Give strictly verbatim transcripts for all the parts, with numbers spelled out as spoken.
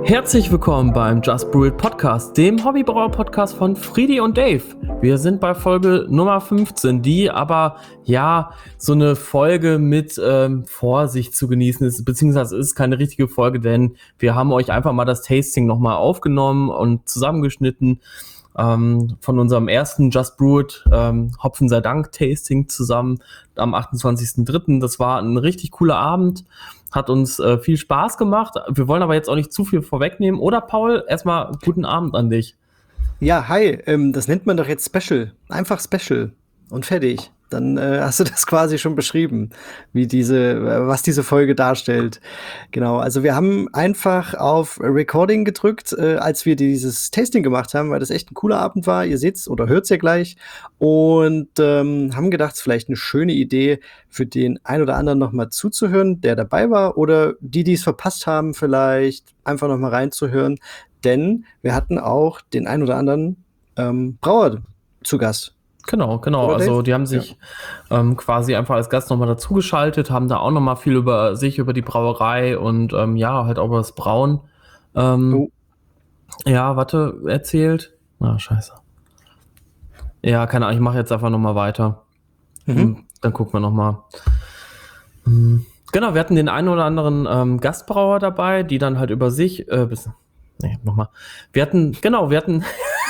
Herzlich willkommen beim Just Brew It Podcast, dem Hobbybrauer-Podcast von Friedi und Dave. Wir sind bei Folge Nummer fünfzehn, die aber, ja, so eine Folge mit ähm, Vorsicht zu genießen ist, beziehungsweise es ist keine richtige Folge, denn wir haben euch einfach mal das Tasting nochmal aufgenommen und zusammengeschnitten ähm, von unserem ersten Just Brew It ähm, Hopfen sei Dank Tasting zusammen am achtundzwanzigsten dritten Das war ein richtig cooler Abend. Hat uns äh, viel Spaß gemacht. Wir wollen aber jetzt auch nicht zu viel vorwegnehmen. Oder Paul, erstmal guten Abend an dich. Ja, hi, ähm, das nennt man doch jetzt Special. Einfach Special und fertig. Dann äh, hast du das quasi schon beschrieben, wie diese, äh, was diese Folge darstellt. Genau, also wir haben einfach auf Recording gedrückt, äh, als wir dieses Tasting gemacht haben, weil das echt ein cooler Abend war. Ihr seht's oder hört's ja gleich. Und ähm, haben gedacht, es ist vielleicht eine schöne Idee für den ein oder anderen noch mal zuzuhören, der dabei war. Oder die, die es verpasst haben, vielleicht einfach noch mal reinzuhören. Denn wir hatten auch den ein oder anderen ähm, Brauer zu Gast. Genau, genau. Oder, also Dave? die haben sich ja. ähm, quasi einfach als Gast nochmal dazugeschaltet, haben da auch nochmal viel über sich, über die Brauerei und ähm, ja, halt auch über das Brauen. Ähm, Oh. Ja, warte, erzählt. Ah, scheiße. Ja, keine Ahnung, ich mache jetzt einfach nochmal weiter. Mhm. Dann gucken wir nochmal. Genau, wir hatten den einen oder anderen ähm, Gastbrauer dabei, die dann halt über sich, äh, bis, nee, nochmal. Wir hatten, genau, wir hatten,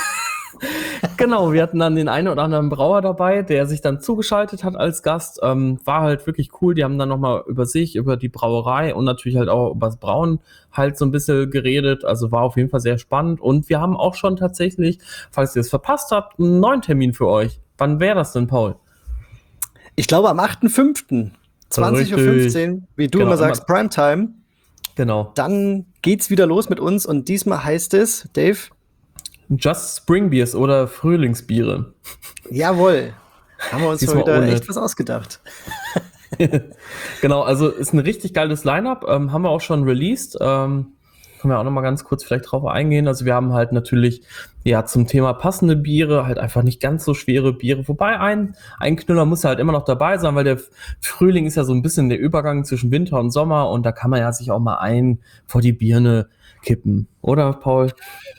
genau, wir hatten dann den einen oder anderen Brauer dabei, der sich dann zugeschaltet hat als Gast. Ähm, war halt wirklich cool. Die haben dann nochmal über sich, über die Brauerei und natürlich halt auch über das Brauen halt so ein bisschen geredet. Also war auf jeden Fall sehr spannend. Und wir haben auch schon tatsächlich, falls ihr es verpasst habt, einen neuen Termin für euch. Wann wäre das denn, Paul? Ich glaube am achten fünften zwanzig Uhr fünfzehn, wie du Genau, immer sagst, immer- Primetime. Genau. Dann geht's wieder los mit uns und diesmal heißt es, Dave, Just Spring Beers oder Frühlingsbiere. jawohl, haben wir uns Diesmal mal wieder ohne- echt was ausgedacht. Genau, also ist ein richtig geiles Line-Up, ähm, haben wir auch schon released. Ähm, können wir auch noch mal ganz kurz vielleicht drauf eingehen. Also wir haben halt natürlich ja zum Thema passende Biere, halt einfach nicht ganz so schwere Biere. Wobei ein, ein Knüller muss halt immer noch dabei sein, weil der Frühling ist ja so ein bisschen der Übergang zwischen Winter und Sommer und da kann man ja sich auch mal ein vor die Birne kippen. Oder, Paul?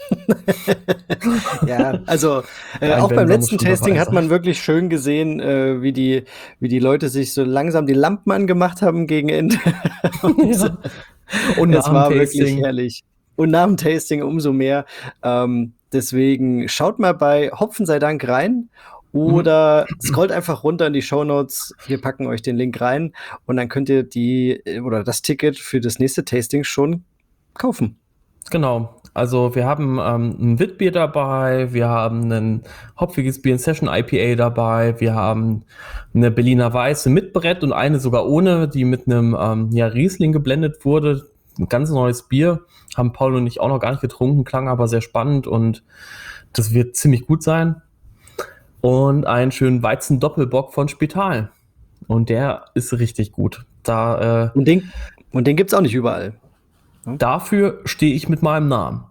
Ja, also äh, Ein auch beim Wendler letzten muss schon Tasting dabei hat man sein. wirklich schön gesehen, äh, wie die, wie die Leute sich so langsam die Lampen angemacht haben gegen Ende. Und Ja. Und es nach dem war wirklich Tasting. herrlich. Und nach dem Tasting umso mehr. Ähm, deswegen schaut mal bei Hopfen sei Dank rein oder scrollt einfach runter in die Shownotes. Wir packen euch den Link rein und dann könnt ihr die äh, oder das Ticket für das nächste Tasting schon kaufen. Genau. Also wir haben ähm, ein Witbier dabei, wir haben ein hopfiges Bier, ein Session I P A dabei, wir haben eine Berliner Weiße mit Brett und eine sogar ohne, die mit einem ähm, ja, Riesling geblendet wurde. Ein ganz neues Bier, haben Paul und ich auch noch gar nicht getrunken, klang aber sehr spannend und das wird ziemlich gut sein. Und einen schönen Weizen-Doppelbock von Spital. Und der ist richtig gut. Da, äh, Und den, und den gibt's auch nicht überall. dafür stehe ich mit meinem Namen.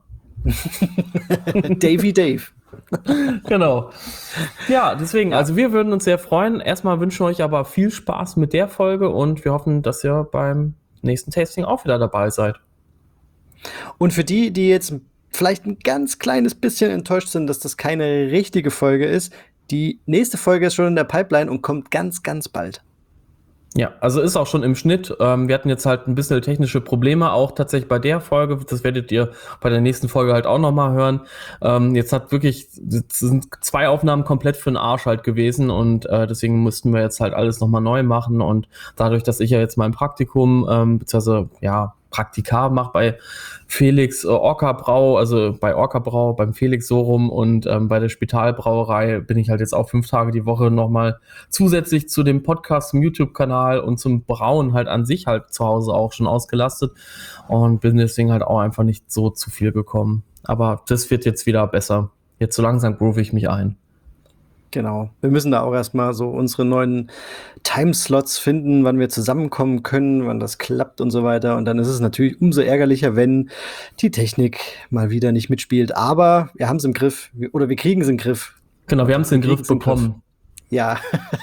Davy Dave. Genau. Ja, deswegen, Ja. also wir würden uns sehr freuen. Erstmal wünschen wir euch aber viel Spaß mit der Folge und wir hoffen, dass ihr beim nächsten Tasting auch wieder dabei seid. Und für die, die jetzt vielleicht ein ganz kleines bisschen enttäuscht sind, dass das keine richtige Folge ist, die nächste Folge ist schon in der Pipeline und kommt ganz, ganz bald. Ja, also ist auch schon im Schnitt. Ähm, wir hatten jetzt halt ein bisschen technische Probleme, auch tatsächlich bei der Folge. Das werdet ihr bei der nächsten Folge halt auch nochmal hören. Ähm, jetzt hat wirklich, es sind zwei Aufnahmen komplett für den Arsch halt gewesen und äh, deswegen mussten wir jetzt halt alles nochmal neu machen und dadurch, dass ich ja jetzt mein Praktikum, ähm, beziehungsweise, ja, Praktika mache bei Felix äh, Orca Brau, also bei Orca Brau, beim Felix so rum und ähm, bei der Spitalbrauerei bin ich halt jetzt auch fünf Tage die Woche nochmal zusätzlich zu dem Podcast, zum YouTube-Kanal und zum Brauen halt an sich halt zu Hause auch schon ausgelastet und bin deswegen halt auch einfach nicht so zu viel gekommen. Aber das wird jetzt wieder besser. Jetzt so langsam groove ich mich ein. Genau. Wir müssen da auch erstmal so unsere neuen Timeslots finden, wann wir zusammenkommen können, wann das klappt und so weiter. Und dann ist es natürlich umso ärgerlicher, wenn die Technik mal wieder nicht mitspielt. Aber wir haben es im Griff. Wir- Oder wir kriegen es in den Griff. Genau, wir haben es in den Griff kriegen's im bekommen. Ja.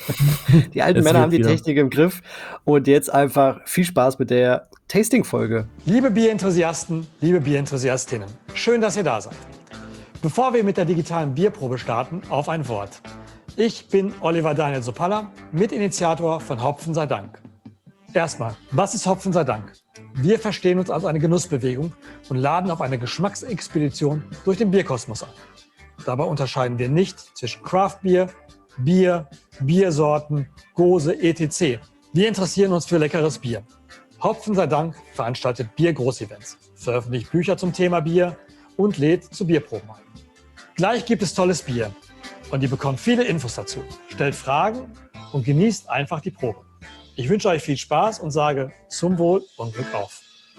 Die alten Es Männer wird haben die wieder. Technik im Griff. Und jetzt einfach viel Spaß mit der Tasting-Folge. Liebe Bierenthusiasten, liebe Bierenthusiastinnen, schön, dass ihr da seid. Bevor wir mit der digitalen Bierprobe starten, auf ein Wort. Ich bin Oliver Daniel Sopalla, Mitinitiator von Hopfen sei Dank. Erstmal, was ist Hopfen sei Dank? Wir verstehen uns als eine Genussbewegung und laden auf eine Geschmacksexpedition durch den Bierkosmos an. Dabei unterscheiden wir nicht zwischen Craft-Bier, Bier, Biersorten, Gose, et cetera. Wir interessieren uns für leckeres Bier. Hopfen sei Dank veranstaltet Bier-Großevents, veröffentlicht Bücher zum Thema Bier und lädt zu Bierproben ein. Gleich gibt es tolles Bier und ihr bekommt viele Infos dazu. Stellt Fragen und genießt einfach die Probe. Ich wünsche euch viel Spaß und sage zum Wohl und Glück auf.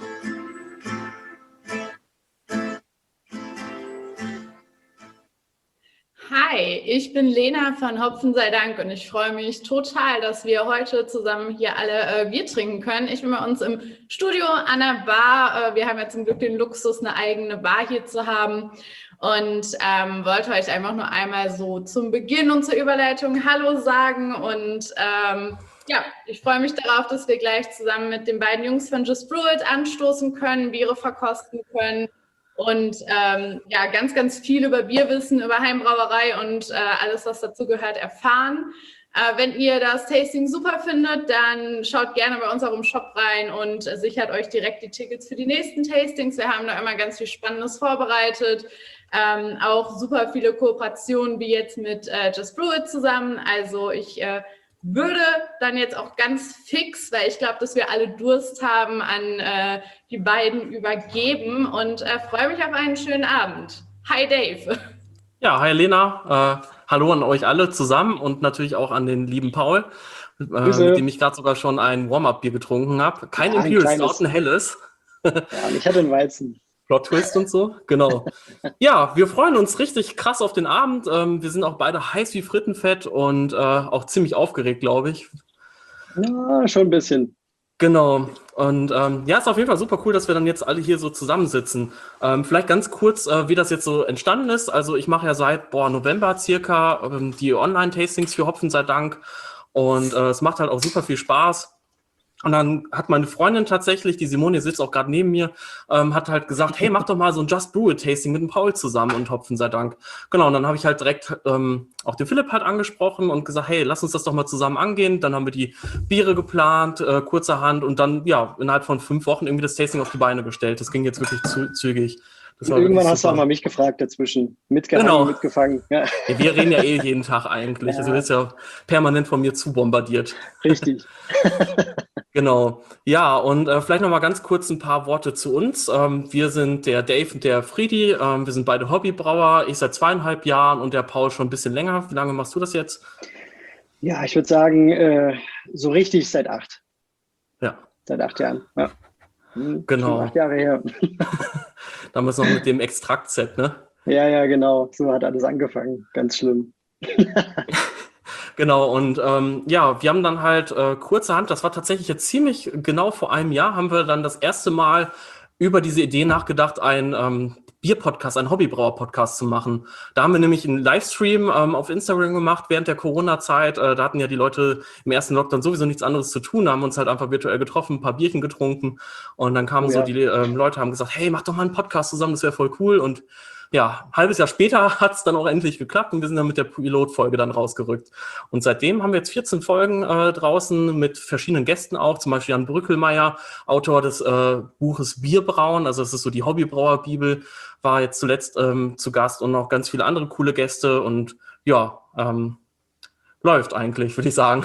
Hi, ich bin Lena von Hopfen sei Dank und ich freue mich total, dass wir heute zusammen hier alle äh, Bier trinken können. Ich bin bei uns im Studio an der Bar. Äh, wir haben ja zum Glück den Luxus, eine eigene Bar hier zu haben und ähm, wollte euch einfach nur einmal so zum Beginn und zur Überleitung Hallo sagen und ähm, ja, ich freue mich darauf, dass wir gleich zusammen mit den beiden Jungs von Just Brew It anstoßen können, Biere verkosten können. Und ähm, ja, ganz, ganz viel über Bierwissen, über Heimbrauerei und äh, alles, was dazu gehört, erfahren. Äh, wenn ihr das Tasting super findet, dann schaut gerne bei uns auch im Shop rein und äh, sichert euch direkt die Tickets für die nächsten Tastings. Wir haben da immer ganz viel Spannendes vorbereitet. Ähm, auch super viele Kooperationen wie jetzt mit äh, Just Brew It zusammen. Also ich äh, würde dann jetzt auch ganz fix, weil ich glaube, dass wir alle Durst haben, an äh, die beiden übergeben und äh, freue mich auf einen schönen Abend. Hi Dave. Ja, hi Lena, äh, hallo an euch alle zusammen und natürlich auch an den lieben Paul, äh, mit dem ich gerade sogar schon ein Warm-Up-Bier getrunken habe. Kein Ja, ein Imperial kleines. Stout, ein helles. Ja, und ich hatte einen Weizen. Plot Twist und so, genau. Ja, wir freuen uns richtig krass auf den Abend. Ähm, wir sind auch beide heiß wie Frittenfett und äh, auch ziemlich aufgeregt, glaube ich. Ja, schon ein bisschen. Genau. Und ähm, ja, ist auf jeden Fall super cool, dass wir dann jetzt alle hier so zusammensitzen. Ähm, vielleicht ganz kurz, äh, wie das jetzt so entstanden ist. Also ich mache ja seit boah, November circa ähm, die Online-Tastings für Hopfen sei Dank. Und äh, es macht halt auch super viel Spaß. Und dann hat meine Freundin tatsächlich, die Simone, die sitzt auch gerade neben mir, ähm, hat halt gesagt, hey, mach doch mal so ein Just Brew It Tasting mit dem Paul zusammen und Hopfen sei Dank. Genau, und dann habe ich halt direkt ähm, auch den Philipp halt angesprochen und gesagt, hey, lass uns das doch mal zusammen angehen. Dann haben wir die Biere geplant, äh, kurzerhand und dann, ja, innerhalb von fünf Wochen irgendwie das Tasting auf die Beine gestellt. Das ging jetzt wirklich zu, zügig. Das war Irgendwann wirklich hast du auch super. mal mich gefragt dazwischen. Mitgehangen, Genau. mitgefangen. Ja, Ja, wir reden ja eh jeden Tag eigentlich. Ja. Also du wirst ja permanent von mir zubombardiert. richtig. Genau. Ja, und äh, vielleicht noch mal ganz kurz ein paar Worte zu uns. Ähm, wir sind der Dave und der Friedi. Ähm, wir sind beide Hobbybrauer. Ich seit zweieinhalb Jahren und der Paul schon ein bisschen länger. Wie lange machst du das jetzt? Ja, ich würde sagen, äh, so richtig seit acht. Ja, Seit acht Jahren. Ja. Hm, Genau. schon Acht Jahre her. damals noch mit dem Extrakt-Set, ne? Ja, ja, genau. So hat alles angefangen. Ganz schlimm. Genau, und ähm, ja, wir haben dann halt äh, kurzerhand, das war tatsächlich jetzt ziemlich genau vor einem Jahr, haben wir dann das erste Mal über diese Idee nachgedacht, ein ähm, Bier-Podcast, ein Hobbybrauer-Podcast zu machen. Da haben wir nämlich einen Livestream ähm, auf Instagram gemacht während der Corona-Zeit. Äh, da hatten ja die Leute im ersten Lockdown sowieso nichts anderes zu tun, haben uns halt einfach virtuell getroffen, ein paar Bierchen getrunken und dann kamen Oh so ja. die ähm, Leute, haben gesagt, hey, mach doch mal einen Podcast zusammen, das wäre voll cool. Und ja, ein halbes Jahr später hat es dann auch endlich geklappt und wir sind dann mit der Pilotfolge dann rausgerückt. Und seitdem haben wir jetzt vierzehn Folgen äh, draußen mit verschiedenen Gästen auch, zum Beispiel Jan Brückelmeier, Autor des äh, Buches Bierbrauen, also das ist so die Hobbybrauerbibel, war jetzt zuletzt ähm, zu Gast und noch ganz viele andere coole Gäste und ja, ähm, läuft eigentlich, würde ich sagen.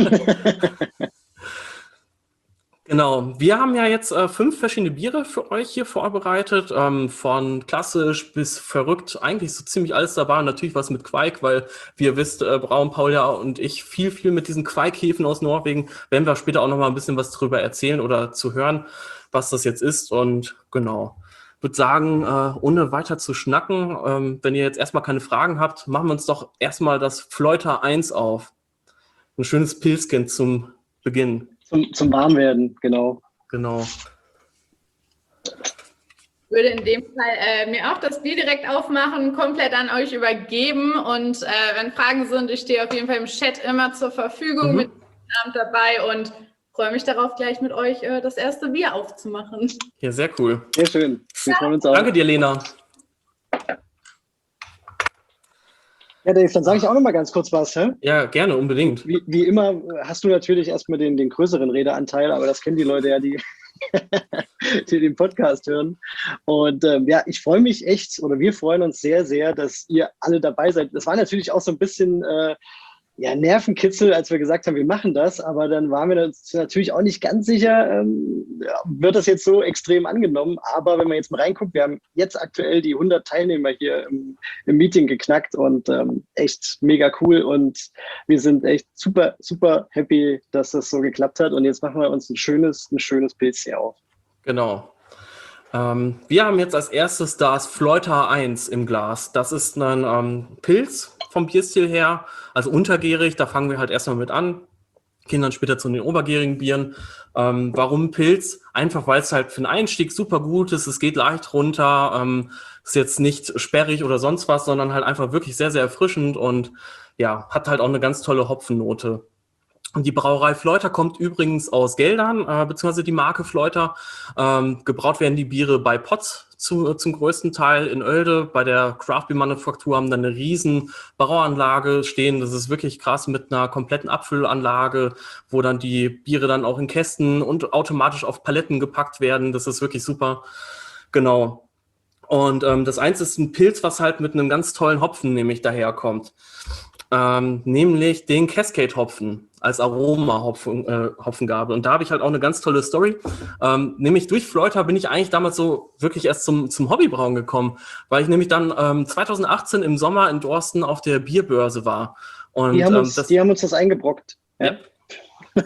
Genau, wir haben ja jetzt äh, fünf verschiedene Biere für euch hier vorbereitet, ähm, von klassisch bis verrückt, eigentlich so ziemlich alles dabei und natürlich was mit Quake, weil, wie ihr wisst, äh, Braun, Paul ja und ich viel, viel mit diesen Quake-Hefen aus Norwegen, werden wir später auch noch mal ein bisschen was drüber erzählen oder zu hören, was das jetzt ist und genau. Würde sagen, äh, ohne weiter zu schnacken, ähm, wenn ihr jetzt erstmal keine Fragen habt, machen wir uns doch erstmal das Fleuter eins auf. Ein schönes Pilzchen zum Beginn. Zum, zum Warmwerden, genau. Genau. würde in dem Fall äh, mir auch das Bier direkt aufmachen, komplett an euch übergeben. Und äh, wenn Fragen sind, ich stehe auf jeden Fall im Chat immer zur Verfügung Mhm. mit dem Abend dabei und freue mich darauf, gleich mit euch äh, das erste Bier aufzumachen. Ja, sehr cool. Sehr schön. Wir freuen uns auch. Danke dir, Lena. Ja, Dave, dann sage ich auch noch mal ganz kurz was. Hä? Ja, gerne, unbedingt. Wie, wie immer hast du natürlich erstmal den, den größeren Redeanteil, aber das kennen die Leute ja, die, die den Podcast hören. Und ähm, ja, ich freue mich echt, oder wir freuen uns sehr, sehr, dass ihr alle dabei seid. Das war natürlich auch so ein bisschen äh, ja, Nervenkitzel, als wir gesagt haben, wir machen das, aber dann waren wir uns natürlich auch nicht ganz sicher, ähm, ja, wird das jetzt so extrem angenommen. Aber wenn man jetzt mal reinguckt, wir haben jetzt aktuell die hundert Teilnehmer hier im, im Meeting geknackt und ähm, echt mega cool und wir sind echt super, super happy, dass das so geklappt hat und jetzt machen wir uns ein schönes, ein schönes Pilz hier auf. Genau. Ähm, wir haben jetzt als erstes das Fleuter eins im Glas. Das ist ein ähm, Pilz vom Bierstil her, also untergärig, da fangen wir halt erstmal mit an, gehen dann später zu den obergärigen Bieren. Ähm, warum Pilz? Einfach, weil es halt für den Einstieg super gut ist, es geht leicht runter, ähm, ist jetzt nicht sperrig oder sonst was, sondern halt einfach wirklich sehr, sehr erfrischend und ja, hat halt auch eine ganz tolle Hopfennote. Und die Brauerei Fleuter kommt übrigens aus Geldern, äh, beziehungsweise die Marke Fleuter. Ähm, gebraut werden die Biere bei Potz zu, zum größten Teil in Oelde. Bei der Craft Beer Manufaktur haben dann eine riesen Brauanlage stehen. Das ist wirklich krass mit einer kompletten Abfüllanlage, wo dann die Biere dann auch in Kästen und automatisch auf Paletten gepackt werden. Das ist wirklich super. Genau. Und ähm, das eins ist ein Pilz, was halt mit einem ganz tollen Hopfen nämlich daherkommt. Ähm, nämlich den Cascade-Hopfen als Aroma-Hopfengabe. Äh, und da habe ich halt auch eine ganz tolle Story. Ähm, nämlich durch Fleuter bin ich eigentlich damals so wirklich erst zum, zum Hobbybrauen gekommen, weil ich nämlich dann ähm, zwanzig achtzehn im Sommer in Dorsten auf der Bierbörse war. Und, die, haben uns, ähm, das, die haben uns das eingebrockt. Ja. Ja.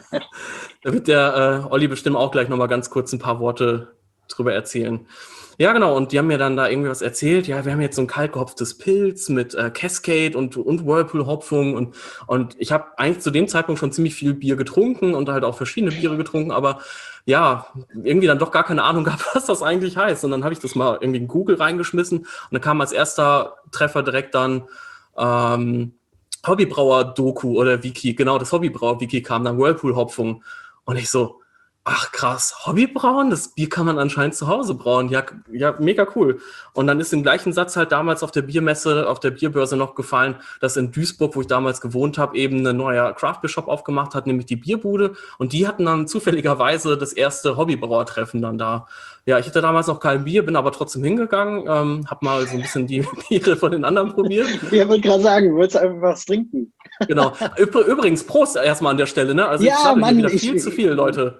Da wird der äh, Olli bestimmt auch gleich nochmal ganz kurz ein paar Worte drüber erzählen. Ja, genau, und die haben mir dann da irgendwie was erzählt. Ja, wir haben jetzt so ein kaltgehopftes Pilz mit äh, Cascade und, und Whirlpool-Hopfung und, und ich habe eigentlich zu dem Zeitpunkt schon ziemlich viel Bier getrunken und halt auch verschiedene Biere getrunken, aber ja, irgendwie dann doch gar keine Ahnung gehabt, was das eigentlich heißt. Und dann habe ich das mal irgendwie in Google reingeschmissen und dann kam als erster Treffer direkt dann ähm, Hobbybrauer-Doku oder Wiki, genau, das Hobbybrauer-Wiki kam dann, Whirlpool-Hopfung. Und ich so, ach krass, Hobbybrauen? Das Bier kann man anscheinend zu Hause brauen. Ja, ja, mega cool. Und dann ist im gleichen Satz halt damals auf der Biermesse, auf der Bierbörse noch gefallen, dass in Duisburg, wo ich damals gewohnt habe, eben ein neuer Craft-Beer-Shop aufgemacht hat, nämlich die Bierbude. Und die hatten dann zufälligerweise das erste Hobbybrauertreffen dann da. Ja, ich hatte damals noch kein Bier, bin aber trotzdem hingegangen, ähm, habe mal so ein bisschen die Biere von den anderen probiert. Ich wollte gerade sagen, du wolltest einfach was trinken. Genau. Übrigens, Prost erstmal an der Stelle, ne? Also ja, ich sage Mann, hier wieder ich, viel zu viel, Leute.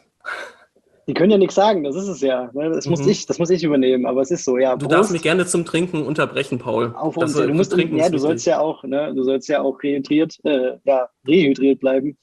Die können ja nichts sagen, das ist es ja. Das, mhm. muss ich, das muss ich übernehmen, aber es ist so, ja. Du Prost. darfst mich gerne zum Trinken unterbrechen, Paul. Auf uns, das, ja, du musst trinken, ja, du sollst ja auch, ne, du sollst ja auch rehydriert, äh, ja, rehydriert bleiben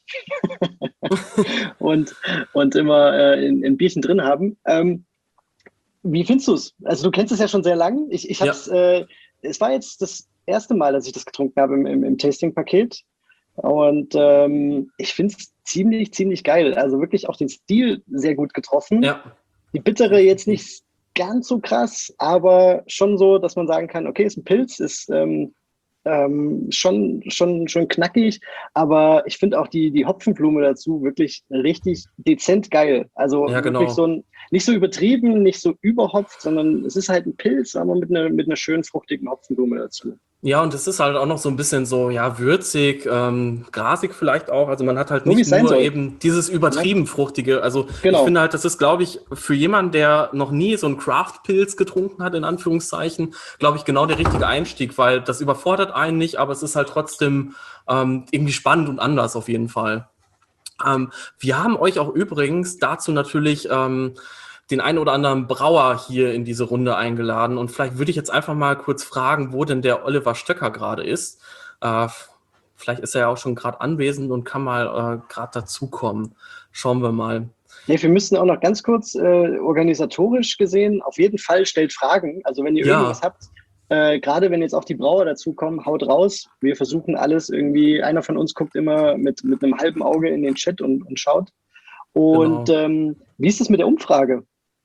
und, und immer äh, ein, ein Bierchen drin haben. Ähm, wie findest du es? Also du kennst es ja schon sehr lang. Ich, ich hab's, ja. äh, es war jetzt das erste Mal, dass ich das getrunken habe im, im, im Tasting-Paket. Und ähm, ich finde es ziemlich, ziemlich geil. Also wirklich auch den Stil sehr gut getroffen. Ja. Die Bittere jetzt nicht ganz so krass, aber schon so, dass man sagen kann, okay, ist ein Pilz, ist ähm, ähm, schon, schon, schon knackig, aber ich finde auch die, die Hopfenblume dazu wirklich richtig dezent geil. Also ja, genau. wirklich so ein, nicht so übertrieben, nicht so überhopft, sondern es ist halt ein Pilz, aber mit einer, mit einer schönen fruchtigen Hopfenblume dazu. Ja, und es ist halt auch noch so ein bisschen so, ja, würzig, ähm, grasig vielleicht auch. Also man hat halt So, nicht wie es nur sein soll. eben dieses übertrieben fruchtige. Also Genau. ich finde halt, das ist, glaube ich, für jemanden, der noch nie so einen Craft-Pilz getrunken hat, in Anführungszeichen, glaube ich, genau der richtige Einstieg, weil das überfordert einen nicht, aber es ist halt trotzdem ähm, irgendwie spannend und anders auf jeden Fall. Ähm, wir haben euch auch übrigens dazu natürlich ähm, den einen oder anderen Brauer hier in diese Runde eingeladen. Und vielleicht würde ich jetzt einfach mal kurz fragen, wo denn der Oliver Stöcker gerade ist. Äh, vielleicht ist er ja auch schon gerade anwesend und kann mal äh, gerade dazukommen. Schauen wir mal. Nee, wir müssen auch noch ganz kurz äh, organisatorisch gesehen, auf jeden Fall stellt Fragen. Also wenn ihr Ja. irgendwas habt, äh, gerade wenn jetzt auch die Brauer dazukommen, haut raus. Wir versuchen alles irgendwie, einer von uns guckt immer mit, mit einem halben Auge in den Chat und, und schaut. Und Genau. ähm, wie ist es mit der Umfrage?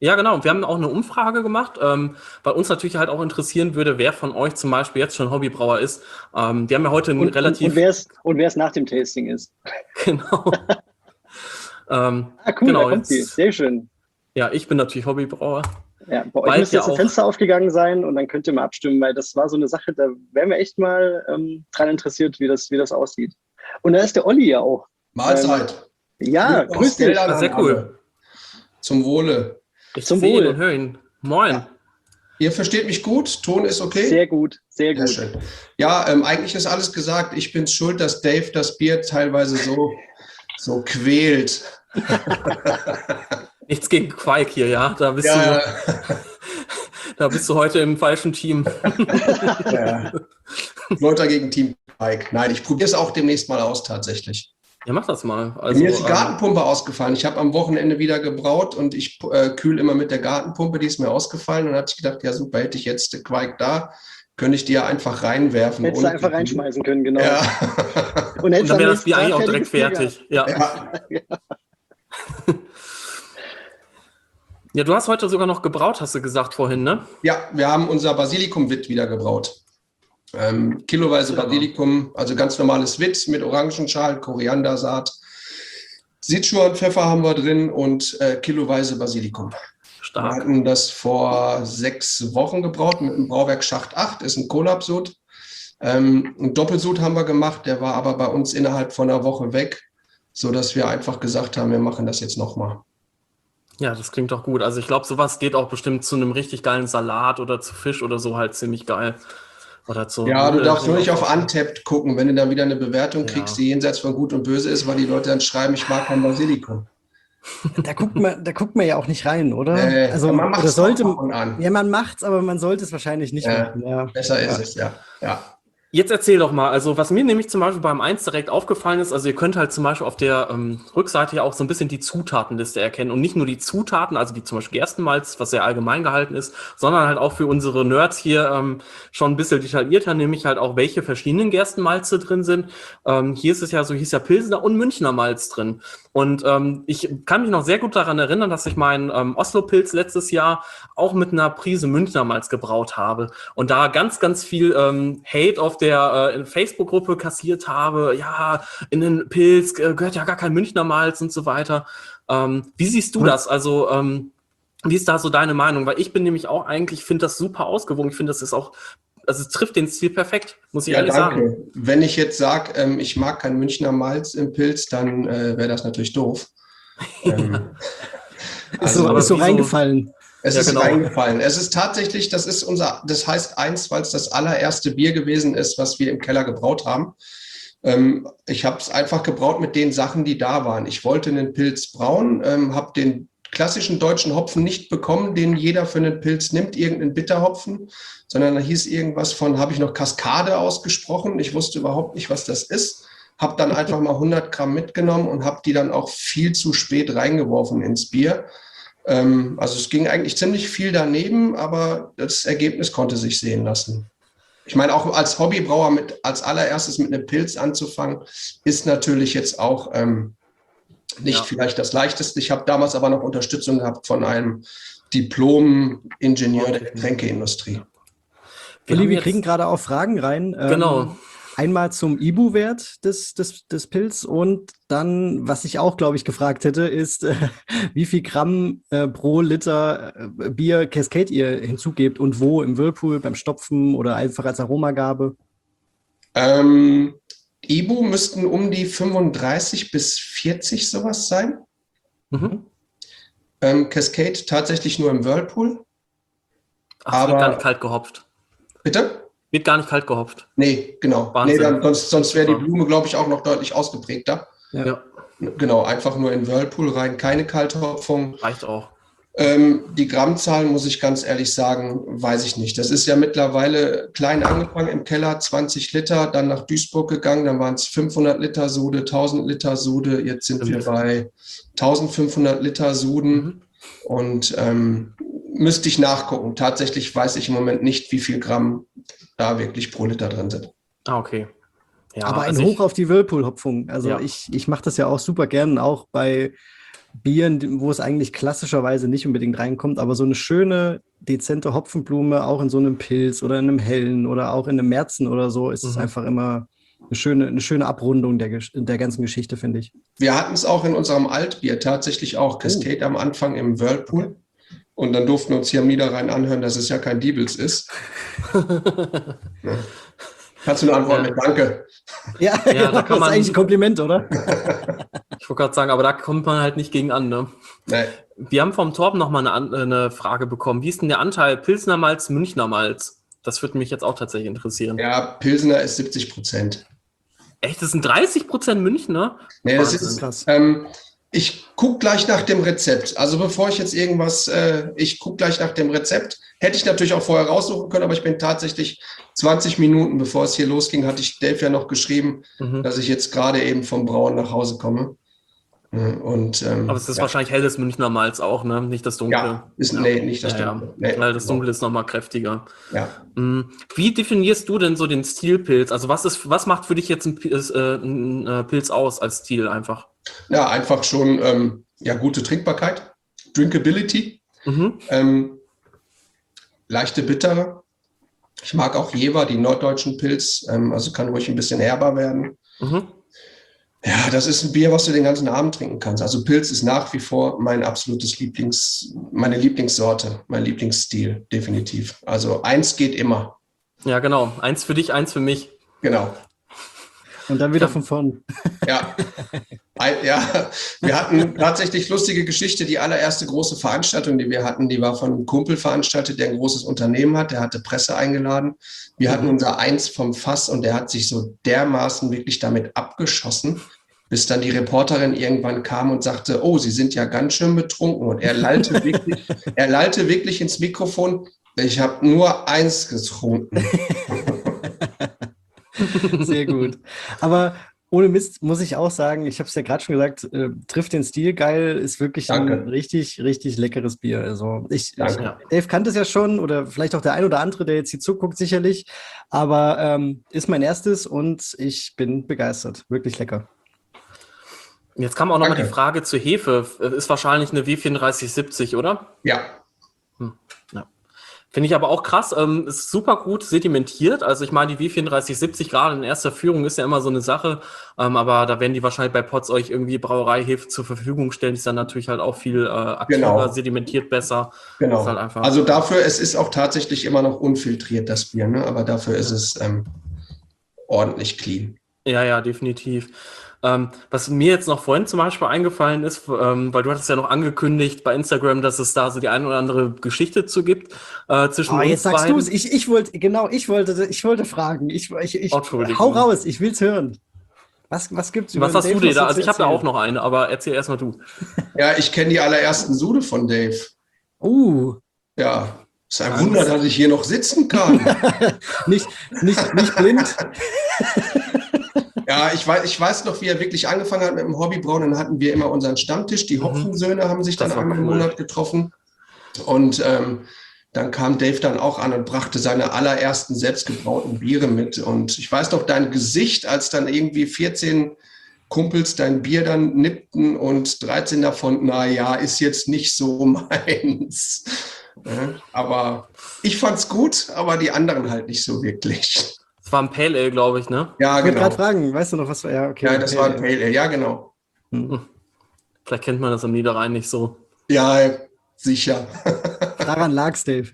Ja, genau. Wir haben auch eine Umfrage gemacht, ähm, weil uns natürlich halt auch interessieren würde, wer von euch zum Beispiel jetzt schon Hobbybrauer ist. Ähm, wir haben ja heute ein Und, relativ... und, und wer es und wer es nach dem Tasting ist. Genau. ähm, Ah, cool, genau, da kommt sie. jetzt, Sehr schön. Ja, ich bin natürlich Hobbybrauer. Ja, bei euch Bald müsste ja jetzt ein auch. Fenster aufgegangen sein und dann könnt ihr mal abstimmen, weil das war so eine Sache, da wären wir echt mal ähm, dran interessiert, wie das, wie das aussieht. Und da ist der Olli ja auch. Mahlzeit. Ähm, ja, Grüß grüß dich. Geldern Sehr an cool. alle. Zum Wohle. Ich Zum sehe ihn Wohl. und höre ihn. Moin. Ja. Ihr versteht mich gut? Ton ist okay? Sehr gut, sehr Sehr gut. schön. Ja, ähm, eigentlich ist alles gesagt. Ich bin schuld, dass Dave das Bier teilweise so, so quält. Nichts gegen Quake hier, ja. Da bist, Ja, du, da bist du heute im falschen Team. ja. Leute gegen Team Bike. Nein, ich probiere es auch demnächst mal aus tatsächlich. Ja, mach das mal. Also, Mir ist die ähm, Gartenpumpe ausgefallen. Ich habe am Wochenende wieder gebraut und ich äh, kühle immer mit der Gartenpumpe. Die ist mir ausgefallen und dann hatte ich gedacht, ja super, hätte ich jetzt Quark da, könnte ich die ja einfach reinwerfen. Hättest du ohne einfach zu- reinschmeißen können, genau. Ja. Und, und hättest dann wäre am das Bier nächsten eigentlich auch Tag direkt fertiges Bier gehabt. fertig. Ja. Ja. Ja, du hast heute sogar noch gebraut, hast du gesagt vorhin, ne? Ja, wir haben unser Basilikum-Witt wieder gebraut. Ähm, kiloweise Ja. Basilikum, also ganz normales Witt mit Orangenschalen, Koriandersaat. Sichuan-Pfeffer haben wir drin und äh, kiloweise Basilikum. Wir Stark. hatten das vor sechs Wochen gebraut mit dem Brauwerk Schacht acht, ist ein Kohlabsud. Ähm, ein Doppelsud haben wir gemacht, der war aber bei uns innerhalb von einer Woche weg, sodass wir einfach gesagt haben, wir machen das jetzt nochmal. Ja, das klingt doch gut. Also ich glaube, sowas geht auch bestimmt zu einem richtig geilen Salat oder zu Fisch oder so halt ziemlich geil. Oder zu Ja, du Nudeln darfst nur nicht auf oder so. Untapped gucken, wenn du dann wieder eine Bewertung Ja. kriegst, die jenseits von Gut und Böse ist, weil die Leute dann schreiben, ich mag kein Basilikum. Da guckt man, da guckt man ja auch nicht rein, oder? Nee, also man macht's oder sollte, doch ab und an. ja, man macht's, aber man sollte es wahrscheinlich nicht Ja. machen. Ja. Besser ist Ja. es, ja. ja. Jetzt erzähl doch mal, also was mir nämlich zum Beispiel beim eins direkt aufgefallen ist, also ihr könnt halt zum Beispiel auf der ähm, Rückseite ja auch so ein bisschen die Zutatenliste erkennen und nicht nur die Zutaten, also wie zum Beispiel Gerstenmalz, was sehr allgemein gehalten ist, sondern halt auch für unsere Nerds hier ähm, schon ein bisschen detaillierter, nämlich halt auch welche verschiedenen Gerstenmalze drin sind. Ähm, hier ist es ja so, hier ist ja Pilsener und Münchner Malz drin. Und ähm, ich kann mich noch sehr gut daran erinnern, dass ich meinen ähm, Oslo-Pilz letztes Jahr auch mit einer Prise Münchner Malz gebraut habe und da ganz, ganz viel ähm, Hate auf der äh, Facebook-Gruppe kassiert habe. Ja, in den Pilz äh, gehört ja gar kein Münchner Malz und so weiter. Ähm, wie siehst du Hm. das? Also ähm, wie ist da so deine Meinung? Weil ich bin nämlich auch eigentlich, finde das super ausgewogen. Ich finde, das ist auch, also es trifft den Stil perfekt, muss ich Ja, ehrlich danke. sagen. Wenn ich jetzt sage, ähm, ich mag kein Münchner Malz im Pilz, dann äh, wäre das natürlich doof. ähm, Ist so, aber ist so wieso- reingefallen. Es Ja, ist genau. reingefallen. Es ist tatsächlich, das ist unser, das heißt eins, weil es das allererste Bier gewesen ist, was wir im Keller gebraut haben. Ähm, ich habe es einfach gebraut mit den Sachen, die da waren. Ich wollte einen Pilz brauen, ähm, habe den klassischen deutschen Hopfen nicht bekommen, den jeder für einen Pilz nimmt, irgendeinen Bitterhopfen, sondern da hieß irgendwas von, habe ich noch Kaskade ausgesprochen. Ich wusste überhaupt nicht, was das ist. Habe dann einfach mal hundert Gramm mitgenommen und habe die dann auch viel zu spät reingeworfen ins Bier. Ähm, also es ging eigentlich ziemlich viel daneben, aber das Ergebnis konnte sich sehen lassen. Ich meine, auch als Hobbybrauer mit, als allererstes mit einem Pilz anzufangen, ist natürlich jetzt auch ähm, nicht Ja. vielleicht das Leichteste. Ich habe damals aber noch Unterstützung gehabt von einem Diplom-Ingenieur der Getränkeindustrie. Wir Olli, haben wir jetzt- kriegen gerade auch Fragen rein. Ähm, Genau. Einmal zum I B U-Wert des, des, des Pilz und dann, was ich auch, glaube ich, gefragt hätte, ist, äh, wie viel Gramm äh, pro Liter äh, Bier Cascade ihr hinzugebt und wo, im Whirlpool, beim Stopfen oder einfach als Aromagabe. Ähm, I B U müssten um die fünfunddreißig bis vierzig sowas sein. Mhm. Ähm, Cascade tatsächlich nur im Whirlpool. Ach, es wird Aber- gar nicht kalt gehopft. Bitte? Wird gar nicht kalt gehopft. Nee, genau. Wahnsinn. Nee, dann, sonst sonst wäre die Super. Blume, glaube ich, auch noch deutlich ausgeprägter. Ja. Ja, Genau, einfach nur in Whirlpool rein, keine Kalthopfung. reicht auch. Ähm, die Grammzahlen, muss ich ganz ehrlich sagen, weiß ich nicht. Das ist ja mittlerweile klein angefangen im Keller, zwanzig Liter, dann nach Duisburg gegangen, dann waren es fünfhundert Liter Sude, tausend Liter Sude, jetzt sind wir Stimmt. bei eintausendfünfhundert Liter Suden. Mhm. Und ähm, müsste ich nachgucken. Tatsächlich weiß ich im Moment nicht, wie viel Gramm da wirklich pro Liter drin sind. Ah, okay. Ja, Aber ein also Hoch ich, auf die Whirlpool-Hopfung. Also Ja. ich, ich mache das ja auch super gern, auch bei Bieren, wo es eigentlich klassischerweise nicht unbedingt reinkommt, aber so eine schöne, dezente Hopfenblume, auch in so einem Pilz oder in einem Hellen oder auch in einem Märzen oder so, ist es Mhm. einfach immer eine schöne, eine schöne Abrundung der, Gesch- der ganzen Geschichte, finde ich. Wir hatten es auch in unserem Altbier tatsächlich auch. Cascade am Anfang im Whirlpool. Und dann durften wir uns hier am Niederrhein anhören, dass es ja kein Diebels ist. Ne? Kannst du eine Antwort Ja. mit Danke? Ja, Ja, genau, da kann das man- ist eigentlich ein Kompliment, oder? Ich wollte gerade sagen, aber da kommt man halt nicht gegen an, ne? Nee. Wir haben vom Torben noch mal eine, An- eine Frage bekommen. Wie ist denn der Anteil Pilsner Malz, Münchner Malz? Das würde mich jetzt auch tatsächlich interessieren. Ja, Pilsener ist siebzig Prozent. Echt, das sind dreißig Prozent Münchner? Nee, das Wahnsinn. ist, Krass. ähm, ich gucke gleich nach dem Rezept. Also bevor ich jetzt irgendwas, äh, ich gucke gleich nach dem Rezept. Hätte ich natürlich auch vorher raussuchen können, aber ich bin tatsächlich zwanzig Minuten, bevor es hier losging, hatte ich Dave ja noch geschrieben, Mhm. dass ich jetzt gerade eben vom Brauen nach Hause komme. Äh, Und, ähm, Aber es ist ja. wahrscheinlich helles Münchner Malz auch, ne? Nicht das Dunkle. Ja, ist, nee, nicht das ja, ja. Dunkle. Nee, Weil das Dunkle ist noch mal kräftiger. Ja. Mhm. Wie definierst du denn so den Stilpilz? Also was ist, was macht für dich jetzt ein, Pilz- äh, ein äh, Pilz aus als Stil einfach? Ja, einfach schon ähm, ja, gute Trinkbarkeit, Drinkability, Mhm. ähm, leichte Bittere. Ich mag auch Jever, die norddeutschen Pilz, ähm, also kann ruhig ein bisschen herber werden. Mhm. Ja, das ist ein Bier, was du den ganzen Abend trinken kannst. Also Pilz ist nach wie vor mein absolutes Lieblings, meine Lieblingssorte, mein Lieblingsstil, definitiv. Also eins geht immer. Ja, genau. Eins für dich, eins für mich. Genau. Und dann wieder von vorn. Ja. Ein, ja, wir hatten tatsächlich lustige Geschichte. Die allererste große Veranstaltung, die wir hatten, die war von einem Kumpel veranstaltet, der ein großes Unternehmen hat. Der hatte Presse eingeladen. Wir hatten unser Eins vom Fass und der hat sich so dermaßen wirklich damit abgeschossen, bis dann die Reporterin irgendwann kam und sagte, oh, Sie sind ja ganz schön betrunken. Und er lallte wirklich, er lallte wirklich ins Mikrofon. Ich habe nur eins getrunken. Sehr gut. Aber ohne Mist muss ich auch sagen, ich habe es ja gerade schon gesagt, äh, trifft den Stil geil, ist wirklich ein Danke. richtig, richtig leckeres Bier. Also ich, ich Danke. Dave kannte es ja schon oder vielleicht auch der ein oder andere, der jetzt hier zuguckt, sicherlich. Aber ähm, ist mein erstes und ich bin begeistert. Wirklich lecker. Jetzt kam auch noch mal Danke. die Frage zur Hefe. Ist wahrscheinlich eine W vierunddreißig siebzig, oder? Ja, Finde ich aber auch krass. Ähm, ist super gut sedimentiert. Also ich meine, die W vierunddreißig siebzig gerade in erster Führung ist ja immer so eine Sache. Ähm, aber da werden die wahrscheinlich bei Potts euch irgendwie Brauereihefe zur Verfügung stellen. Die ist dann natürlich halt auch viel äh, aktiver, Genau. sedimentiert besser. genau. Ist halt einfach- Also dafür, es ist auch tatsächlich immer noch unfiltriert, das Bier, ne? Aber dafür ist es ähm, ordentlich clean. Ja, ja, definitiv. Ähm, was mir jetzt noch vorhin zum Beispiel eingefallen ist, ähm, weil du hattest ja noch angekündigt bei Instagram, dass es da so die eine oder andere Geschichte zu gibt äh, zwischen Oh, uns jetzt sagst beiden. du es. Ich, ich wollte, genau, ich wollte, ich wollte fragen. Ich, ich, ich, Oh, Entschuldigung. hau raus, ich will's hören. Was, was gibt's über Was den hast du Dave dir noch da? so Also zu ich habe da erzählen? auch noch eine, aber erzähl erstmal du. Ja, ich kenne die allerersten Sude von Dave. Uh, Ja, ist ein Wunder, dass ich hier noch sitzen kann. nicht, nicht, nicht blind. Ja, ich weiß, ich weiß noch, wie er wirklich angefangen hat mit dem Hobbybrauen. Dann hatten wir immer unseren Stammtisch. Die Hopfensöhne haben sich Das dann war einmal im cool. Monat getroffen. Und ähm, dann kam Dave dann auch an und brachte seine allerersten selbstgebrauten Biere mit. Und ich weiß noch dein Gesicht, als dann irgendwie vierzehn Kumpels dein Bier dann nippten und dreizehn davon, na ja, ist jetzt nicht so meins. Ja, aber ich fand's gut, aber die anderen halt nicht so wirklich. Es war ein Pale Ale, glaube ich, ne? Ja, Ich wollte genau. gerade fragen, weißt du noch, was war? Ja, okay. Ja, das okay. war ein Pale Ale. Ja, genau. Vielleicht kennt man das am Niederrhein nicht so. Ja, sicher. Daran lag's, Dave.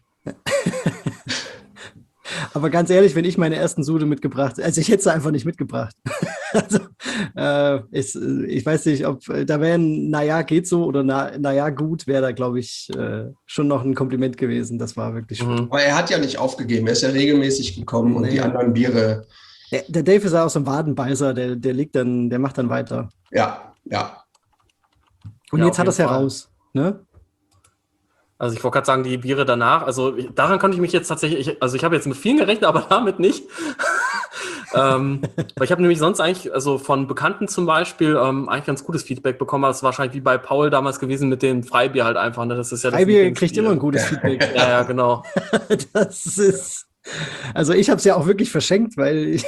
Aber ganz ehrlich, wenn ich meine ersten Sude mitgebracht, also ich hätte sie einfach nicht mitgebracht. also, äh, ist, äh, ich weiß nicht, ob äh, da wäre ein Naja, geht so oder na, Naja, gut, wäre da, glaube ich, äh, schon noch ein Kompliment gewesen. Das war wirklich schön. Mhm. Aber er hat ja nicht aufgegeben. Er ist ja regelmäßig gekommen und Nee. die anderen Biere, Der, der Dave ist ja auch so ein Wadenbeißer, der, der liegt dann, der macht dann weiter. ja, ja. Und Ja, jetzt auf hat er es jeden Fall. heraus. Ne? Also ich wollte gerade sagen, die Biere danach, also ich, daran konnte ich mich jetzt tatsächlich, ich, also ich habe jetzt mit vielen gerechnet, aber damit nicht. ähm, weil ich habe nämlich sonst eigentlich, also von Bekannten zum Beispiel, ähm, eigentlich ganz gutes Feedback bekommen, aber es ist wahrscheinlich wie bei Paul damals gewesen mit dem Freibier halt einfach. Ne? Das ist ja das Freibier Lieblingsbier. kriegt immer ein gutes Feedback. Ja, ja, genau. Das ist. Also ich habe es ja auch wirklich verschenkt, weil ich,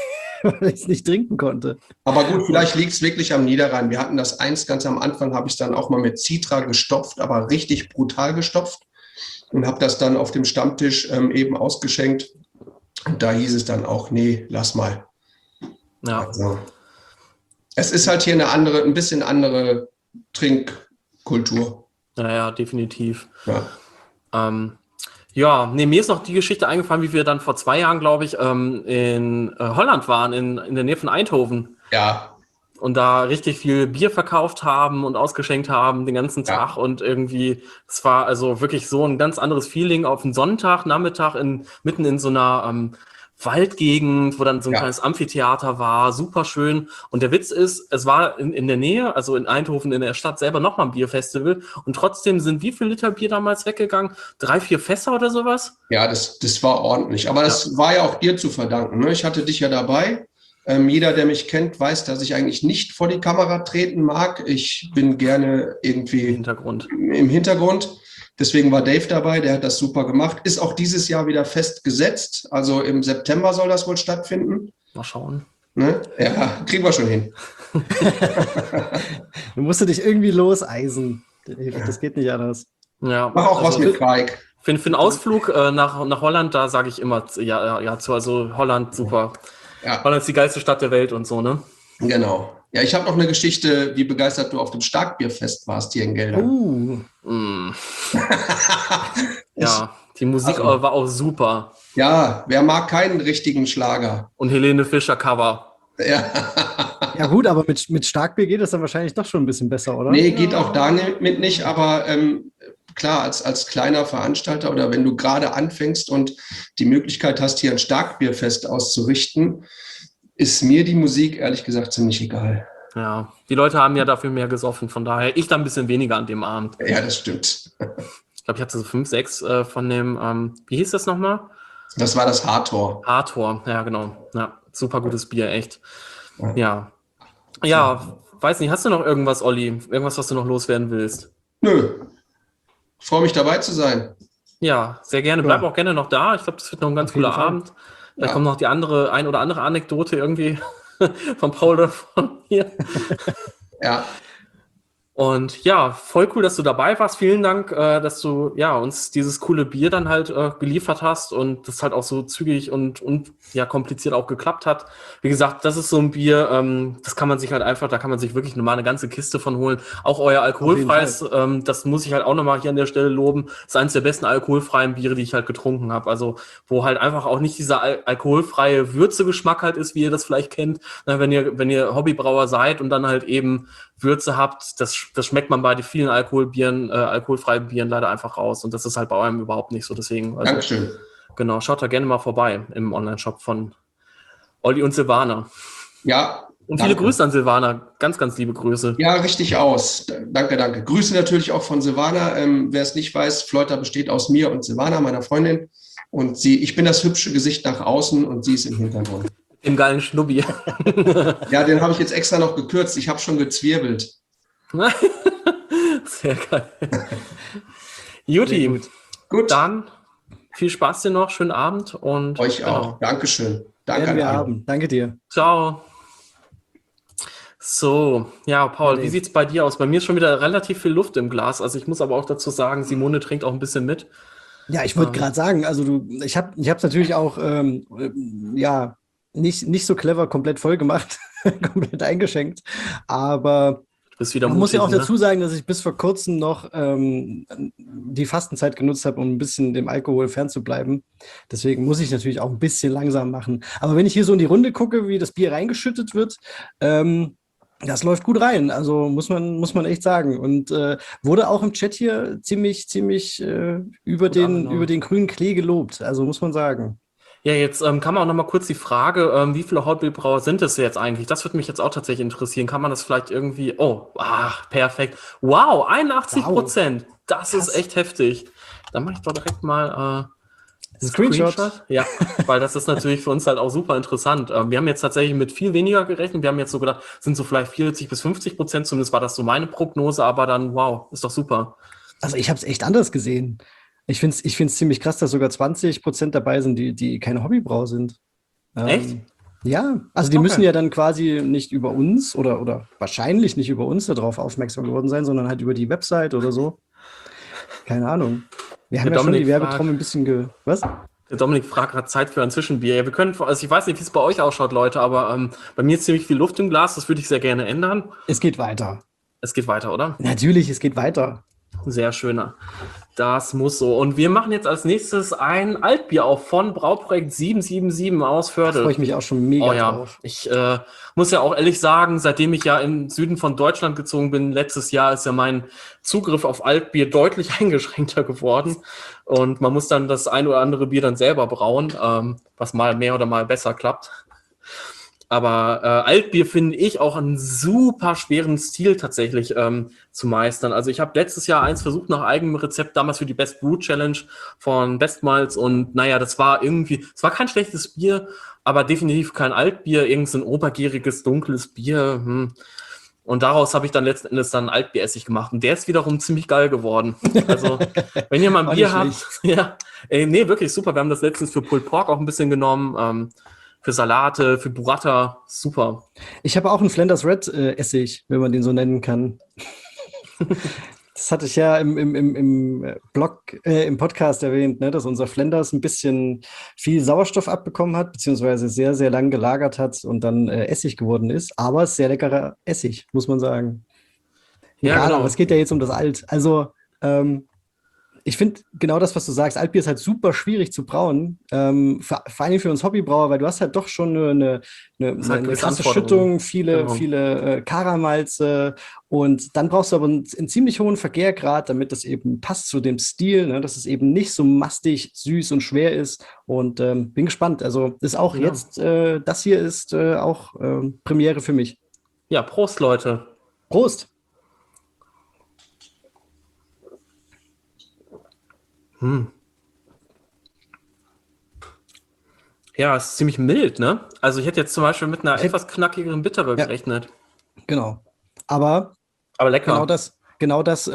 weil ich es nicht trinken konnte. Aber gut, vielleicht liegt es wirklich am Niederrhein. Wir hatten das eins ganz am Anfang, habe ich es dann auch mal mit Citra gestopft, aber richtig brutal gestopft und habe das dann auf dem Stammtisch ähm, eben ausgeschenkt. Und da hieß es dann auch, nee, lass mal. Ja. Also, es ist halt hier eine andere, ein bisschen andere Trinkkultur. Ja, ja, definitiv. Ja. Ähm, ja, nee, mir ist noch die Geschichte eingefallen, wie wir dann vor zwei Jahren, glaube ich, ähm, in äh, Holland waren, in, in der Nähe von Eindhoven. Ja. Und da richtig viel Bier verkauft haben und ausgeschenkt haben den ganzen Ja. Tag. Und irgendwie, es war also wirklich so ein ganz anderes Feeling auf einen Sonntag, Nachmittag in, mitten in so einer ähm, Waldgegend, wo dann so ein Ja. kleines Amphitheater war, super schön. Und der Witz ist, es war in, in der Nähe, also in Eindhoven in der Stadt selber nochmal ein Bierfestival. Und trotzdem sind wie viel Liter Bier damals weggegangen? Drei, vier Fässer oder sowas? Ja, das, das war ordentlich. Aber das war ja auch dir zu verdanken. Ne? Ich hatte dich ja dabei. Ähm, jeder, der mich kennt, weiß, dass ich eigentlich nicht vor die Kamera treten mag. Ich bin gerne irgendwie Hintergrund. im Hintergrund. Deswegen war Dave dabei, der hat das super gemacht. Ist auch dieses Jahr wieder festgesetzt. Also im September soll das wohl stattfinden. Mal schauen. Ne? Ja, kriegen wir schon hin. Du musst dich irgendwie loseisen. Das geht nicht anders. Ja, Mach auch was also mit Quake. Für, für einen Ausflug äh, nach, nach Holland, da sage ich immer ja, ja, ja zu. Also Holland, super. Ja, Holland ist die geilste Stadt der Welt und so, ne? genau. Ja, ich habe noch eine Geschichte, wie begeistert du auf dem Starkbierfest warst hier in Geldern. Uh, Mm. Ja, die Musik Also- war auch super. Ja, wer mag keinen richtigen Schlager? Und Helene Fischer Cover. Ja. ja gut, aber mit, mit Starkbier geht das dann wahrscheinlich doch schon ein bisschen besser, oder? Nee, geht auch damit nicht, aber ähm, klar, als, als kleiner Veranstalter oder wenn du gerade anfängst und die Möglichkeit hast, hier ein Starkbierfest auszurichten, ist mir die Musik ehrlich gesagt ziemlich egal. Ja, die Leute haben ja dafür mehr gesoffen, von daher ich dann ein bisschen weniger an dem Abend. Ja, das stimmt. Ich glaube, ich hatte so fünf, sechs äh, von dem, ähm, wie hieß das nochmal? Das war das Hardtor. Hathor, ja genau. Ja, super gutes Bier, echt. Ja. Ja. Ja, weiß nicht, hast du noch irgendwas, Olli? Irgendwas, was du noch loswerden willst? Nö. Ich freue mich dabei zu sein. Ja, sehr gerne. Bleib Ja. auch gerne noch da. Ich glaube, das wird noch ein ganz Auf jeden cooler Fall. Abend. Da Ja. kommt noch die andere, ein oder andere Anekdote irgendwie von Paul oder von mir. Ja, Und ja, voll cool, dass du dabei warst. Vielen Dank, äh, dass du ja uns dieses coole Bier dann halt äh, geliefert hast und das halt auch so zügig und, und ja kompliziert auch geklappt hat. Wie gesagt, das ist so ein Bier, ähm, das kann man sich halt einfach, da kann man sich wirklich nochmal eine ganze Kiste von holen. Auch euer alkoholfreies, ähm, das muss ich halt auch nochmal hier an der Stelle loben, ist eines der besten alkoholfreien Biere, die ich halt getrunken habe. Also wo halt einfach auch nicht dieser al alkoholfreie Würzegeschmack halt ist, wie ihr das vielleicht kennt. Na, wenn ihr, wenn ihr Hobbybrauer seid und dann halt eben Würze habt, das, das schmeckt man bei den vielen Alkoholbieren, äh, alkoholfreien Bieren leider einfach raus. Und das ist halt bei eurem überhaupt nicht so. Deswegen, also, Dankeschön. genau, schaut da gerne mal vorbei im Online-Shop von Olli und Silvana. Ja. Und viele danke. Grüße an Silvana. Ganz, ganz liebe Grüße. Ja, richtig aus. D- Danke, danke. Grüße natürlich auch von Silvana. Ähm, wer es nicht weiß, Fleuter besteht aus mir und Silvana, meiner Freundin. Und sie, ich bin das hübsche Gesicht nach außen und sie ist im Hintergrund. Im geilen Schnubbi. Ja, den habe ich jetzt extra noch gekürzt. Ich habe schon gezwirbelt. Sehr geil. Juti, Sehr gut. Gut, dann viel Spaß dir noch, schönen Abend und euch genau. auch. Dankeschön. Danke Werden an wir alle. haben. Danke dir. Ciao. So, ja, Paul, wie Nee. sieht's bei dir aus? Bei mir ist schon wieder relativ viel Luft im Glas. Also ich muss aber auch dazu sagen, Simone trinkt auch ein bisschen mit. Ja, ich wollte Ähm. gerade sagen, also du, ich habe ich es natürlich auch, ähm, äh, ja, nicht, nicht so clever komplett voll gemacht, komplett eingeschenkt, aber Du bist wieder man muss ja auch mutig, ne? dazu sagen, dass ich bis vor kurzem noch ähm, die Fastenzeit genutzt habe, um ein bisschen dem Alkohol fernzubleiben. Deswegen muss ich natürlich auch ein bisschen langsam machen. Aber wenn ich hier so in die Runde gucke, wie das Bier reingeschüttet wird, ähm, das läuft gut rein. Also muss man, muss man echt sagen. Und äh, wurde auch im Chat hier ziemlich, ziemlich äh, über, Gut den, angenommen. über den grünen Klee gelobt. Also muss man sagen. Ja, jetzt ähm, kann man auch noch mal kurz die Frage, ähm, wie viele Hobbybrauer sind es jetzt eigentlich? Das würde mich jetzt auch tatsächlich interessieren. Kann man das vielleicht irgendwie, oh, ach, perfekt. Wow, einundachtzig Prozent. Das Krass. ist echt heftig. Dann mache ich doch direkt mal äh, einen Screenshot. Ja, weil das ist natürlich für uns halt auch super interessant. Ähm, wir haben jetzt tatsächlich mit viel weniger gerechnet. Wir haben jetzt so gedacht, sind so vielleicht vierzig bis fünfzig Prozent. Zumindest war das so meine Prognose. Aber dann, wow, ist doch super. Also ich habe es echt anders gesehen. Ich finde es ich find's ziemlich krass, dass sogar zwanzig Prozent dabei sind, die, die keine Hobbybrau sind. Ähm, Echt? Ja, also die Okay. müssen ja dann quasi nicht über uns oder, oder wahrscheinlich nicht über uns darauf aufmerksam geworden sein, sondern halt über die Website oder so. Keine Ahnung. Wir haben Der ja schon die Dominik Werbetrommel ein bisschen ge... Was? Der Dominik fragt gerade Zeit für ein Zwischenbier. Ja, wir können, also ich weiß nicht, wie es bei euch ausschaut, Leute, aber ähm, bei mir ist ziemlich viel Luft im Glas, das würde ich sehr gerne ändern. Es geht weiter. Es geht weiter, oder? Natürlich, es geht weiter. Sehr schöner. Das muss so. Und wir machen jetzt als nächstes ein Altbier auf von Brauprojekt sieben sieben sieben aus Da Förde. freue ich mich auch schon mega Oh ja, drauf. ich äh, muss ja auch ehrlich sagen, seitdem ich ja im Süden von Deutschland gezogen bin, letztes Jahr ist ja mein Zugriff auf Altbier deutlich eingeschränkter geworden. Und man muss dann das ein oder andere Bier dann selber brauen, ähm, was mal mehr oder mal besser klappt. Aber äh, Altbier finde ich auch einen super schweren Stil tatsächlich ähm, zu meistern. Also ich habe letztes Jahr eins versucht nach eigenem Rezept, damals für die Best Brew Challenge von Bestmalz. Und naja, das war irgendwie, es war kein schlechtes Bier, aber definitiv kein Altbier, irgendein obergäriges, dunkles Bier. Hm. Und daraus habe ich dann letzten Endes dann Altbieressig gemacht. Und der ist wiederum ziemlich geil geworden. Also, wenn ihr mal ein Auch Bier nicht habt, ja, ey, nee, wirklich super. Wir haben das letztens für Pulled Pork auch ein bisschen genommen. Ähm, für Salate, für Burrata, super. Ich habe auch einen Flanders Red äh, Essig, wenn man den so nennen kann. Das hatte ich ja im, im, im, im Blog, äh, im Podcast erwähnt, ne, dass unser Flanders ein bisschen viel Sauerstoff abbekommen hat, beziehungsweise sehr, sehr lang gelagert hat und dann äh, Essig geworden ist. Aber es ist sehr leckerer Essig, muss man sagen. Ja, Egal, genau. aber es geht ja jetzt um das Alt. Also, ähm, ich finde genau das, was du sagst. Altbier ist halt super schwierig zu brauen. Ähm, vor, vor allem für uns Hobbybrauer, weil du hast halt doch schon eine, eine, eine, Das hat eine gewisse krasse Anforderungen. Schüttung, viele, Genau. viele äh, Karamalze und dann brauchst du aber einen, einen ziemlich hohen Vergärgrad, damit das eben passt zu dem Stil, ne? Dass es eben nicht so mastig, süß und schwer ist. Und ähm, bin gespannt. Also ist auch Ja. jetzt, äh, das hier ist äh, auch ähm, Premiere für mich. Ja, Prost, Leute. Prost! Hm. Ja, es ist ziemlich mild, ne? Also ich hätte jetzt zum Beispiel mit einer Ich hätt- etwas knackigeren Bittere Ja. gerechnet. Genau. Aber Aber lecker. genau das, genau das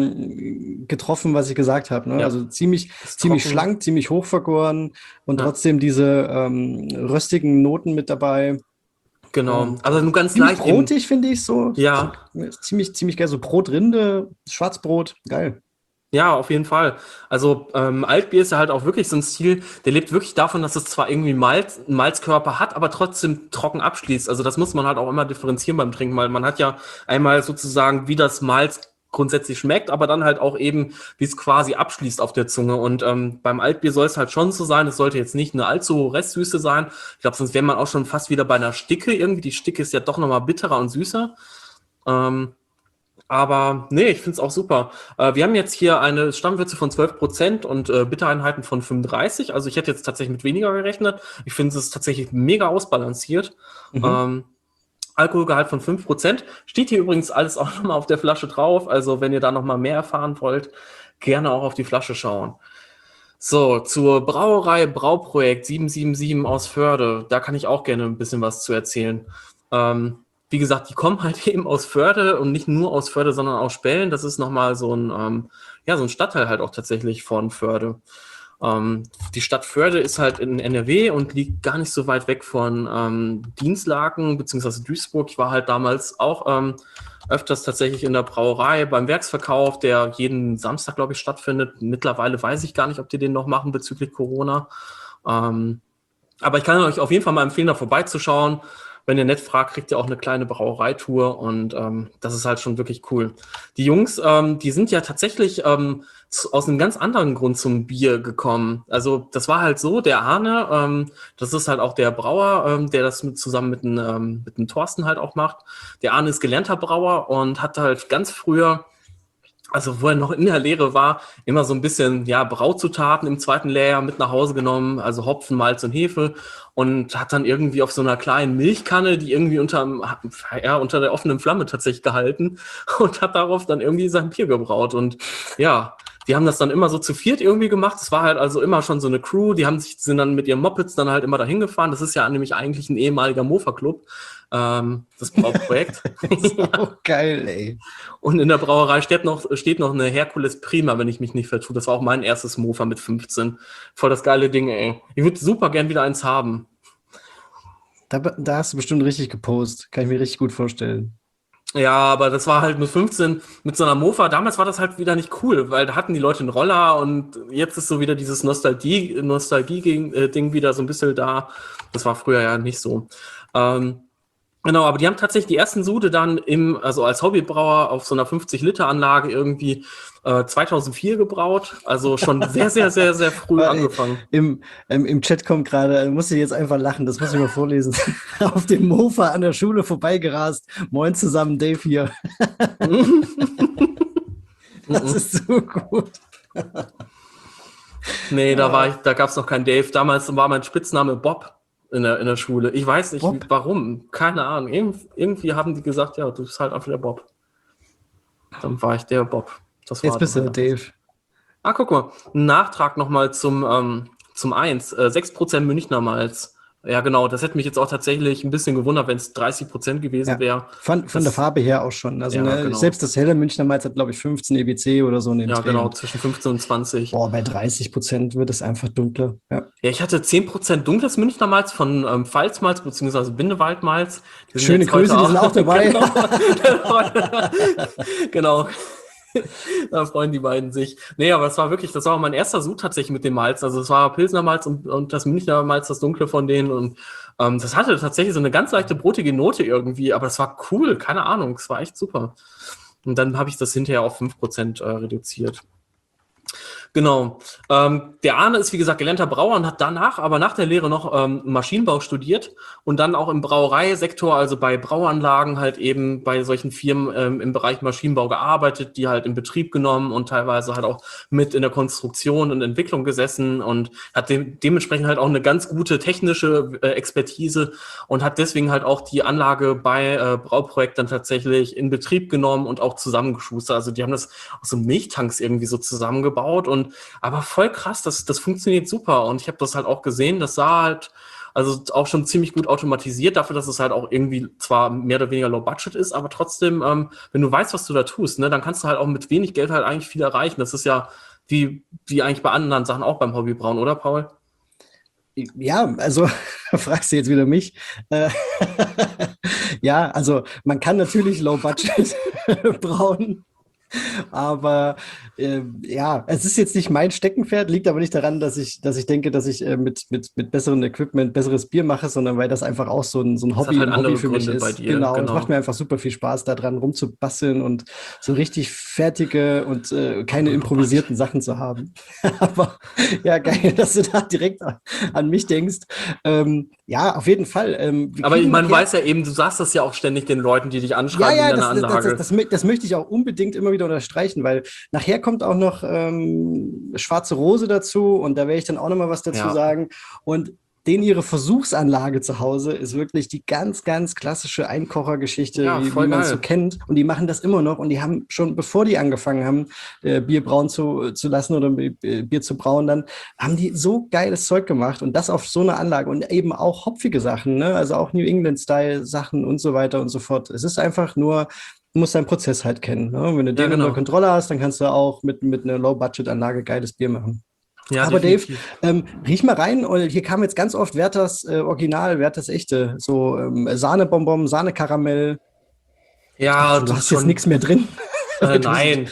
ähm, getroffen, was ich gesagt habe. Ne? Ja. Also ziemlich, Ist ziemlich trocken. schlank, ziemlich hochvergoren und Ja. trotzdem diese ähm, röstigen Noten mit dabei. Genau. Ähm, Also nur ganz Ziemlich leicht eben. brotig, finde ich so. Ja. Ziemlich, ziemlich geil. So Brotrinde, Schwarzbrot, geil. Ja, auf jeden Fall. Also ähm, Altbier ist ja halt auch wirklich so ein Stil, der lebt wirklich davon, dass es zwar irgendwie Malz, einen Malzkörper hat, aber trotzdem trocken abschließt. Also das muss man halt auch immer differenzieren beim Trinken, weil man hat ja einmal sozusagen, wie das Malz grundsätzlich schmeckt, aber dann halt auch eben, wie es quasi abschließt auf der Zunge. Und ähm, beim Altbier soll es halt schon so sein, es sollte jetzt nicht eine allzu hohe Restsüße sein. Ich glaube, sonst wäre man auch schon fast wieder bei einer Sticke irgendwie. Die Sticke ist ja doch nochmal bitterer und süßer. Ähm, Aber nee, ich finde es auch super. Äh, wir haben jetzt hier eine Stammwürze von zwölf Prozent und äh, Bittereinheiten von fünfunddreißig. Also ich hätte jetzt tatsächlich mit weniger gerechnet. Ich finde, es ist tatsächlich mega ausbalanciert. Mhm. Ähm, Alkoholgehalt von fünf Prozent. Steht hier übrigens alles auch nochmal auf der Flasche drauf. Also wenn ihr da nochmal mehr erfahren wollt, gerne auch auf die Flasche schauen. So, zur Brauerei Brauprojekt sieben sieben sieben aus Förde. Da kann ich auch gerne ein bisschen was zu erzählen. Ähm, Wie gesagt, die kommen halt eben aus Förde und nicht nur aus Förde, sondern aus Spellen. Das ist nochmal so ein, ähm, ja, so ein Stadtteil halt auch tatsächlich von Förde. Ähm, die Stadt Förde ist halt in N R W und liegt gar nicht so weit weg von ähm, Dinslaken bzw. Duisburg. Ich war halt damals auch ähm, öfters tatsächlich in der Brauerei beim Werksverkauf, der jeden Samstag, glaube ich, stattfindet. Mittlerweile weiß ich gar nicht, ob die den noch machen bezüglich Corona. Ähm, aber ich kann euch auf jeden Fall mal empfehlen, da vorbeizuschauen. Wenn ihr nett fragt, kriegt ihr auch eine kleine Brauereitour und ähm, das ist halt schon wirklich cool. Die Jungs, ähm, die sind ja tatsächlich ähm, zu, aus einem ganz anderen Grund zum Bier gekommen. Also das war halt so, der Arne, ähm, das ist halt auch der Brauer, ähm, der das mit, zusammen mit dem, ähm, mit dem Thorsten halt auch macht. Der Arne ist gelernter Brauer und hat halt ganz früher, also wo er noch in der Lehre war, immer so ein bisschen, ja, Brauzutaten im zweiten Lehrjahr mit nach Hause genommen, also Hopfen, Malz und Hefe und hat dann irgendwie auf so einer kleinen Milchkanne, die irgendwie unter, ja, unter der offenen Flamme tatsächlich gehalten und hat darauf dann irgendwie sein Bier gebraut und ja, die haben das dann immer so zu viert irgendwie gemacht. Es war halt also immer schon so eine Crew, die haben sich, sind dann mit ihren Mopeds dann halt immer dahin gefahren. Das ist ja nämlich eigentlich ein ehemaliger Mofa-Club, ähm, das Brauprojekt. Oh, geil, ey. Und in der Brauerei steht noch, steht noch eine Herkules Prima, wenn ich mich nicht vertue. Das war auch mein erstes Mofa mit fünfzehn. Voll das geile Ding, ey. Ich würde super gern wieder eins haben. Da, da hast du bestimmt richtig gepostet. Kann ich mir richtig gut vorstellen. Ja, aber das war halt mit fünfzehn mit so einer Mofa. Damals war das halt wieder nicht cool, weil da hatten die Leute einen Roller und jetzt ist so wieder dieses Nostalgie, Nostalgie-Ding wieder so ein bisschen da. Das war früher ja nicht so. Ähm, genau, aber die haben tatsächlich die ersten Sude dann im, also als Hobbybrauer auf so einer fünfzig-Liter-Anlage irgendwie äh, zweitausendvier gebraut. Also schon sehr, sehr, sehr, sehr früh angefangen. Im, ähm, Im Chat kommt gerade, muss ich jetzt einfach lachen, das muss ich mal vorlesen. Auf dem Mofa an der Schule vorbeigerast. Moin zusammen, Dave hier. Das ist so gut. Nee, da war ich, da gab es noch keinen Dave. Damals war mein Spitzname Bob in der, in der Schule. Ich weiß nicht, Bob? warum. Keine Ahnung. Irgend, irgendwie haben die gesagt, ja, du bist halt einfach der Bob. Dann war ich der Bob. Das war Jetzt bist du der Dave. Ah, guck mal. Ein Nachtrag nochmal zum, ähm, zum eins. Äh, sechs Prozent Münchner Malz. Ja, genau. Das hätte mich jetzt auch tatsächlich ein bisschen gewundert, wenn es dreißig Prozent gewesen Ja, wäre. Von, von der Farbe her auch schon. Also Ja, ne, genau. selbst das helle Münchner Malz hat, glaube ich, fünfzehn E B C oder so in den Ja, Dreh. genau. Zwischen fünfzehn und zwanzig. Boah, bei dreißig Prozent wird es einfach dunkler. Ja. Ja, ich hatte zehn Prozent dunkles Münchner Malz von ähm, Pfalzmalz bzw. Bindewaldmalz. Die sind Schöne jetzt heute Grüße, die sind auch dabei. Genau. Genau. Da freuen die beiden sich. Nee, aber es war wirklich, das war mein erster Sud tatsächlich mit dem Malz. Also es war Pilsner Malz und, und das Münchner Malz, das Dunkle von denen. Und ähm, das hatte tatsächlich so eine ganz leichte brotige Note irgendwie, aber es war cool, keine Ahnung, es war echt super. Und dann habe ich das hinterher auf fünf Prozent äh, reduziert. Genau. Ähm, der Arne ist, wie gesagt, gelernter Brauer und hat danach, aber nach der Lehre noch ähm, Maschinenbau studiert und dann auch im Brauereisektor, also bei Brauanlagen halt eben bei solchen Firmen ähm, im Bereich Maschinenbau gearbeitet, die halt in Betrieb genommen und teilweise halt auch mit in der Konstruktion und Entwicklung gesessen und hat de- dementsprechend halt auch eine ganz gute technische äh, Expertise und hat deswegen halt auch die Anlage bei äh, Brauprojekt dann tatsächlich in Betrieb genommen und auch zusammengeschustert. Also die haben das aus so Milchtanks irgendwie so zusammengebaut und aber voll krass, das, das funktioniert super und ich habe das halt auch gesehen, das sah halt also auch schon ziemlich gut automatisiert, dafür, dass es halt auch irgendwie zwar mehr oder weniger low budget ist, aber trotzdem, ähm, wenn du weißt, was du da tust, ne, dann kannst du halt auch mit wenig Geld halt eigentlich viel erreichen. Das ist ja wie, wie eigentlich bei anderen Sachen auch beim Hobbybrauen, oder Paul? Ja, also fragst du jetzt wieder mich. Äh, ja, also man kann natürlich Low Budget brauen. Aber äh, ja, es ist jetzt nicht mein Steckenpferd, liegt aber nicht daran, dass ich, dass ich denke, dass ich äh, mit, mit, mit besserem Equipment besseres Bier mache, sondern weil das einfach auch so ein, so ein Hobby, halt ein Hobby für mich Gründe ist. bei dir, genau, genau. und es macht mir einfach super viel Spaß, da dran rumzubasteln und so richtig fertige und äh, keine improvisierten Sachen zu haben. Aber ja, geil, dass du da direkt an, an mich denkst. Ähm, ja, auf jeden Fall. Ähm, aber ich meine, du weißt ja eben, du sagst das ja auch ständig den Leuten, die dich anschreiben ja, ja, in deiner das, Anlage. Das, das, das, das möchte ich auch unbedingt immer wieder unterstreichen, weil nachher kommt auch noch ähm, Schwarze Rose dazu und da werde ich dann auch noch mal was dazu Ja. sagen. Und denen ihre Versuchsanlage zu Hause ist wirklich die ganz, ganz klassische Einkochergeschichte, Ja, wie, voll wie man es geil. so kennt. Und die machen das immer noch und die haben schon, bevor die angefangen haben, äh, Bier brauen zu, zu lassen oder äh, Bier zu brauen, dann haben die so geiles Zeug gemacht und das auf so einer Anlage und eben auch hopfige Sachen, ne? Also auch New England-Style-Sachen und so weiter und so fort. Es ist einfach nur, du musst deinen Prozess halt kennen. Ne? Wenn du den genau. unter Kontrolle hast, dann kannst du auch mit, mit einer Low-Budget-Anlage geiles Bier machen. Ja, aber definitiv. Dave, ähm, riech mal rein. Und hier kam jetzt ganz oft Werthers äh, Original, Werthers echte. So ähm, Sahnebonbon, Sahnekaramell. Ja, du das hast ist schon, jetzt nichts mehr drin. Äh, nein.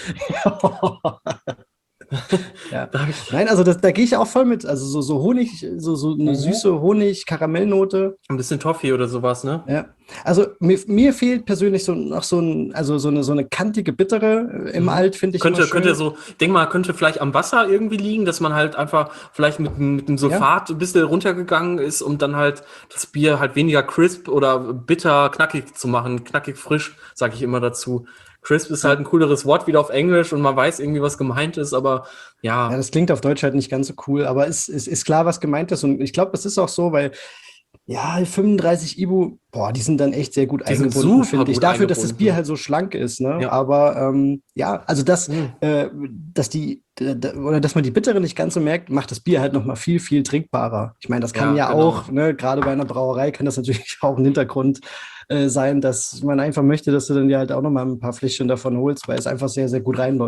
Ja. Da hab ich Nein, also das, da gehe ich auch voll mit. Also so, so Honig, so, so eine Mhm. süße Honig-Karamellnote. ein bisschen Toffee oder sowas, ne? Ja. Also mir, mir fehlt persönlich so noch so ein, also so eine so eine kantige Bittere äh, im Mhm. Alt, finde ich. Könnte, immer schön. könnte so, ich denke mal, könnte vielleicht am Wasser irgendwie liegen, dass man halt einfach vielleicht mit, mit dem Sulfat ein bisschen runtergegangen ist, um dann halt das Bier halt weniger crisp oder bitter knackig zu machen. Knackig frisch, sage ich immer dazu. Crisp ist halt ein cooleres Wort wieder auf Englisch und man weiß irgendwie, was gemeint ist, aber ja. Ja, das klingt auf Deutsch halt nicht ganz so cool, aber es, es ist klar, was gemeint ist. Und ich glaube, das ist auch so, weil ja, fünfunddreißig Ibu, boah, die sind dann echt sehr gut Die sind eingebunden, super finde ich. gut Dafür, dass das eingebunden. Bier halt so schlank ist, ne? Ja. Aber ähm, ja, also das, Mhm. äh, dass die, d- d- oder dass man die Bittere nicht ganz so merkt, macht das Bier halt noch mal viel, viel trinkbarer. Ich meine, das kann ja, Ja, genau. auch, ne, gerade bei einer Brauerei kann das natürlich auch ein Hintergrund äh, sein, dass man einfach möchte, dass du dann dir halt auch noch mal ein paar Fläschchen davon holst, weil es einfach sehr, sehr gut reinläuft.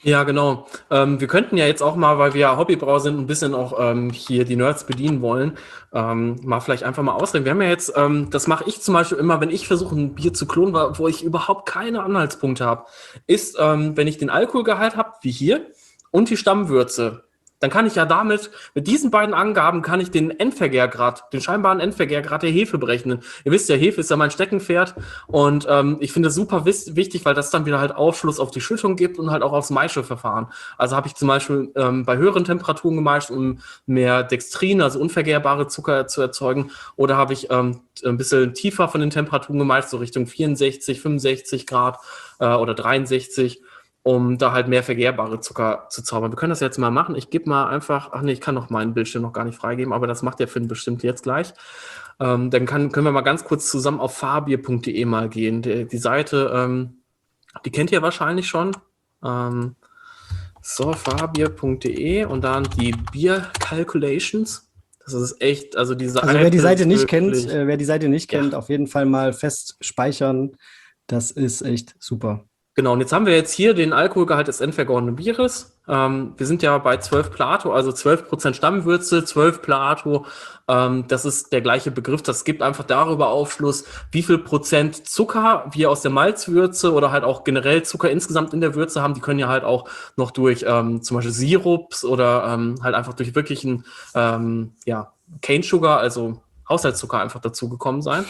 Ja, genau. Ähm, wir könnten ja jetzt auch mal, weil wir ja Hobbybrauer sind, ein bisschen auch ähm, hier die Nerds bedienen wollen, ähm, mal vielleicht einfach mal ausreden. Wir haben ja jetzt, ähm, das mache ich zum Beispiel immer, wenn ich versuche, ein Bier zu klonen, wo wo ich überhaupt keine Anhaltspunkte habe, ist, ähm, wenn ich den Alkoholgehalt habe, wie hier, und die Stammwürze. Dann kann ich ja damit, mit diesen beiden Angaben, kann ich den Endvergärgrad, den scheinbaren Endvergärgrad der Hefe berechnen. Ihr wisst ja, Hefe ist ja mein Steckenpferd und ähm, ich finde das super wis- wichtig, weil das dann wieder halt Aufschluss auf die Schüttung gibt und halt auch aufs Maischeverfahren. Also habe ich zum Beispiel ähm, bei höheren Temperaturen gemaischt, um mehr Dextrin, also unvergärbare Zucker zu erzeugen, oder habe ich ähm, ein bisschen tiefer von den Temperaturen gemaischt, so Richtung vierundsechzig, fünfundsechzig Grad äh, oder dreiundsechzig, um da halt mehr vergärbare Zucker zu zaubern. Wir können das jetzt mal machen. Ich gebe mal einfach, ach nee, ich kann noch meinen Bildschirm noch gar nicht freigeben, aber das macht der Finn bestimmt jetzt gleich. Ähm, dann kann, können wir mal ganz kurz zusammen auf fahrbier punkt de mal gehen. Die, die Seite, ähm, die kennt ihr wahrscheinlich schon. Ähm, so, fahrbier punkt de und dann die Beer Calculations. Das ist echt, also diese Also wer die Seite nicht wirklich, kennt, äh, wer die Seite nicht Ja. kennt, auf jeden Fall mal fest speichern. Das ist echt super. Genau, und jetzt haben wir jetzt hier den Alkoholgehalt des endvergorenen Bieres. Ähm, wir sind ja bei zwölf Plato, also zwölf Prozent Stammwürze, zwölf Plato. Ähm, das ist der gleiche Begriff. Das gibt einfach darüber Aufschluss, wie viel Prozent Zucker wir aus der Malzwürze oder halt auch generell Zucker insgesamt in der Würze haben. Die können ja halt auch noch durch ähm, zum Beispiel Sirups oder ähm, halt einfach durch wirklichen ähm, ja, Cane Sugar, also Haushaltszucker einfach dazugekommen sein.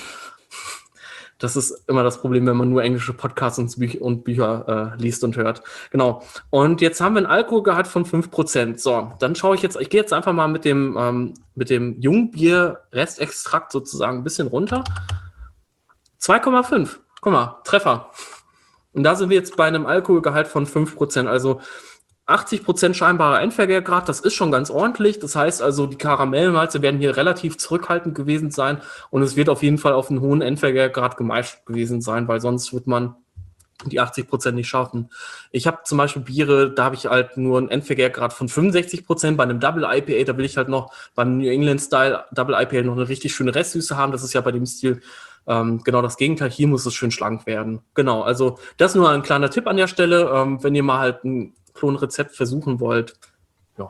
Das ist immer das Problem, wenn man nur englische Podcasts und, Büch und Bücher äh, liest und hört. Genau. Und jetzt haben wir einen Alkoholgehalt von fünf Prozent. So, dann schaue ich jetzt, ich gehe jetzt einfach mal mit dem, ähm, mit dem Jungbier-Restextrakt sozusagen ein bisschen runter. zwei Komma fünf. Guck mal, Treffer. Und da sind wir jetzt bei einem Alkoholgehalt von fünf Prozent. Also achtzig Prozent scheinbarer Endvergärgrad, das ist schon ganz ordentlich. Das heißt also, die Karamellmalze werden hier relativ zurückhaltend gewesen sein und es wird auf jeden Fall auf einen hohen Endvergärgrad gemeischt gewesen sein, weil sonst wird man die achtzig Prozent nicht schaffen. Ich habe zum Beispiel Biere, da habe ich halt nur einen Endvergärgrad von fünfundsechzig Prozent. Bei einem Double I P A, da will ich halt noch beim New England Style Double I P A noch eine richtig schöne Restsüße haben. Das ist ja bei dem Stil ähm, genau das Gegenteil. Hier muss es schön schlank werden. Genau, also das nur ein kleiner Tipp an der Stelle, ähm, wenn ihr mal halt ein Klonrezept versuchen wollt. Ja.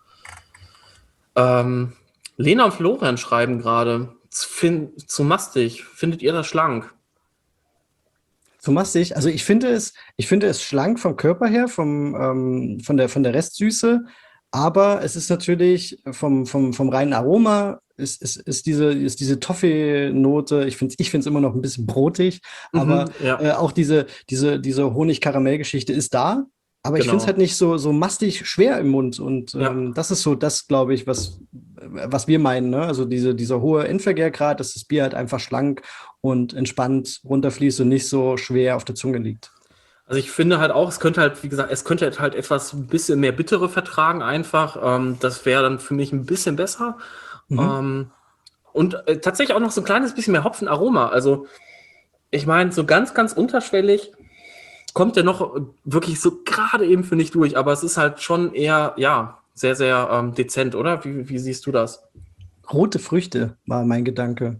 Ähm, Lena und Florian schreiben gerade, zu, zu mastig. Findet ihr das schlank? Zu mastig. Also ich finde es, ich finde es schlank vom Körper her, vom, ähm, von der, von der Restsüße, aber es ist natürlich vom, vom, vom reinen Aroma, ist, ist, ist diese, ist diese Toffee-Note, ich finde es ich find's immer noch ein bisschen brotig, aber Mhm, ja. äh, auch diese, diese, diese Honig-Karamell-Geschichte ist da. Aber ich Genau. finde es halt nicht so, so mastig schwer im Mund. Und Ja. ähm, das ist so das, glaube ich, was, was wir meinen. Ne? Also diese, dieser hohe Endvergärgrad, dass das Bier halt einfach schlank und entspannt runterfließt und nicht so schwer auf der Zunge liegt. Also ich finde halt auch, es könnte halt, wie gesagt, es könnte halt etwas ein bisschen mehr Bittere vertragen einfach. Ähm, das wäre dann für mich ein bisschen besser. Mhm. Ähm, und äh, tatsächlich auch noch so ein kleines bisschen mehr Hopfenaroma. Also ich meine, so ganz, ganz unterschwellig kommt der noch wirklich so gerade eben, finde ich, durch. Aber es ist halt schon eher, ja, sehr, sehr ähm, dezent, oder? Wie, wie siehst du das? Rote Früchte war mein Gedanke.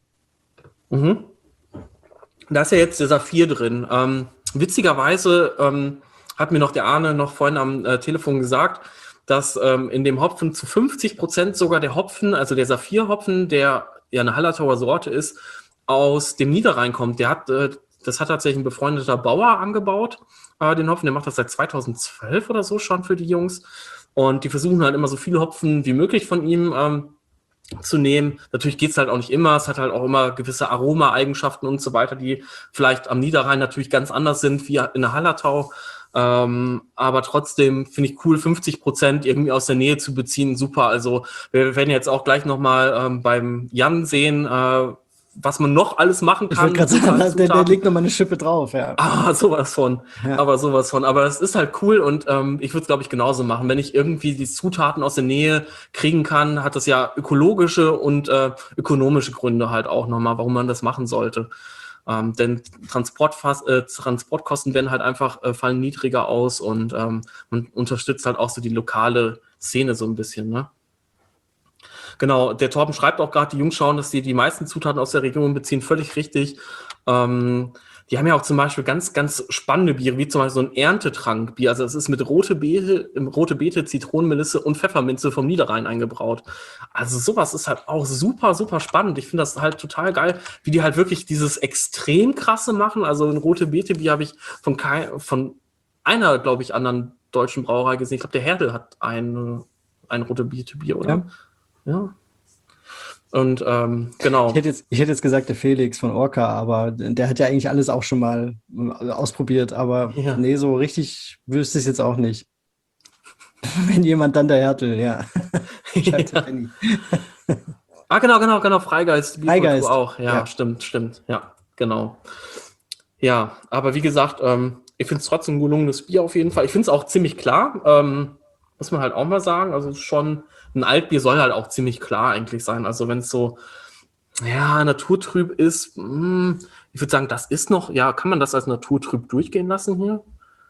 Mhm. Da ist ja jetzt der Saphir drin. Ähm, witzigerweise ähm, hat mir noch der Arne noch vorhin am äh, Telefon gesagt, dass ähm, in dem Hopfen zu fünfzig Prozent sogar der Hopfen, also der Saphir-Hopfen, der ja eine Hallertauer Sorte ist, aus dem Niederrhein kommt. Der hat, äh, das hat tatsächlich ein befreundeter Bauer angebaut, äh, den Hopfen. Der macht das seit zweitausendzwölf oder so schon für die Jungs. Und die versuchen halt immer so viele Hopfen wie möglich von ihm ähm, zu nehmen. Natürlich geht es halt auch nicht immer. Es hat halt auch immer gewisse Aroma-Eigenschaften und so weiter, die vielleicht am Niederrhein natürlich ganz anders sind wie in der Hallertau. Ähm, aber trotzdem finde ich cool, fünfzig Prozent irgendwie aus der Nähe zu beziehen. Super. Also wir werden jetzt auch gleich nochmal ähm, beim Jan sehen, äh, was man noch alles machen Ich kann. wollte gerade sagen, der, der legt nochmal eine Schippe drauf, ja. Ah, sowas von. Ja. Aber sowas von. Aber es ist halt cool und ähm, ich würde es, glaube ich, genauso machen. Wenn ich irgendwie die Zutaten aus der Nähe kriegen kann, hat das ja ökologische und äh, ökonomische Gründe halt auch nochmal, warum man das machen sollte. Ähm, denn Transportfass, äh, Transportkosten werden halt einfach, äh, fallen niedriger aus und ähm, man unterstützt halt auch so die lokale Szene so ein bisschen, ne? Genau, der Torben schreibt auch gerade, die Jungs schauen, dass sie die meisten Zutaten aus der Region beziehen, völlig richtig. Ähm, die haben ja auch zum Beispiel ganz, ganz spannende Biere, wie zum Beispiel so ein Erntetrankbier. Also es ist mit rote Beete, rote Beete, Zitronenmelisse und Pfefferminze vom Niederrhein eingebraut. Also sowas ist halt auch super, super spannend. Ich finde das halt total geil, wie die halt wirklich dieses extrem krasse machen. Also ein rote Beete-Bier habe ich von, kein, von einer, glaube ich, anderen deutschen Brauerei gesehen. Ich glaube, der Herdel hat ein, ein rote Beete-Bier, oder? Ja. ja. Und ähm, genau. Ich hätte, jetzt, ich hätte jetzt gesagt, der Felix von Orca, aber der hat ja eigentlich alles auch schon mal ausprobiert. Aber ja. nee, so richtig wüsste ich es jetzt auch nicht. Wenn jemand, dann der Härtel, ja. ja. ah, genau, genau, genau. Freigeist. Freigeist. Auch. Ja, ja, stimmt, stimmt. Ja, genau. Ja, aber wie gesagt, ähm, ich finde es trotzdem ein gelungenes Bier auf jeden Fall. Ich finde es auch ziemlich klar. Ähm, muss man halt auch mal sagen. Also schon ein Altbier soll halt auch ziemlich klar eigentlich sein. Also wenn es so, ja, naturtrüb ist, mh, ich würde sagen, das ist noch, ja, kann man das als naturtrüb durchgehen lassen hier?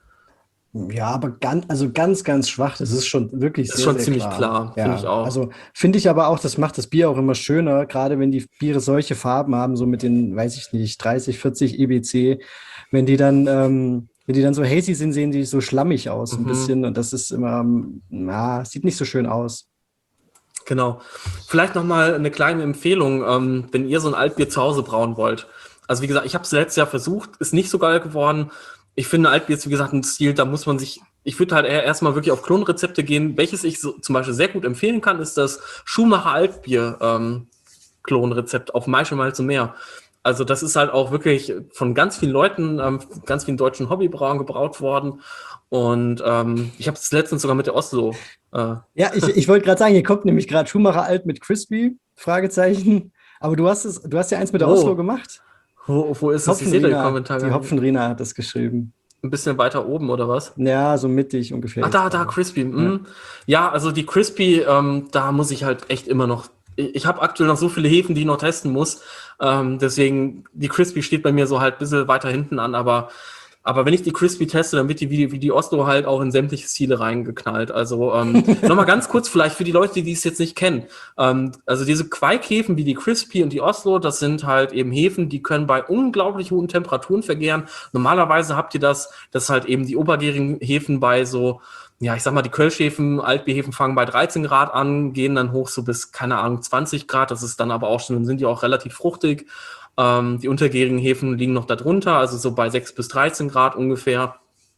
Ja, aber ganz, also ganz, ganz schwach. Das ist schon wirklich das sehr, ist schon sehr ziemlich klar, klar ja, finde ich auch. Also finde ich aber auch, das macht das Bier auch immer schöner, gerade wenn die Biere solche Farben haben, so mit den, weiß ich nicht, dreißig, vierzig E B C, wenn die dann, ähm, wenn die dann so hazy sind, sehen die so schlammig aus ein Mhm. bisschen und das ist immer, na, sieht nicht so schön aus. Genau. Vielleicht nochmal eine kleine Empfehlung, ähm, wenn ihr so ein Altbier zu Hause brauen wollt. Also wie gesagt, ich habe es letztes Jahr versucht, ist nicht so geil geworden. Ich finde, Altbier ist, wie gesagt, ein Stil, da muss man sich, ich würde halt eher erstmal wirklich auf Klonrezepte gehen. Welches ich so, zum Beispiel sehr gut empfehlen kann, ist das Schumacher Altbier ähm, Klonrezept auf Maischemalz und mehr. Also das ist halt auch wirklich von ganz vielen Leuten, ähm, ganz vielen deutschen Hobbybrauern gebraut worden. Und ähm, ich habe es letztens sogar mit der Oslo. Äh, Ja, ich, ich wollte gerade sagen, hier kommt nämlich gerade Schumacher Alt mit Crispy, Fragezeichen. Aber du hast es, du hast ja eins mit der Oh. Oslo gemacht. wo, wo ist das? Ich sehe den Hopfenrina, Kommentar. die gar nicht. Hopfenrina hat das geschrieben. Ein bisschen weiter oben, oder was? Ja, so mittig ungefähr. Ach, da, da, Crispy. Mm. Ja, also die Crispy, ähm, da muss ich halt echt immer noch. Ich, ich habe aktuell noch so viele Hefen, die ich noch testen muss. Ähm, deswegen, die Crispy steht bei mir so halt ein bisschen weiter hinten an, aber. Aber wenn ich die Crispy teste, dann wird die wie, wie die Oslo halt auch in sämtliche Ziele reingeknallt. Also ähm, nochmal ganz kurz vielleicht für die Leute, die es jetzt nicht kennen. Ähm, also diese Queikhäfen wie die Crispy und die Oslo, das sind halt eben Hefen, die können bei unglaublich hohen Temperaturen vergären. Normalerweise habt ihr das, dass halt eben die obergärigen Hefen bei so, ja, ich sag mal, die Kölschhefen, Altbierhefen fangen bei dreizehn Grad an, gehen dann hoch so bis, keine Ahnung, zwanzig Grad. Das ist dann aber auch schon, dann sind die auch relativ fruchtig. Die untergärigen Hefen liegen noch darunter, also so bei sechs bis dreizehn Grad ungefähr.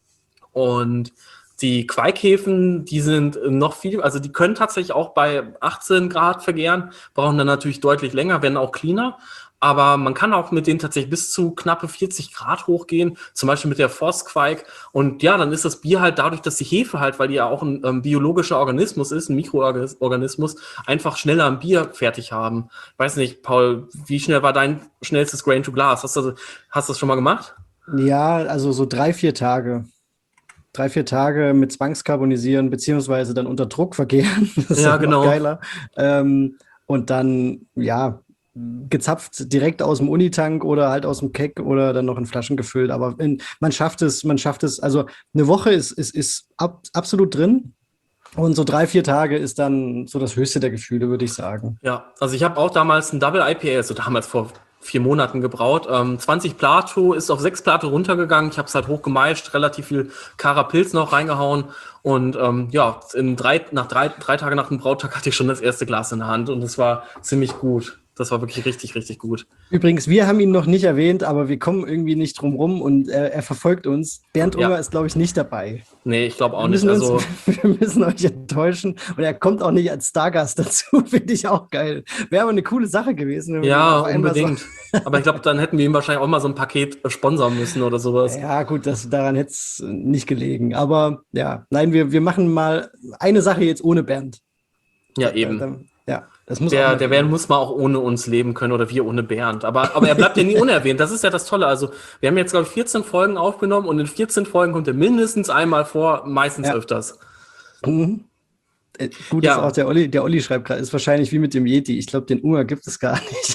Und die Queikhäfen, die sind noch viel, also die können tatsächlich auch bei achtzehn Grad vergären, brauchen dann natürlich deutlich länger, werden auch cleaner. Aber man kann auch mit denen tatsächlich bis zu knappe vierzig Grad hochgehen, zum Beispiel mit der Forstqueik. Und ja, dann ist das Bier halt dadurch, dass die Hefe halt, weil die ja auch ein ähm, biologischer Organismus ist, ein Mikroorganismus, einfach schneller ein Bier fertig haben. Ich weiß nicht, Paul, wie schnell war dein schnellstes Grain to Glass? Hast du, hast du das schon mal gemacht? Ja, also so drei, vier Tage. Drei, vier Tage mit Zwangskarbonisieren, beziehungsweise dann unter Druck vergären. Das ist Ja, ja genau. Noch geiler. Ähm, und dann, ja, gezapft direkt aus dem Unitank oder halt aus dem Keck oder dann noch in Flaschen gefüllt. Aber in, man schafft es, man schafft es. Also eine Woche ist, ist, ist ab, absolut drin. Und so drei, vier Tage ist dann so das höchste der Gefühle, würde ich sagen. Ja, also ich habe auch damals ein Double I P A, also damals vor vier Monaten gebraut. Ähm, zwanzig Plato, ist auf sechs Plato runtergegangen. Ich habe es halt hochgemeischt, relativ viel Karapilz noch reingehauen. Und ähm, ja, in drei, nach drei, drei Tage nach dem Brautag hatte ich schon das erste Glas in der Hand. Und es war ziemlich gut. Das war wirklich richtig, richtig gut. Übrigens, wir haben ihn noch nicht erwähnt, aber wir kommen irgendwie nicht drum rum und er, er verfolgt uns. Bernd Unger Ja. ist, glaube ich, nicht dabei. Nee, ich glaube auch Wir nicht. müssen, Also, uns, wir müssen euch enttäuschen. Und er kommt auch nicht als Stargast dazu, finde ich auch geil. Wäre aber eine coole Sache gewesen. wenn wir ja, auf einmal unbedingt. Aber ich glaube, dann hätten wir ihm wahrscheinlich auch mal so ein Paket äh, sponsern müssen oder sowas. So, ja, gut, das, daran hätte es nicht gelegen. Aber ja, nein, wir, wir machen mal eine Sache jetzt ohne Bernd. Ja, Da- eben. da- ja, das muss auch Der, mal der gehen. Bernd muss mal auch ohne uns leben können oder wir ohne Bernd. Aber, aber er bleibt ja nie unerwähnt. Das ist ja das Tolle. Also, wir haben jetzt, glaube ich, vierzehn Folgen aufgenommen und in vierzehn Folgen kommt er mindestens einmal vor, meistens Ja. öfters. Mhm. Äh, Gut, Ja. ist auch der Olli, der Olli schreibt gerade, ist wahrscheinlich wie mit dem Yeti. Ich glaube, den Unger gibt es gar nicht.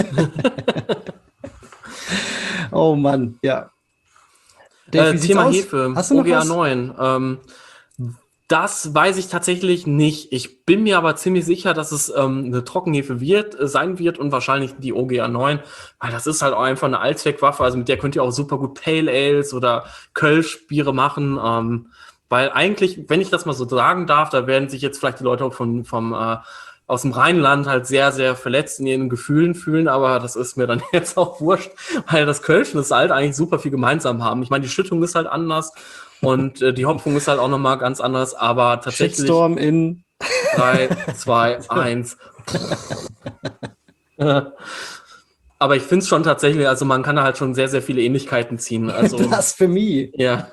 Oh Mann, ja. Dave, Äh, wie sieht's Thema aus? Hefe, Hast du noch O G A was? neun. Ähm, Das weiß ich tatsächlich nicht. Ich bin mir aber ziemlich sicher, dass es ähm, eine Trockenhefe wird, äh, sein wird und wahrscheinlich die O G A neun, weil das ist halt auch einfach eine Allzweckwaffe, also mit der könnt ihr auch super gut Pale Ales oder Kölsch-Biere machen, ähm, weil eigentlich, wenn ich das mal so sagen darf, da werden sich jetzt vielleicht die Leute auch von, vom, äh, aus dem Rheinland halt sehr, sehr verletzt in ihren Gefühlen fühlen, aber das ist mir dann jetzt auch wurscht, weil das Kölsch und das Alt eigentlich super viel gemeinsam haben. Ich meine, die Schüttung ist halt anders. Und äh, die Hopfung ist halt auch nochmal ganz anders, aber tatsächlich. Shitstorm in drei, zwei, eins. Aber ich finde es schon tatsächlich, also man kann da halt schon sehr, sehr viele Ähnlichkeiten ziehen. Also, Blasphemie. Ja.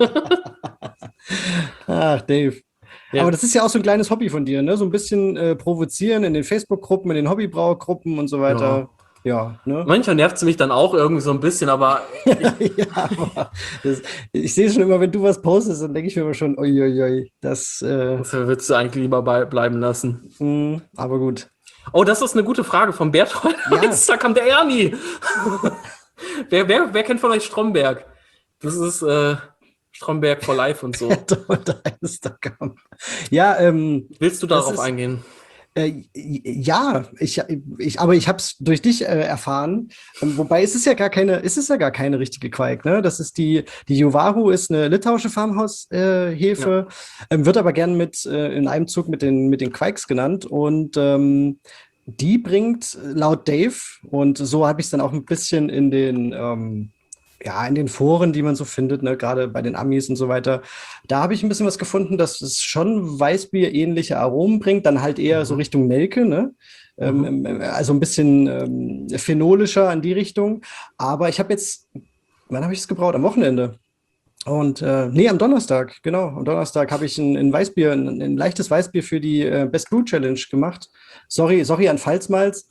Ach, Dave. Ja. Aber das ist ja auch so ein kleines Hobby von dir, ne? So ein bisschen äh, provozieren in den Facebook-Gruppen, in den Hobbybrauergruppen und so weiter. Ja, ne? Manchmal nervt es mich dann auch irgendwie so ein bisschen, aber ja, aber das, ich sehe schon immer, wenn du was postest, dann denke ich mir immer schon, uiuiui, das, äh, das würdest du eigentlich lieber bei, bleiben lassen. mh, aber gut. Oh, das ist eine gute Frage von Berthold. Ja. Da kam der Ernie. wer, wer, wer kennt von euch Stromberg? Das ist äh, Stromberg for Life und so. Instagram. Ja, ähm, Willst du das darauf ist- eingehen? Äh, ja, ich, ich, aber ich habe es durch dich äh, erfahren. Ähm, wobei es ist ja gar keine, es ist ja gar keine richtige Quake, ne? Das ist die, die Juvaru ist eine litauische Farmhaus-Hefe, äh, Hefe, ähm, wird aber gern mit äh, in einem Zug mit den, mit den Quakes genannt. Und ähm, die bringt laut Dave, und so habe ich es dann auch ein bisschen in den ähm, ja, in den Foren, die man so findet, ne, gerade bei den Amis und so weiter, da habe ich ein bisschen was gefunden, dass es schon Weißbier-ähnliche Aromen bringt, dann halt eher so Richtung Nelke, ne? Ähm, ähm, also ein bisschen ähm, phenolischer in die Richtung. Aber ich habe jetzt, wann habe ich es gebraut? Am Wochenende. Und äh, nee, am Donnerstag, genau. Am Donnerstag habe ich ein, ein Weißbier, ein, ein leichtes Weißbier für die äh, Best Brew Challenge gemacht. Sorry, sorry an Pfalzmalz.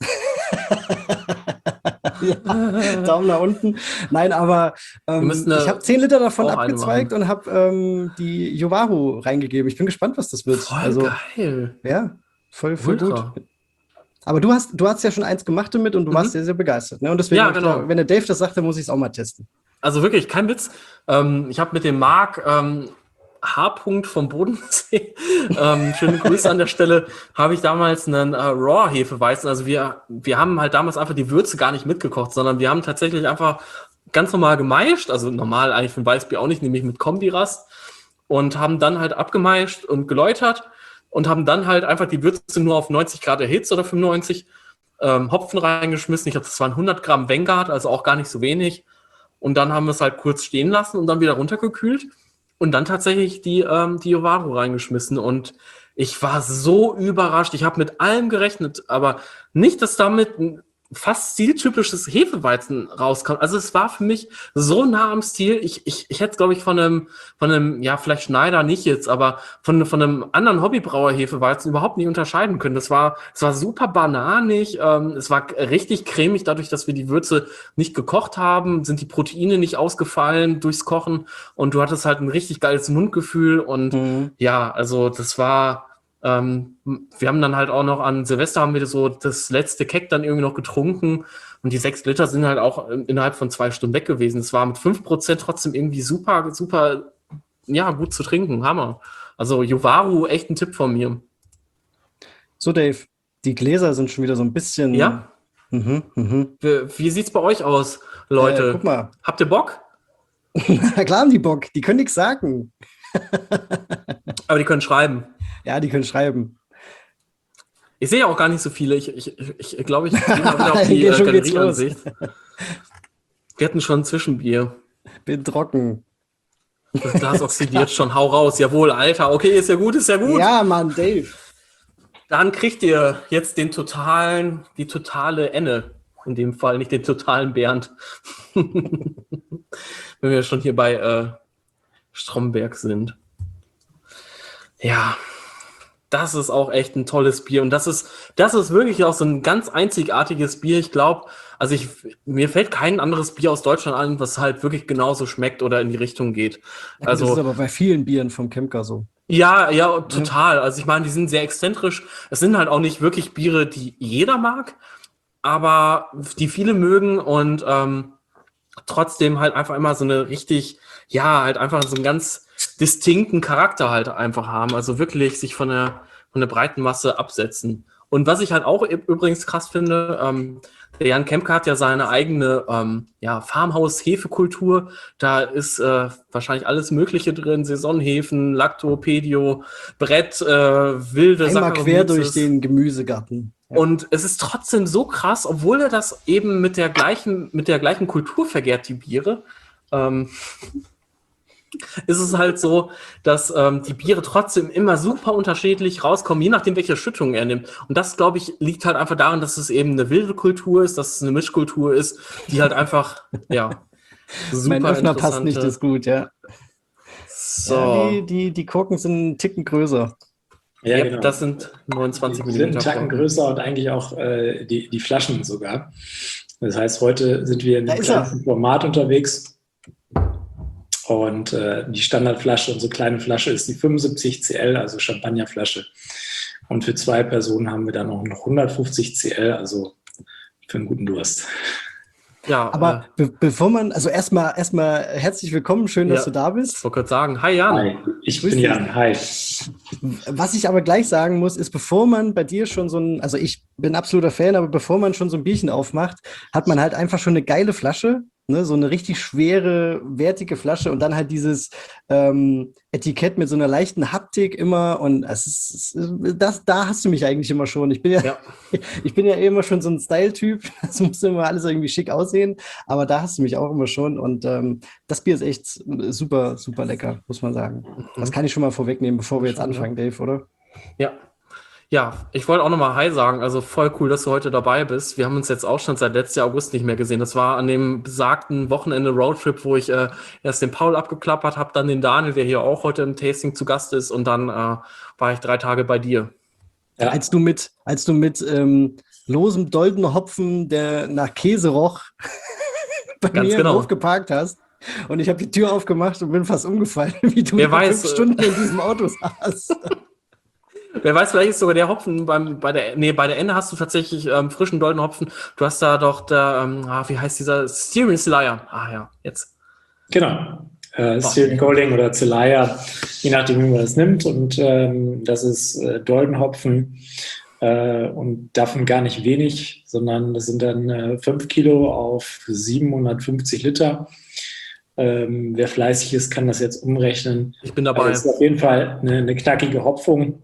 Ja, Daumen nach unten. Nein, aber ähm, müssen, äh, ich habe zehn Liter davon auch eine abgezweigt und habe ähm, die Juvaru reingegeben. Ich bin gespannt, was das wird. Voll also, geil. ja, voll, voll Ultra. gut. Aber du hast, du hast ja schon eins gemacht damit und du Mhm. warst sehr, sehr begeistert. Ne? Und deswegen, Ja, hab ich genau. gedacht, wenn der Dave das sagt, dann muss ich es auch mal testen. Also wirklich, kein Witz. Ähm, ich habe mit dem Marc ähm, H. vom Bodensee, ähm, schöne Grüße an der Stelle, habe ich damals einen äh, Raw-Hefeweizen. Also wir, wir haben halt damals einfach die Würze gar nicht mitgekocht, sondern wir haben tatsächlich einfach ganz normal gemeischt, also normal eigentlich für ein Weißbier auch nicht, nämlich mit Kombirast, und haben dann halt abgemeischt und geläutert und haben dann halt einfach die Würze nur auf neunzig Grad erhitzt oder fünfundneunzig, ähm, Hopfen reingeschmissen. Ich glaube, das waren hundert Gramm Vanguard, also auch gar nicht so wenig. Und dann haben wir es halt kurz stehen lassen und dann wieder runtergekühlt und dann tatsächlich die, ähm, die Juvaru reingeschmissen. Und ich war so überrascht. Ich habe mit allem gerechnet, aber nicht, dass damit ein fast stiltypisches Hefeweizen rauskommt. Also es war für mich so nah am Stil. Ich, ich, ich hätte, glaube ich, von einem, von einem, ja, vielleicht Schneider nicht jetzt, aber von, von einem anderen Hobbybrauer-Hefeweizen überhaupt nicht unterscheiden können. Das war, es war super bananig, ähm, es war richtig cremig, dadurch, dass wir die Würze nicht gekocht haben, sind die Proteine nicht ausgefallen durchs Kochen und du hattest halt ein richtig geiles Mundgefühl und Mhm. ja, also das war, ähm, wir haben dann halt auch noch an Silvester haben wir so das letzte Keck dann irgendwie noch getrunken und die sechs Liter sind halt auch innerhalb von zwei Stunden weg gewesen. Es war mit fünf Prozent trotzdem irgendwie super, super, ja, gut zu trinken. Hammer. Also Juvaru, echt ein Tipp von mir. So, Dave, die Gläser sind schon wieder so ein bisschen. Ja? Mhm, mhm. Wie, wie sieht's bei euch aus, Leute? Äh, guck mal. Habt ihr Bock? Na klar haben die Bock, die können nichts sagen. Aber die können schreiben. Ja, die können schreiben. Ich sehe ja auch gar nicht so viele. Ich ich, ich, ich glaube, ich gehe mal wieder auf die Geht äh, schon geht's Galerieansicht. Wir hatten schon ein Zwischenbier. Bin trocken. Das Glas oxidiert schon. Hau raus. Jawohl, Alter. Okay, ist ja gut, ist ja gut. Ja, Mann, Dave. Dann kriegt ihr jetzt den totalen, die totale Enne. In dem Fall nicht den totalen Bernd. Wenn wir schon hier bei äh, Stromberg sind. Ja, das ist auch echt ein tolles Bier. Und das ist, das ist wirklich auch so ein ganz einzigartiges Bier. Ich glaube, also ich, mir fällt kein anderes Bier aus Deutschland ein, was halt wirklich genauso schmeckt oder in die Richtung geht. Ja, das ist Also, aber bei vielen Bieren vom Kemker so. ja, ja, total. Also ich meine, die sind sehr exzentrisch. Es sind halt auch nicht wirklich Biere, die jeder mag, aber die viele mögen und ähm, trotzdem halt einfach immer so eine richtig, ja, halt einfach so ein ganz distinkten Charakter halt einfach haben. Also wirklich sich von der, von der breiten Masse absetzen. Und was ich halt auch übrigens krass finde, ähm, der Jan Kempke hat ja seine eigene ähm, ja, Farmhaus-Hefekultur. Da ist äh, wahrscheinlich alles Mögliche drin. Saisonhefen, Lacto, Pedio, Brett, äh, wilde Einmal Sachen. quer durch den Gemüsegarten. Ja. Und es ist trotzdem so krass, obwohl er das eben mit der gleichen, mit der gleichen Kultur vergärt, die Biere, ähm, ist es halt so, dass ähm, die Biere trotzdem immer super unterschiedlich rauskommen, je nachdem, welche Schüttung er nimmt. Und das, glaube ich, liegt halt einfach daran, dass es eben eine wilde Kultur ist, dass es eine Mischkultur ist, die halt einfach, ja, super Mein Öffner passt interessante- nicht, ist gut, ja. So, Ja, die, die, die Korken sind einen Ticken größer. Ja, ja, genau. das sind neunundzwanzig Die sind einen Millimeter. Tacken größer und eigentlich auch äh, die, die Flaschen sogar. Das heißt, heute sind wir in Da einem ist er. kleinsten Format unterwegs. Und äh, die Standardflasche, unsere kleine Flasche ist die fünfundsiebzig Zentiliter, also Champagnerflasche. Und für zwei Personen haben wir dann auch noch hundertfünfzig Zentiliter, also für einen guten Durst. Ja, Aber äh, be bevor man, also erstmal erstmal herzlich willkommen, schön, dass Ja. du da ich bist. wollte kurz sagen, hi Jan. Hi, ich Grüß bin dich. Jan. Hi. Was ich aber gleich sagen muss, ist, bevor man bei dir schon so ein, also ich bin absoluter Fan, aber bevor man schon so ein Bierchen aufmacht, hat man halt einfach schon eine geile Flasche, ne, so eine richtig schwere, wertige Flasche und dann halt dieses ähm, Etikett mit so einer leichten Haptik immer und es ist, es ist- das, da hast du mich eigentlich immer schon. Ich bin ja, Ja. ich bin ja immer schon so ein Style-Typ, es muss immer alles irgendwie schick aussehen, aber da hast du mich auch immer schon und ähm, das Bier ist echt super, super lecker, muss man sagen. Das kann ich schon mal vorwegnehmen, bevor wir jetzt Schon, ja. anfangen, Dave, oder? Ja. Ja, ich wollte auch nochmal Hi sagen. Also voll cool, dass du heute dabei btes. Wir haben uns jetzt auch schon seit letztem Jahr August nicht mehr gesehen. Das war an dem besagten Wochenende Roadtrip, wo ich äh, erst den Paul abgeklappert habe, dann den Daniel, der hier auch heute im Tasting zu Gast ist. Und dann äh, war ich drei Tage bei dir. Ja. Als du mit, als du mit ähm, losem Doldenhopfen, der nach Käse roch, bei Ganz mir genau. im Hof geparkt hast. Und ich habe die Tür aufgemacht und bin fast umgefallen, wie du Wer über weiß, fünf äh, Stunden in diesem Auto saßt. Wer weiß, vielleicht ist sogar der Hopfen beim, bei der, nee, bei der Ende hast du tatsächlich ähm, frischen Doldenhopfen. Du hast da doch da, ähm, ah, wie heißt dieser? Steering Slayer. Ah ja, jetzt. Genau. Äh, Steering Golding oder Zelaya, je nachdem, wie man das nimmt. Und ähm, das ist äh, Doldenhopfen äh, und davon gar nicht wenig, sondern das sind dann äh, fünf Kilo auf siebenhundertfünfzig Liter. Ähm, wer fleißig ist, kann das jetzt umrechnen. Ich bin Aber dabei. es ist auf jeden Fall eine, eine knackige Hopfung.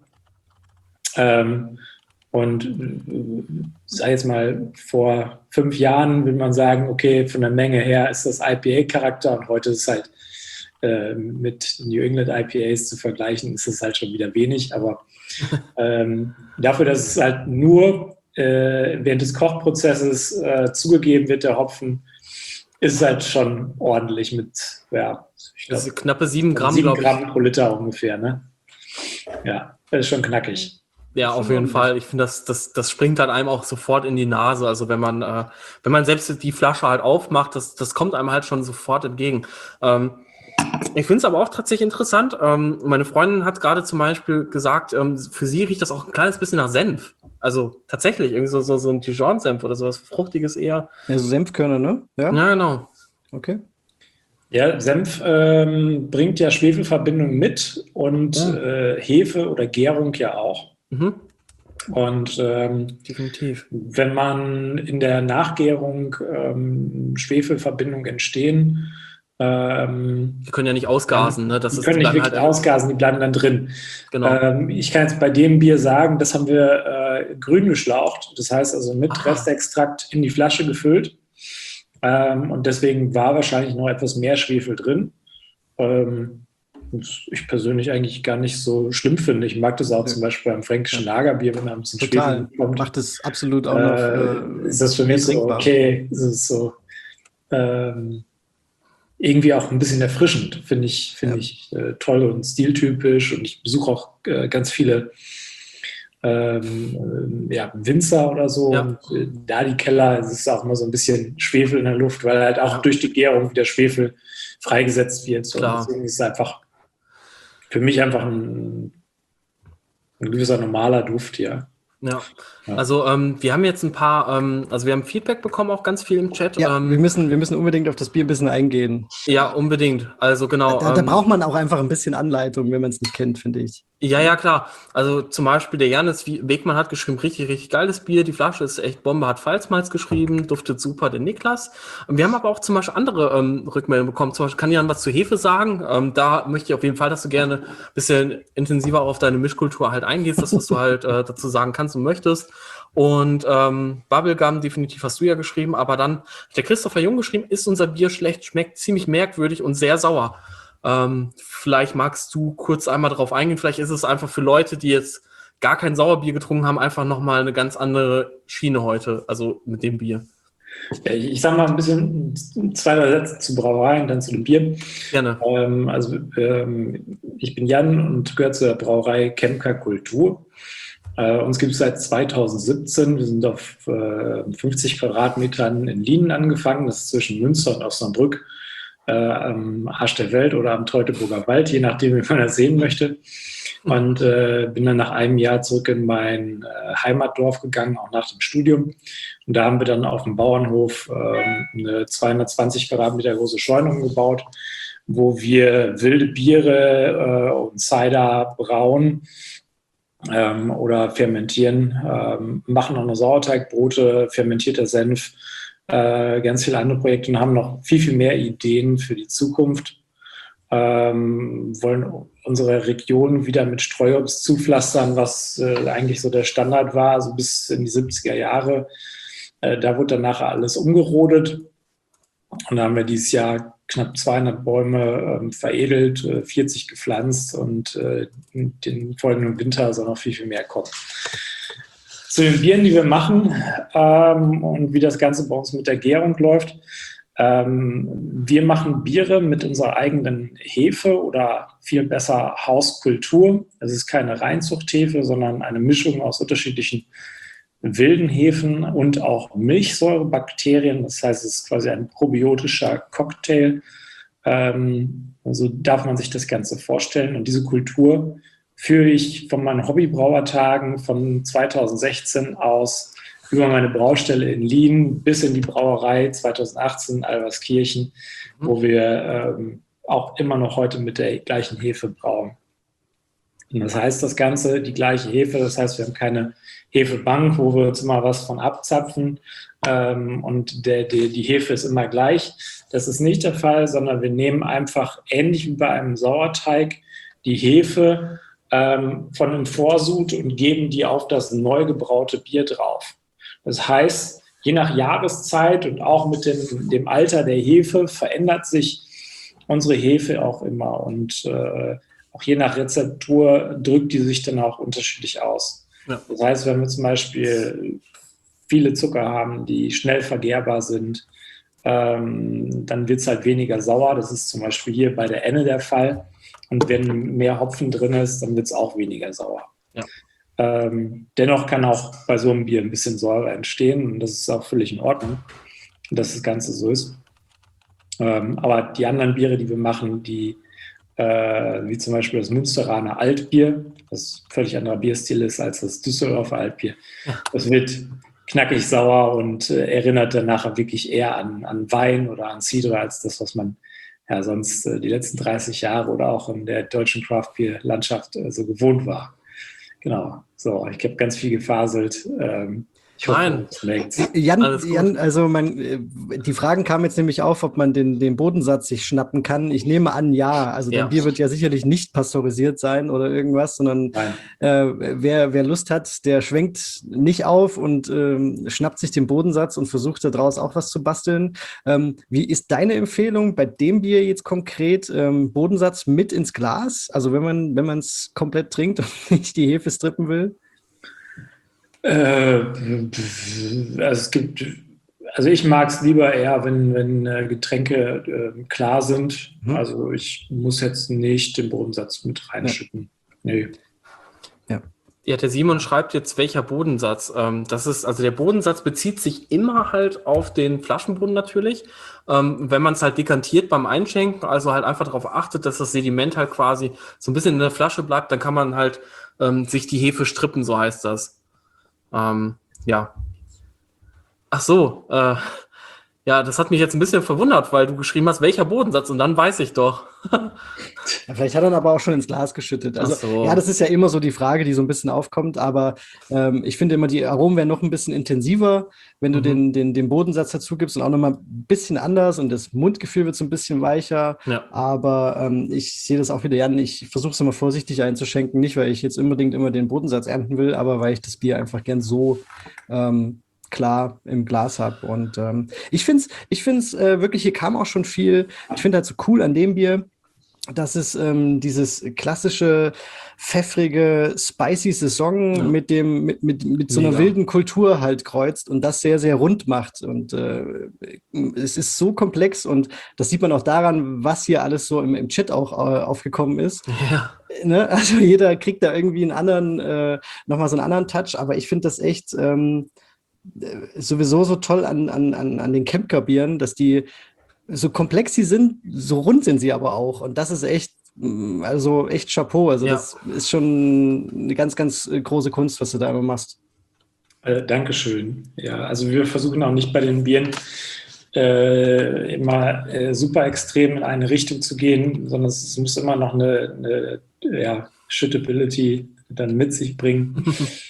Ähm, und äh, sei jetzt mal, vor fünf Jahren will man sagen, okay, von der Menge her ist das I P A-Charakter und heute ist es halt äh, mit New England I P As zu vergleichen, ist es halt schon wieder wenig. Aber ähm, dafür, dass es halt nur äh, während des Kochprozesses äh, zugegeben wird, der Hopfen, ist es halt schon ordentlich mit, ja, ich Das glaube, ist knappe sieben Gramm, sieben glaube ich. Gramm pro Liter ungefähr, ne? Ja, das ist schon knackig. Ja, auf jeden Fall. Ich finde, das, das, das springt halt einem auch sofort in die Nase. Also wenn man, äh, wenn man selbst die Flasche halt aufmacht, das, das kommt einem halt schon sofort entgegen. Ähm, ich finde es aber auch tatsächlich interessant. Ähm, meine Freundin hat gerade zum Beispiel gesagt, ähm, für sie riecht das auch ein kleines bisschen nach Senf. Also tatsächlich, irgendwie so, so, so ein Dijon-Senf oder sowas Fruchtiges eher. Ja, so Senfkörner, ne? Ja, Ja, genau. okay. Ja, Senf ähm, bringt ja Schwefelverbindung mit und Ja. äh, Hefe oder Gärung ja auch. Mhm, Und ähm, definitiv. wenn man in der Nachgärung ähm, Schwefelverbindungen entstehen, ähm, Die können ja nicht ausgasen, ne? Das die ist, können die nicht bleiben wirklich halt, ausgasen, die bleiben dann drin. genau. Ähm, ich kann jetzt bei dem Bier sagen, das haben wir äh, grün geschlaucht, das heißt also mit Ah. Restextrakt in die Flasche gefüllt. Ähm, und deswegen war wahrscheinlich noch etwas mehr Schwefel drin. Ähm, was ich persönlich eigentlich gar nicht so schlimm finde. Ich mag das auch zum Beispiel beim fränkischen Lagerbier, wenn da ein bisschen Total. Schwefel kommt. Macht es absolut auch noch. Äh, Äh, ist das für mich so, trinkbar. okay, ist es so ähm, irgendwie auch ein bisschen erfrischend, finde ich, finde Ja. ich äh, toll und stiltypisch und ich besuche auch äh, ganz viele ähm, äh, ja, Winzer oder so Ja. und äh, da die Keller, es ist auch immer so ein bisschen Schwefel in der Luft, weil halt auch Ja. durch die Gärung wieder Schwefel freigesetzt wird. So. Klar. Deswegen ist es einfach für mich einfach ein, ein gewisser normaler Duft hier. Ja, Ja. also ähm, wir haben jetzt ein paar, ähm, also wir haben Feedback bekommen, auch ganz viel im Chat. Ja, ähm, wir müssen, wir müssen unbedingt auf das Bier ein bisschen eingehen. ja, unbedingt. Also genau. Da, da ähm, braucht man auch einfach ein bisschen Anleitung, wenn man es nicht kennt, finde ich. Ja, ja, klar. Also zum Beispiel der Janis Wegmann hat geschrieben, richtig, richtig geiles Bier. Die Flasche ist echt Bombe, hat Pfalzmalz geschrieben, duftet super, der Niklas. Und wir haben aber auch zum Beispiel andere ähm, Rückmeldungen bekommen. Zum Beispiel kann Jan was zu Hefe sagen. Ähm, da möchte ich auf jeden Fall, dass du gerne ein bisschen intensiver auf deine Mischkultur halt eingehst, das, was du halt äh, dazu sagen kannst und möchtest. Und ähm, Bubblegum, definitiv hast du ja geschrieben, aber dann hat der Christopher Jung geschrieben, ist unser Bier schlecht, schmeckt ziemlich merkwürdig und sehr sauer. Ähm, vielleicht magst du kurz einmal darauf eingehen. Vielleicht ist es einfach für Leute, die jetzt gar kein Sauerbier getrunken haben, einfach nochmal eine ganz andere Schiene heute, also mit dem Bier. Ja, ich, ich sag mal ein bisschen zwei, drei Sätze zu Brauereien, dann zu dem Bier. Gerne. Ähm, also ähm, ich bin Jan und gehöre zur Brauerei Kemker Kultur. Äh, uns gibt es seit zweitausendsiebzehn. Wir sind auf äh, fünfzig Quadratmetern in Lienen angefangen. Das ist zwischen Münster und Osnabrück. Äh, am Arsch der Welt oder am Teutoburger Wald, je nachdem, wie man das sehen möchte. Und äh, bin dann nach einem Jahr zurück in mein äh, Heimatdorf gegangen, auch nach dem Studium. Und da haben wir dann auf dem Bauernhof äh, eine zweihundertzwanzig Quadratmeter große Scheune umgebaut, wo wir wilde Biere äh, und Cider brauen ähm, oder fermentieren, ähm, machen auch noch Sauerteigbrote, fermentierter Senf, Äh, ganz viele andere Projekte und haben noch viel, viel mehr Ideen für die Zukunft. Ähm, wollen unsere Region wieder mit Streuobst zupflastern, was äh, eigentlich so der Standard war, also bis in die siebziger Jahre. Äh, da wurde dann nachher alles umgerodet. Und da haben wir dieses Jahr knapp zweihundert Bäume ähm, veredelt, äh, vierzig gepflanzt und äh, in den folgenden Winter soll noch viel, viel mehr kommen. Zu den Bieren, die wir machen ähm, und wie das Ganze bei uns mit der Gärung läuft. Ähm, wir machen Biere mit unserer eigenen Hefe oder viel besser Hauskultur. Es ist keine Reinzuchthefe, sondern eine Mischung aus unterschiedlichen wilden Hefen und auch Milchsäurebakterien. Das heißt, es ist quasi ein probiotischer Cocktail. Ähm, so darf man sich das Ganze vorstellen. Und diese Kultur führe ich von meinen Hobbybrauertagen von zweitausendsechzehn aus über meine Braustelle in Lien bis in die Brauerei zweitausendachtzehn in Alverskirchen, mhm. wo wir ähm, auch immer noch heute mit der gleichen Hefe brauen. Und das heißt das Ganze, die gleiche Hefe, das heißt, wir haben keine Hefebank, wo wir jetzt immer was von abzapfen ähm, und der, der, die Hefe ist immer gleich. Das ist nicht der Fall, sondern wir nehmen einfach ähnlich wie bei einem Sauerteig die Hefe ähm, von einem Vorsud und geben die auf das neu gebraute Bier drauf. Das heißt, je nach Jahreszeit und auch mit dem, dem Alter der Hefe verändert sich unsere Hefe auch immer und äh, auch je nach Rezeptur drückt die sich dann auch unterschiedlich aus. Ja. Das heißt, wenn wir zum Beispiel viele Zucker haben, die schnell vergärbar sind, ähm, dann wird es halt weniger sauer. Das ist zum Beispiel hier bei der Enne der Fall. Und wenn mehr Hopfen drin ist, dann wird es auch weniger sauer. Ja. Ähm, dennoch kann auch bei so einem Bier ein bisschen Säure entstehen und das ist auch völlig in Ordnung, dass das Ganze so ist. Ähm, aber die anderen Biere, die wir machen, die äh, wie zum Beispiel das Münsteraner Altbier, das völlig anderer Bierstil ist als das Düsseldorfer Altbier, ja. Das wird knackig sauer und äh, erinnert dann nachher wirklich eher an, an Wein oder an Cidre als das, was man ja sonst äh, die letzten dreißig Jahre oder auch in der deutschen Craft-Bier-Landschaft äh, so gewohnt war. Genau, so, ich habe ganz viel gefaselt. Ähm, ich hoffe, Nein. das merkt's. Jan, Jan, also mein, die Fragen kamen jetzt nämlich auf, ob man den, den Bodensatz sich schnappen kann. Ich nehme an, ja. Also ja. dein Bier wird ja sicherlich nicht pasteurisiert sein oder irgendwas, sondern äh, wer, wer Lust hat, der schwenkt nicht auf und ähm, schnappt sich den Bodensatz und versucht daraus auch was zu basteln. Ähm, wie ist deine Empfehlung bei dem Bier jetzt konkret? Ähm, Bodensatz mit ins Glas? Also wenn man wenn man es komplett trinkt und nicht die Hefe strippen will? Äh, also es gibt, also ich mag es lieber eher, wenn, wenn äh, Getränke äh, klar sind. Mhm. Also ich muss jetzt nicht den Bodensatz mit reinschütten. Ja. Nee. Ja. Ja, der Simon schreibt jetzt, welcher Bodensatz. Ähm, das ist, also der Bodensatz bezieht sich immer halt auf den Flaschenboden natürlich. Ähm, wenn man es halt dekantiert beim Einschenken, also halt einfach darauf achtet, dass das Sediment halt quasi so ein bisschen in der Flasche bleibt, dann kann man halt ähm, sich die Hefe strippen, so heißt das. Ähm, ja. Ach so, äh, ja, das hat mich jetzt ein bisschen verwundert, weil du geschrieben hast, welcher Bodensatz, und dann weiß ich doch. Ja, vielleicht hat er ihn aber auch schon ins Glas geschüttet. Also, Ach so. ja, das ist ja immer so die Frage, die so ein bisschen aufkommt, aber ähm, ich finde immer, die Aromen werden noch ein bisschen intensiver, wenn du Mhm. den, den, den Bodensatz dazu gibst und auch nochmal ein bisschen anders und das Mundgefühl wird so ein bisschen weicher. Ja. Aber ähm, ich sehe das auch wieder, Jan, ich versuche es immer vorsichtig einzuschenken, nicht weil ich jetzt unbedingt immer den Bodensatz ernten will, aber weil ich das Bier einfach gern so ähm, klar im Glas habe. Und ähm, ich finde es ich find's, äh, wirklich, hier kam auch schon viel, ich finde halt so cool an dem Bier, dass es ähm, dieses klassische, pfeffrige, spicy Saison Ja. mit dem, mit, mit, mit so einer Mega. wilden Kultur halt kreuzt und das sehr, sehr rund macht. Und äh, es ist so komplex und das sieht man auch daran, was hier alles so im, im Chat auch äh, aufgekommen ist. Ja. Ne? Also jeder kriegt da irgendwie einen anderen, äh, nochmal so einen anderen Touch, aber ich finde das echt ähm, äh, sowieso so toll an, an, an, an den Kempker-Bieren, dass die so komplex sie sind, so rund sind sie aber auch. Und das ist echt, mm, also echt Chapeau. Also Ja. das ist schon eine ganz, ganz äh, große Kunst, was du da immer machst. Äh, Dankeschön. Ja, also wir versuchen auch nicht bei den Bieren äh, immer äh, super extrem in eine Richtung zu gehen, sondern es, es muss immer noch eine, eine ja, Shittability dann mit sich bringen.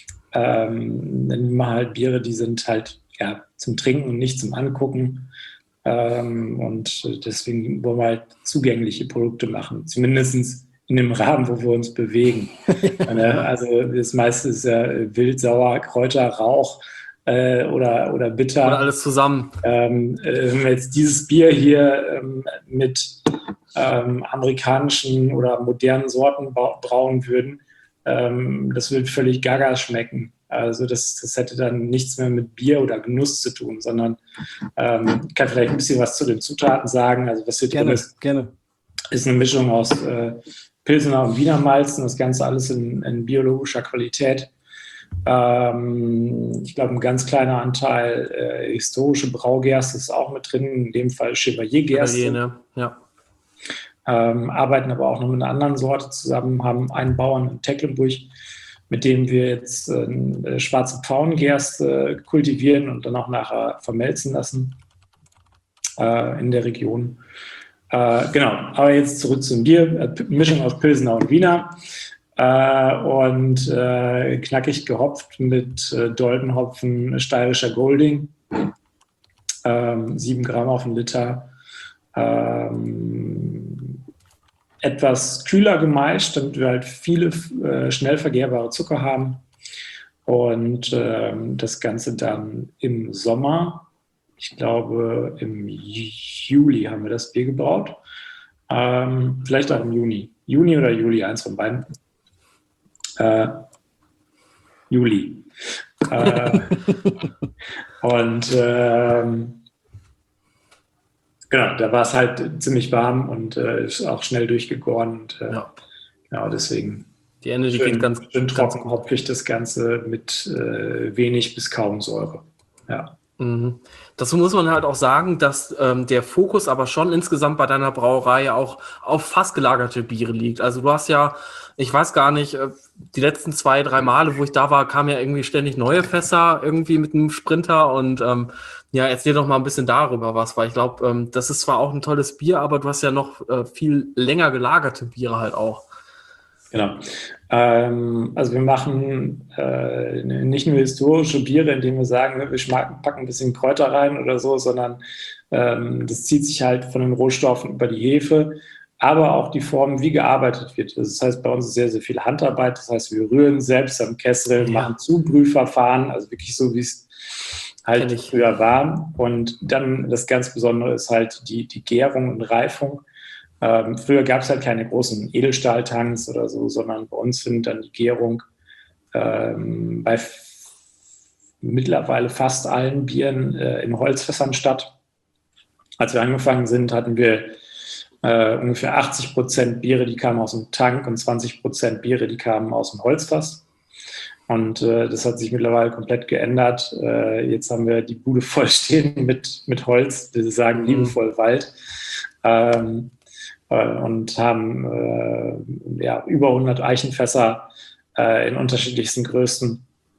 ähm, dann nehmen wir halt Biere, die sind halt ja, zum Trinken und nicht zum Angucken. Ähm, und deswegen wollen wir halt zugängliche Produkte machen, zumindest in dem Rahmen, wo wir uns bewegen. Also das meiste ist ja wild, sauer, Kräuter, Rauch äh, oder, oder bitter. Oder alles zusammen. Ähm, äh, wenn wir jetzt dieses Bier hier ähm, mit ähm, amerikanischen oder modernen Sorten brauen würden, ähm, das würde völlig gaga schmecken. Also das, das hätte dann nichts mehr mit Bier oder Genuss zu tun, sondern ähm, ich kann vielleicht ein bisschen was zu den Zutaten sagen. Also was hier Gerne, drin ist, gerne. ist eine Mischung aus äh, Pilsener und Wiener Malzen, das Ganze alles in, in biologischer Qualität. Ähm, ich glaube, ein ganz kleiner Anteil äh, historische Braugerste ist auch mit drin, in dem Fall Chevalier-Gerste. Ne? Ja. Ähm, arbeiten aber auch noch mit einer anderen Sorte zusammen, haben einen Bauern in Tecklenburg, mit dem wir jetzt äh, schwarze Pfauengerste kultivieren und dann auch nachher vermelzen lassen äh, in der Region. Äh, genau, aber jetzt zurück zum Bier. Mischung aus Pilsener und Wiener äh, und äh, knackig gehopft mit äh, Doldenhopfen, steirischer Golding, ähm, sieben Gramm auf den Liter. Ähm, etwas kühler gemeischt, damit wir halt viele äh, schnell vergärbare Zucker haben. Und ähm, das Ganze dann im Sommer, ich glaube im Juli haben wir das Bier gebraut. Ähm, vielleicht auch im Juni. Juni oder Juli, eins von beiden. Äh, Juli. Äh, und ähm, genau, da war es halt ziemlich warm und äh, ist auch schnell durchgegoren. Und, äh, Ja. ja, deswegen Die Ende, die schön, geht ganz, schön ganz trocken, hopfig das Ganze mit äh, wenig bis kaum Säure. Ja. Mhm. Dazu muss man halt auch sagen, dass ähm, der Fokus aber schon insgesamt bei deiner Brauerei auch auf fast gelagerte Biere liegt. Also du hast ja, ich weiß gar nicht, äh, die letzten zwei, drei Male, wo ich da war, kamen ja irgendwie ständig neue Fässer irgendwie mit einem Sprinter und ähm, ja, erzähl doch mal ein bisschen darüber was, weil ich glaube, ähm, das ist zwar auch ein tolles Bier, aber du hast ja noch äh, viel länger gelagerte Biere halt auch. Genau. Ähm, also wir machen äh, nicht nur historische Biere, indem wir sagen, wir packen ein bisschen Kräuter rein oder so, sondern ähm, das zieht sich halt von den Rohstoffen über die Hefe, aber auch die Form, wie gearbeitet wird. Das heißt, bei uns ist sehr, sehr viel Handarbeit. Das heißt, wir rühren selbst am Kessel, Ja. machen Zubrühverfahren, also wirklich so, wie es halt Kenn ich. früher war. Und dann das ganz Besondere ist halt die, die Gärung und Reifung. Ähm, früher gab es halt keine großen Edelstahltanks oder so, sondern bei uns findet dann die Gärung ähm, bei f- mittlerweile fast allen Bieren äh, in Holzfässern statt. Als wir angefangen sind, hatten wir äh, ungefähr achtzig Prozent Biere, die kamen aus dem Tank und zwanzig Prozent Biere, die kamen aus dem Holzfass. Und äh, das hat sich mittlerweile komplett geändert. Äh, jetzt haben wir die Bude voll stehen mit, mit Holz, wir sagen Mhm. liebevoll Wald. Ähm, und haben äh, ja, über hundert Eichenfässer äh, in unterschiedlichsten Größen.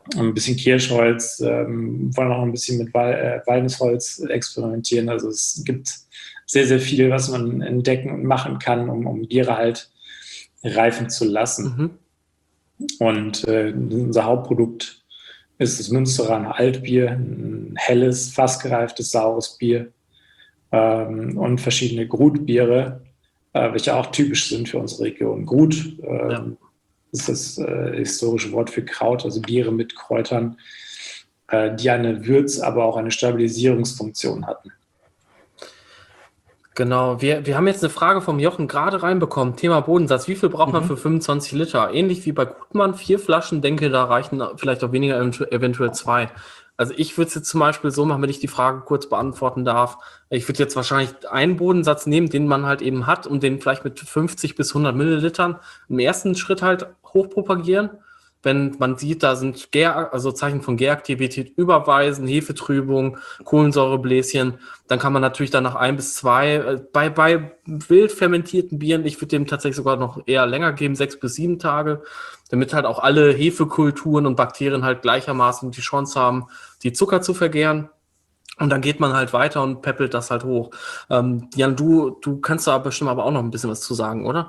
ein bisschen Kirschholz, ähm, wollen auch ein bisschen mit Wal äh, Walnussholz experimentieren. Also es gibt sehr, sehr viel, was man entdecken und machen kann, um, um Biere halt reifen zu lassen. Mhm. Und äh, unser Hauptprodukt ist das Münsteraner Altbier, ein helles, fassgereiftes, saures Bier ähm, und verschiedene Grutbiere, äh, welche auch typisch sind für unsere Region. Grut äh, ja. ist das äh, historische Wort für Kraut, also Biere mit Kräutern, äh, die eine Würz-, aber auch eine Stabilisierungsfunktion hatten. Genau, wir, wir haben jetzt eine Frage vom Jochen gerade reinbekommen. Thema Bodensatz. Wie viel braucht man Mhm. für fünfundzwanzig Liter? Ähnlich wie bei Gutmann, vier Flaschen. Denke, da reichen vielleicht auch weniger, eventu- eventuell zwei. Also ich würde es jetzt zum Beispiel so machen, wenn ich die Frage kurz beantworten darf. Ich würde jetzt wahrscheinlich einen Bodensatz nehmen, den man halt eben hat und den vielleicht mit fünfzig bis hundert Millilitern im ersten Schritt halt hochpropagieren. Wenn man sieht, da sind Gär, also Zeichen von Gäraktivität überweisen, Hefetrübung, Kohlensäurebläschen, dann kann man natürlich dann nach ein bis zwei, äh, bei, bei wild fermentierten Bieren, ich würde dem tatsächlich sogar noch eher länger geben, sechs bis sieben Tage, damit halt auch alle Hefekulturen und Bakterien halt gleichermaßen die Chance haben, die Zucker zu vergären. Und dann geht man halt weiter und peppelt das halt hoch. Ähm, Jan, du, du kannst da bestimmt aber auch noch ein bisschen was zu sagen, oder?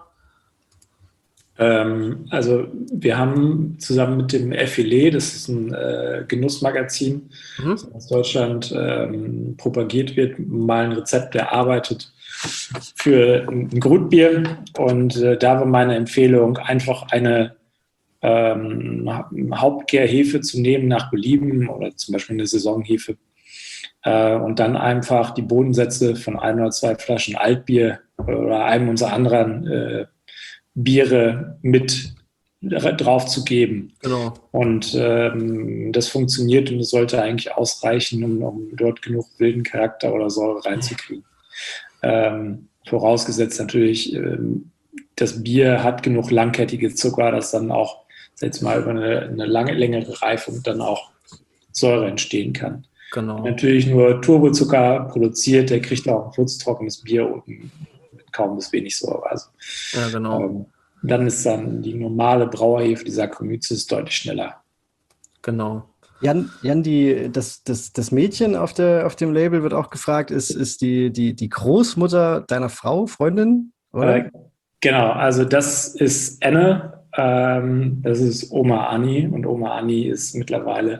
Ähm, also wir haben zusammen mit dem F L E, das ist ein äh, Genussmagazin, mhm. das aus Deutschland ähm, propagiert wird, mal ein Rezept erarbeitet für ein, ein Grutbier. Und äh, da war meine Empfehlung, einfach eine ähm, Hauptgärhefe zu nehmen nach Belieben oder zum Beispiel eine Saisonhefe. Äh, und dann einfach die Bodensätze von ein oder zwei Flaschen Altbier oder einem unserer anderen äh, Biere mit drauf zu geben. Genau. Und ähm, das funktioniert und es sollte eigentlich ausreichen, um, um dort genug wilden Charakter oder Säure reinzukriegen. Ähm, vorausgesetzt natürlich, ähm, das Bier hat genug langkettige Zucker, dass dann auch jetzt mal über eine, eine lange, längere Reifung dann auch Säure entstehen kann. Genau. Wenn natürlich nur Turbozucker produziert, der kriegt auch ein furztrockenes Bier und ein kaum bis wenig Säure. Also, ja, genau. Ähm, dann ist dann die normale Brauerhefe, die Saccharomyces, deutlich schneller. Genau. Jan, Jan die, das, das, das Mädchen auf, der, auf dem Label wird auch gefragt, ist, ist die, die, die Großmutter deiner Frau, Freundin? Oder? Äh, genau, also das ist Anne, ähm, das ist Oma Anni und Oma Anni ist mittlerweile,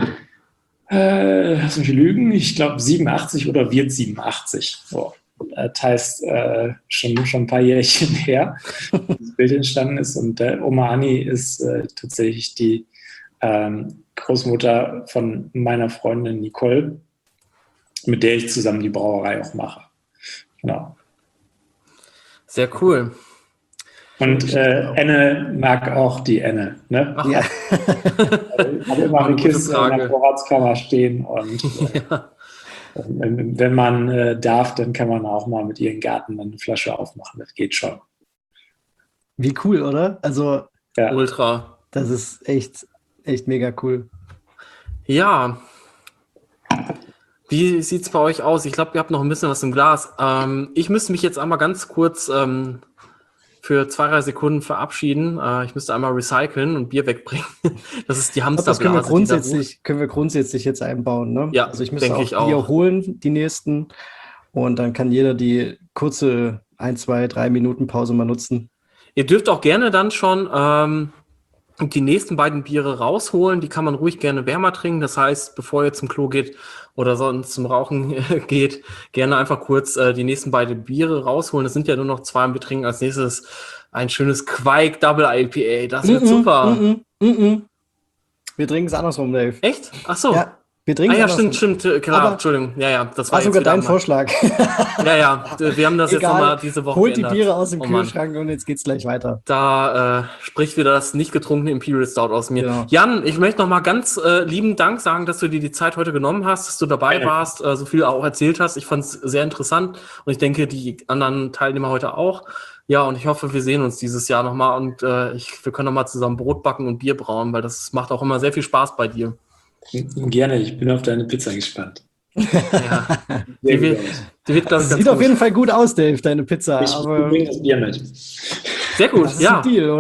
äh, lass mich lügen, ich glaube siebenundachtzig oder wird siebenundachtzig. So. Das heißt, äh, schon, schon ein paar Jährchen her, das Bild entstanden ist. Und äh, Oma Anni ist äh, tatsächlich die ähm, Großmutter von meiner Freundin Nicole, mit der ich zusammen die Brauerei auch mache. Genau. Sehr cool. Und äh, Anne mag auch die Anne. Ne? Ach, Ja. Ich habe immer eine Kiste in der Vorratskammer stehen und äh, ja. wenn man äh, darf, dann kann man auch mal mit ihrem Garten eine Flasche aufmachen. Das geht schon. Wie cool, oder? Also, ja. Ultra. Das ist echt, echt mega cool. Ja. Wie sieht es bei euch aus? Ich glaube, ihr habt noch ein bisschen was im Glas. Ähm, ich müsste mich jetzt einmal ganz kurz ähm, für zwei, drei Sekunden verabschieden. Äh, ich müsste einmal recyceln und Bier wegbringen. Das ist die Hamsterblase. Das können wir grundsätzlich, können wir grundsätzlich jetzt einbauen. Ne? Ja, also ich müsste denke auch ich auch. Bier holen, die nächsten. Und dann kann jeder die kurze ein, zwei, drei Minuten Pause mal nutzen. Ihr dürft auch gerne dann schon ähm, die nächsten beiden Biere rausholen. Die kann man ruhig gerne wärmer trinken. Das heißt, bevor ihr zum Klo geht oder sonst zum Rauchen äh, geht, gerne einfach kurz äh, die nächsten beiden Biere rausholen. Das sind ja nur noch zwei und wir trinken als nächstes ein schönes Quake Double I P A. Das wird Mm-mm, super. Mm-mm, mm-mm. Wir trinken es andersrum, Dave. Echt? Ach so. Ja, wir trinken ah ja, es stimmt, andersrum. stimmt. Klar, Aber Entschuldigung. Ja, ja, das war, War jetzt sogar wieder dein mal- Vorschlag. Ja, ja, wir haben das jetzt Egal. nochmal diese Woche Holt die geändert. Biere aus dem Oh Mann. Kühlschrank und jetzt geht's gleich weiter. Da äh, spricht wieder das nicht getrunkene Imperial Stout aus mir. Genau. Jan, ich möchte noch mal ganz äh, lieben Dank sagen, dass du dir die Zeit heute genommen hast, dass du dabei Ja. warst, äh, so viel auch erzählt hast. Ich fand es sehr interessant und ich denke, die anderen Teilnehmer heute auch. Ja, und ich hoffe, wir sehen uns dieses Jahr noch mal und äh, ich, wir können noch mal zusammen Brot backen und Bier brauen, weil das macht auch immer sehr viel Spaß bei dir. Gerne, ich bin auf deine Pizza gespannt. Ja. Sehr Die wird, gut aus. die wird Das ganz, sieht ganz auf jeden Fall gut aus, Dave, deine Pizza. Ich Aber bringe das Bier mit. Sehr gut, das ist ja. ein Deal, oder?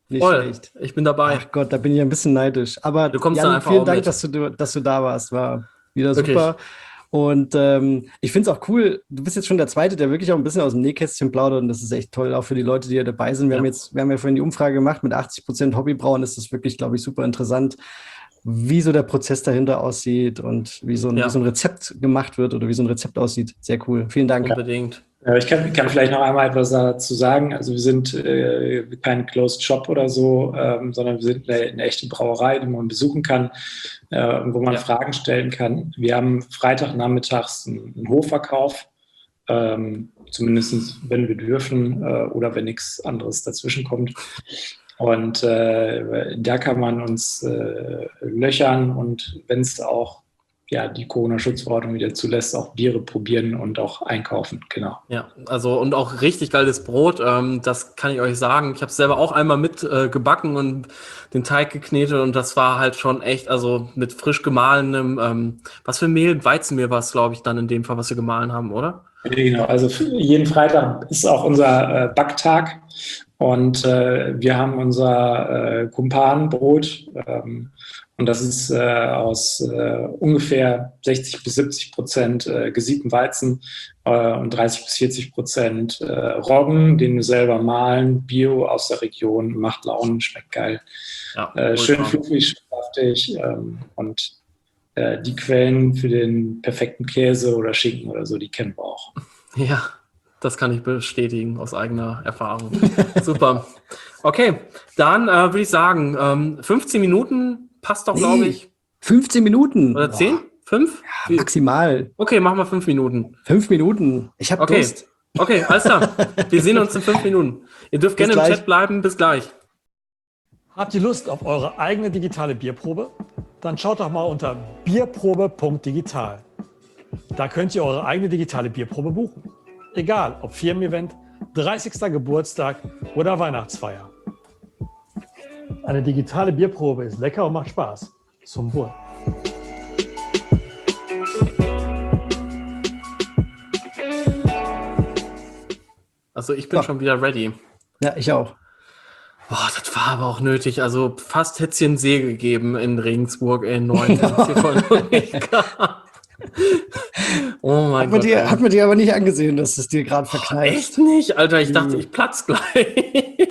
Nicht Voll, schlecht. ich bin dabei. Ach Gott, da bin ich ein bisschen neidisch. Aber Du kommst Jan, dann einfach vielen auch Dank, mit. dass du, dass du da warst. War wieder Wirklich. super. Und ähm, ich finde es auch cool, du bist jetzt schon der Zweite, der wirklich auch ein bisschen aus dem Nähkästchen plaudert und das ist echt toll, auch für die Leute, die hier dabei sind. Wir Ja. haben jetzt, wir haben ja vorhin die Umfrage gemacht, mit achtzig Prozent Hobbybrauen ist das wirklich, glaube ich, super interessant, wie so der Prozess dahinter aussieht und wie so, ein, Ja. wie so ein Rezept gemacht wird oder wie so ein Rezept aussieht. Sehr cool. Vielen Dank. Unbedingt. Äh, Ich kann, kann vielleicht noch einmal etwas dazu sagen. Also wir sind äh, kein Closed Shop oder so, ähm, sondern wir sind eine, eine echte Brauerei, die man besuchen kann, äh, wo man Ja. Fragen stellen kann. Wir haben Freitagnachmittags einen, einen Hofverkauf, ähm, zumindest wenn wir dürfen äh, oder wenn nichts anderes dazwischen kommt. Und äh, da kann man uns äh, löchern und wenn es auch ja, die Corona-Schutzverordnung wieder zulässt, auch Biere probieren und auch einkaufen, genau. Ja, also und auch richtig geiles Brot, ähm, das kann ich euch sagen. Ich habe es selber auch einmal mit äh, gebacken und den Teig geknetet und das war halt schon echt, also mit frisch gemahlenem, ähm, was für Mehl, Weizenmehl war es, glaube ich, dann in dem Fall, was wir gemahlen haben, oder? Genau, also für jeden Freitag ist auch unser äh, Backtag und äh, wir haben unser äh, Kumpanbrot ähm, und das ist äh, aus äh, ungefähr sechzig bis siebzig Prozent äh, gesiebten Weizen äh, und dreißig bis vierzig Prozent äh, Roggen, den wir selber mahlen, Bio aus der Region, macht Launen, schmeckt geil. Ja, Äh, schön ultra. fluffig, schön saftig ähm, und äh, die Quellen für den perfekten Käse oder Schinken oder so, die kennen wir auch. Ja, das kann ich bestätigen aus eigener Erfahrung. Super. Okay, dann äh, würde ich sagen, ähm, fünfzehn Minuten passt doch, Nee. glaube ich. fünfzehn Minuten. Oder zehn? Fünf? Boah, maximal. Okay, machen wir fünf Minuten. Fünf Minuten. Ich habe Okay. Durst. Okay, alles klar. Wir sehen uns in fünf Minuten. Ihr dürft Bis gerne im gleich. Chat bleiben. Bis gleich. Habt ihr Lust auf eure eigene digitale Bierprobe? Dann schaut doch mal unter bierprobe punkt digital. Da könnt ihr eure eigene digitale Bierprobe buchen. Egal, ob Firmen-Event, dreißigster Geburtstag oder Weihnachtsfeier. Eine digitale Bierprobe ist lecker und macht Spaß. Zum Wohl. Also ich bin So. schon wieder ready. Ja, ich auch. Boah, das war aber auch nötig. Also fast hätte es hier einen See gegeben in Regensburg, in neun. Oh mein Hat man, Gott. dir, ey. hat man dir aber nicht angesehen, dass es dir gerade Boah, verknallt. echt nicht, Alter. Ich dachte, ich platz gleich.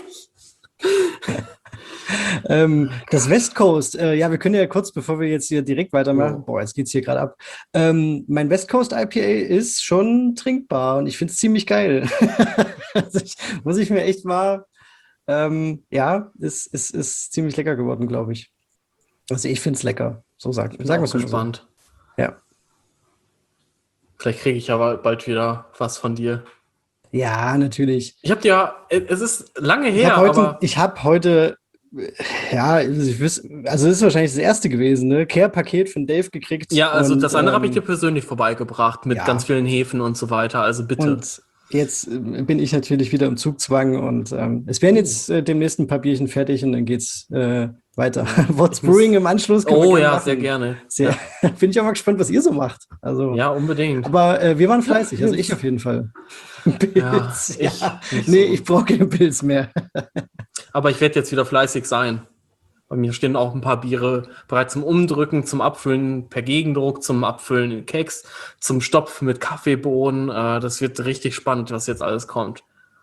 Ähm, das West Coast, äh, ja, wir können ja kurz, bevor wir jetzt hier direkt weitermachen, boah, jetzt geht's hier gerade ab. Ähm, mein West Coast I P A ist schon trinkbar und ich finde es ziemlich geil. Also ich, muss ich mir echt mal, ähm, ja, ist, ist, ist ziemlich lecker geworden, glaube ich. Also ich finde es lecker. So sagen, Ich bin sagen wir auch es mal so. gespannt. Ja. Vielleicht kriege ich aber bald wieder was von dir. Ja, natürlich. Ich habe dir, es ist lange Ich her, habe heute, aber ich hab heute, ja, also ich wiss, also das ist wahrscheinlich das erste gewesen, ne? Care-Paket von Dave gekriegt. ja, also und, das andere habe ich ähm, dir persönlich vorbeigebracht mit ja. ganz vielen Hefen und so weiter. Also bitte. Und jetzt äh, bin ich natürlich wieder im Zugzwang und ähm, es werden jetzt äh, demnächst ein paar Bierchen fertig und dann geht's äh, weiter. What's Brewing im Anschluss? können wir Oh gerne ja, machen. sehr gerne. Sehr, bin ich auch mal gespannt, was ihr so macht. Also, Ja, unbedingt. aber äh, wir waren fleißig, also ich auf jeden Fall. Pilz, ich ja. nicht Nee, so. ich brauche keinen Pilz mehr. Aber ich werde jetzt wieder fleißig sein. Bei mir stehen auch ein paar Biere bereit zum Umdrücken, zum Abfüllen per Gegendruck, zum Abfüllen in Keks, zum Stopfen mit Kaffeebohnen. Äh, das wird richtig spannend, was jetzt alles kommt.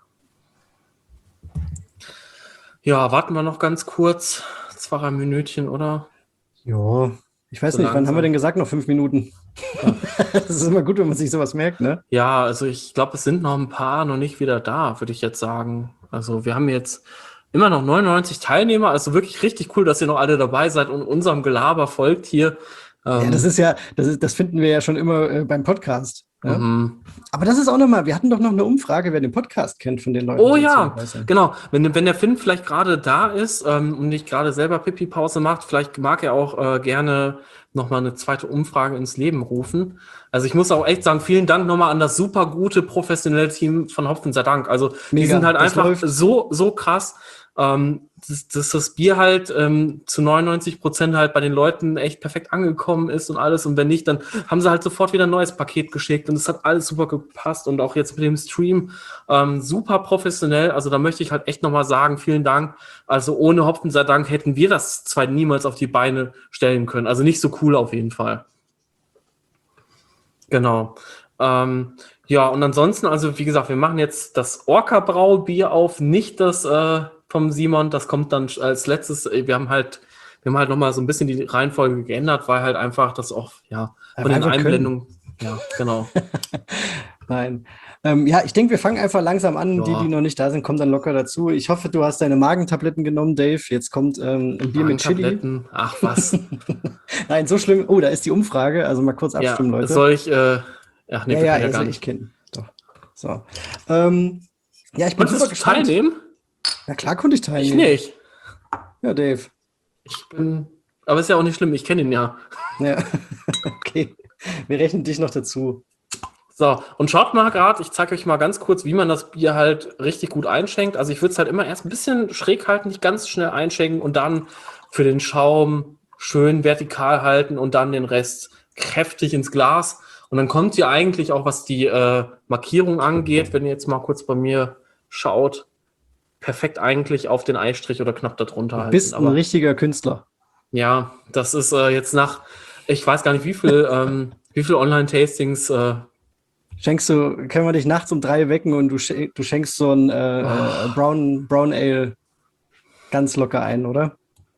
Ja, warten wir noch ganz kurz. Zwei drei Minütchen, oder? Ja, ich weiß So nicht, wann haben langsam. wir denn gesagt? Noch fünf Minuten. Das ist immer gut, wenn man sich sowas merkt, ne? Ja, also ich glaube, es sind noch ein paar noch nicht wieder da, würde ich jetzt sagen. Also wir haben jetzt immer noch neunundneunzig Teilnehmer, also wirklich richtig cool, dass ihr noch alle dabei seid und unserem Gelaber folgt hier. Ähm, Ja, das ist ja, das, ist, das finden wir ja schon immer äh, beim Podcast. Ja? mhm. Aber das ist auch nochmal, wir hatten doch noch eine Umfrage, wer den Podcast kennt von den Leuten. Oh die jetzt ja, dabei sind. genau. Wenn, wenn der Finn vielleicht gerade da ist ähm, und nicht gerade selber Pipi-Pause macht, vielleicht mag er auch äh, gerne nochmal eine zweite Umfrage ins Leben rufen. Also ich muss auch echt sagen, vielen Dank nochmal an das super gute professionelle Team von Hopfen sei Dank. Also die Mega, sind halt das einfach läuft. so, so krass. ähm, dass, dass das Bier halt ähm, zu neunundneunzig Prozent halt bei den Leuten echt perfekt angekommen ist und alles. Und wenn nicht, dann haben sie halt sofort wieder ein neues Paket geschickt und es hat alles super gepasst. Und auch jetzt mit dem Stream ähm, super professionell. Also da möchte ich halt echt nochmal sagen, vielen Dank. Also ohne Hopfen sei Dank hätten wir das zwar niemals auf die Beine stellen können. Also nicht so cool auf jeden Fall. Genau. Ähm, ja, und ansonsten, also wie gesagt, wir machen jetzt das Orca-Brau-Bier auf, nicht das äh, vom Simon, das kommt dann als letztes. Wir haben halt, wir haben halt nochmal so ein bisschen die Reihenfolge geändert, weil halt einfach das auch, ja, von den Einblendungen, ja, genau. Nein. Ähm, ja, ich denke, wir fangen einfach langsam an. Ja. Die, die noch nicht da sind, kommen dann locker dazu. Ich hoffe, du hast deine Magentabletten genommen, Dave. Jetzt kommt ähm, ein Bier mit Chili. Magentabletten, ach was. Nein, so schlimm. Oh, da ist die Umfrage. Also mal kurz abstimmen, Ja, Leute. soll ich, äh, ach nee, ja, wir ja, können ja also gar ich nicht. kenne. Doch. So. Ähm, ja, ich bin Konntest super du gespannt. teilnehmen? Na klar konnte ich Ich teilnehmen. nicht. Ja, Dave. Ich bin, aber ist ja auch nicht schlimm, ich kenne ihn ja. Ja. Okay. Wir rechnen dich noch dazu. So, und schaut mal gerade, ich zeige euch mal ganz kurz, wie man das Bier halt richtig gut einschenkt. Also ich würde es halt immer erst ein bisschen schräg halten, nicht ganz schnell einschenken und dann für den Schaum schön vertikal halten und dann den Rest kräftig ins Glas. Und dann kommt ihr eigentlich auch, was die äh, Markierung angeht, wenn ihr jetzt mal kurz bei mir schaut, perfekt eigentlich auf den Eistrich oder knapp darunter Du halten. bist ein Aber richtiger Künstler. ja, das ist äh, jetzt nach, ich weiß gar nicht, wie viel, ähm, wie viel Online-Tastings äh, Schenkst du, können wir dich nachts um drei wecken und du, sch du schenkst so ein äh, äh, Brown, Brown Ale ganz locker ein, oder?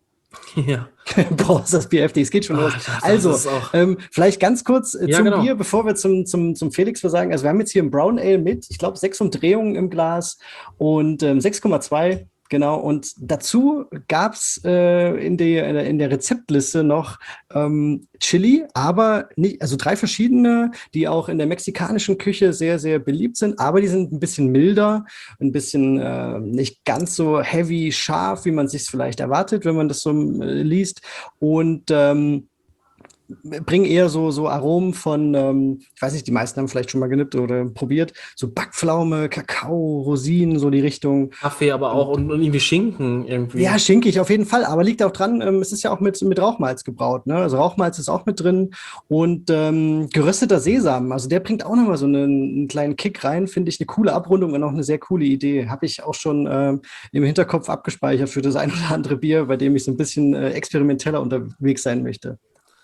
ja. Brauchst das Bier heftig, es geht schon los. Alter, das Also, ist auch- ähm, vielleicht ganz kurz äh, Ja, zum genau. Bier, bevor wir zum, zum, zum Felix versagen. Also wir haben jetzt hier ein Brown Ale mit, ich glaube, sechs Umdrehungen im Glas und ähm, sechs Komma zwei, genau. Und dazu gab es äh, in, der, in der Rezeptliste noch ähm, Chili, aber nicht, also drei verschiedene, die auch in der mexikanischen Küche sehr, sehr beliebt sind, aber die sind ein bisschen milder, ein bisschen äh, nicht ganz so heavy, scharf, wie man sich vielleicht erwartet, wenn man das so äh, liest. Und ähm, bringen eher so, so Aromen von, ähm, ich weiß nicht, die meisten haben vielleicht schon mal genippt oder probiert, so Backpflaume, Kakao, Rosinen, so die Richtung. Kaffee aber auch und, und irgendwie Schinken irgendwie. Ja, schinkig auf jeden Fall, aber liegt auch dran, ähm, es ist ja auch mit, mit Rauchmalz gebraut, ne? Also Rauchmalz ist auch mit drin und ähm, gerösteter Sesam, also der bringt auch nochmal so einen, einen kleinen Kick rein, finde ich eine coole Abrundung und auch eine sehr coole Idee. Habe ich auch schon ähm, im Hinterkopf abgespeichert für das ein oder andere Bier, bei dem ich so ein bisschen äh, experimenteller unterwegs sein möchte.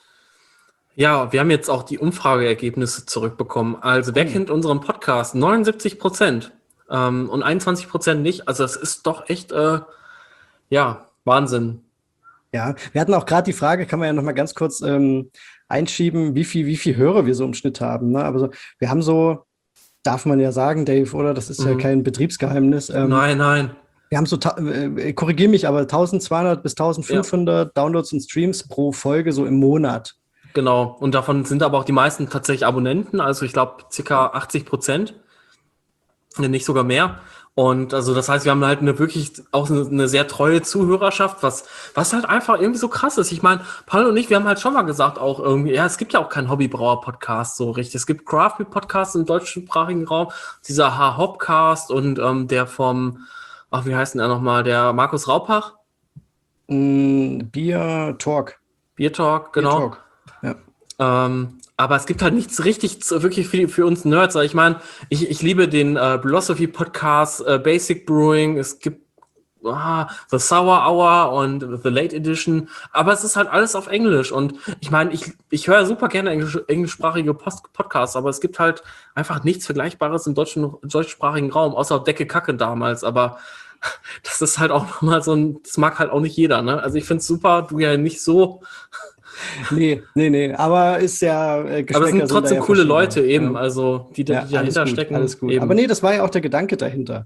Ja, wir haben jetzt auch die Umfrageergebnisse zurückbekommen. Also wer kennt unseren Podcast? neunundsiebzig Prozent ähm, und einundzwanzig Prozent nicht. Also das ist doch echt, äh, ja, Wahnsinn. Ja, wir hatten auch gerade die Frage, kann man ja noch mal ganz kurz ähm, einschieben, wie viel, wie viel Hörer wir so im Schnitt haben. Ne? Aber so, wir haben so, darf man ja sagen, Dave, oder? Das ist Mhm. ja kein Betriebsgeheimnis. Ähm, Nein, nein. Wir haben so, ta- äh, korrigiere mich, aber tausendzweihundert bis eintausendfünfhundert Downloads und Streams pro Folge so im Monat. Genau. Und davon sind aber auch die meisten tatsächlich Abonnenten. Also ich glaube circa achtzig Prozent. Nicht sogar mehr. Und also das heißt, wir haben halt eine wirklich auch eine, eine sehr treue Zuhörerschaft, was, was halt einfach irgendwie so krass ist. Ich meine, Paul und ich, wir haben halt schon mal gesagt auch irgendwie, ja, es gibt ja auch keinen Hobbybrauer-Podcast so richtig. Es gibt Craft Beer-Podcasts im deutschsprachigen Raum, dieser H-Hopcast und ähm, der vom, ach, wie heißt denn er nochmal, der Markus Raupach? Mm, Bier Talk. Beer Talk, genau. Bier Talk. Ja. Ähm, aber es gibt halt nichts richtig zu, wirklich für, für uns Nerds. Ich meine, ich, ich liebe den äh, Philosophy Podcast, äh, Basic Brewing, es gibt ah, The Sour Hour und The Late Edition, aber es ist halt alles auf Englisch. Und ich meine, ich, ich höre super gerne englisch, englischsprachige Post Podcasts, aber es gibt halt einfach nichts Vergleichbares im deutschen, deutschsprachigen Raum, außer Decke Kacke damals. Aber das ist halt auch nochmal so ein, das mag halt auch nicht jeder, ne? Also ich finde es super, du ja nicht so. Nee, nee, nee. Aber ist ja äh, Aber es sind trotzdem da ja coole verschieden. Leute eben, Ja. also die, die Ja, dahinter alles gut, stecken. alles gut. Eben. Aber nee, das war ja auch der Gedanke dahinter.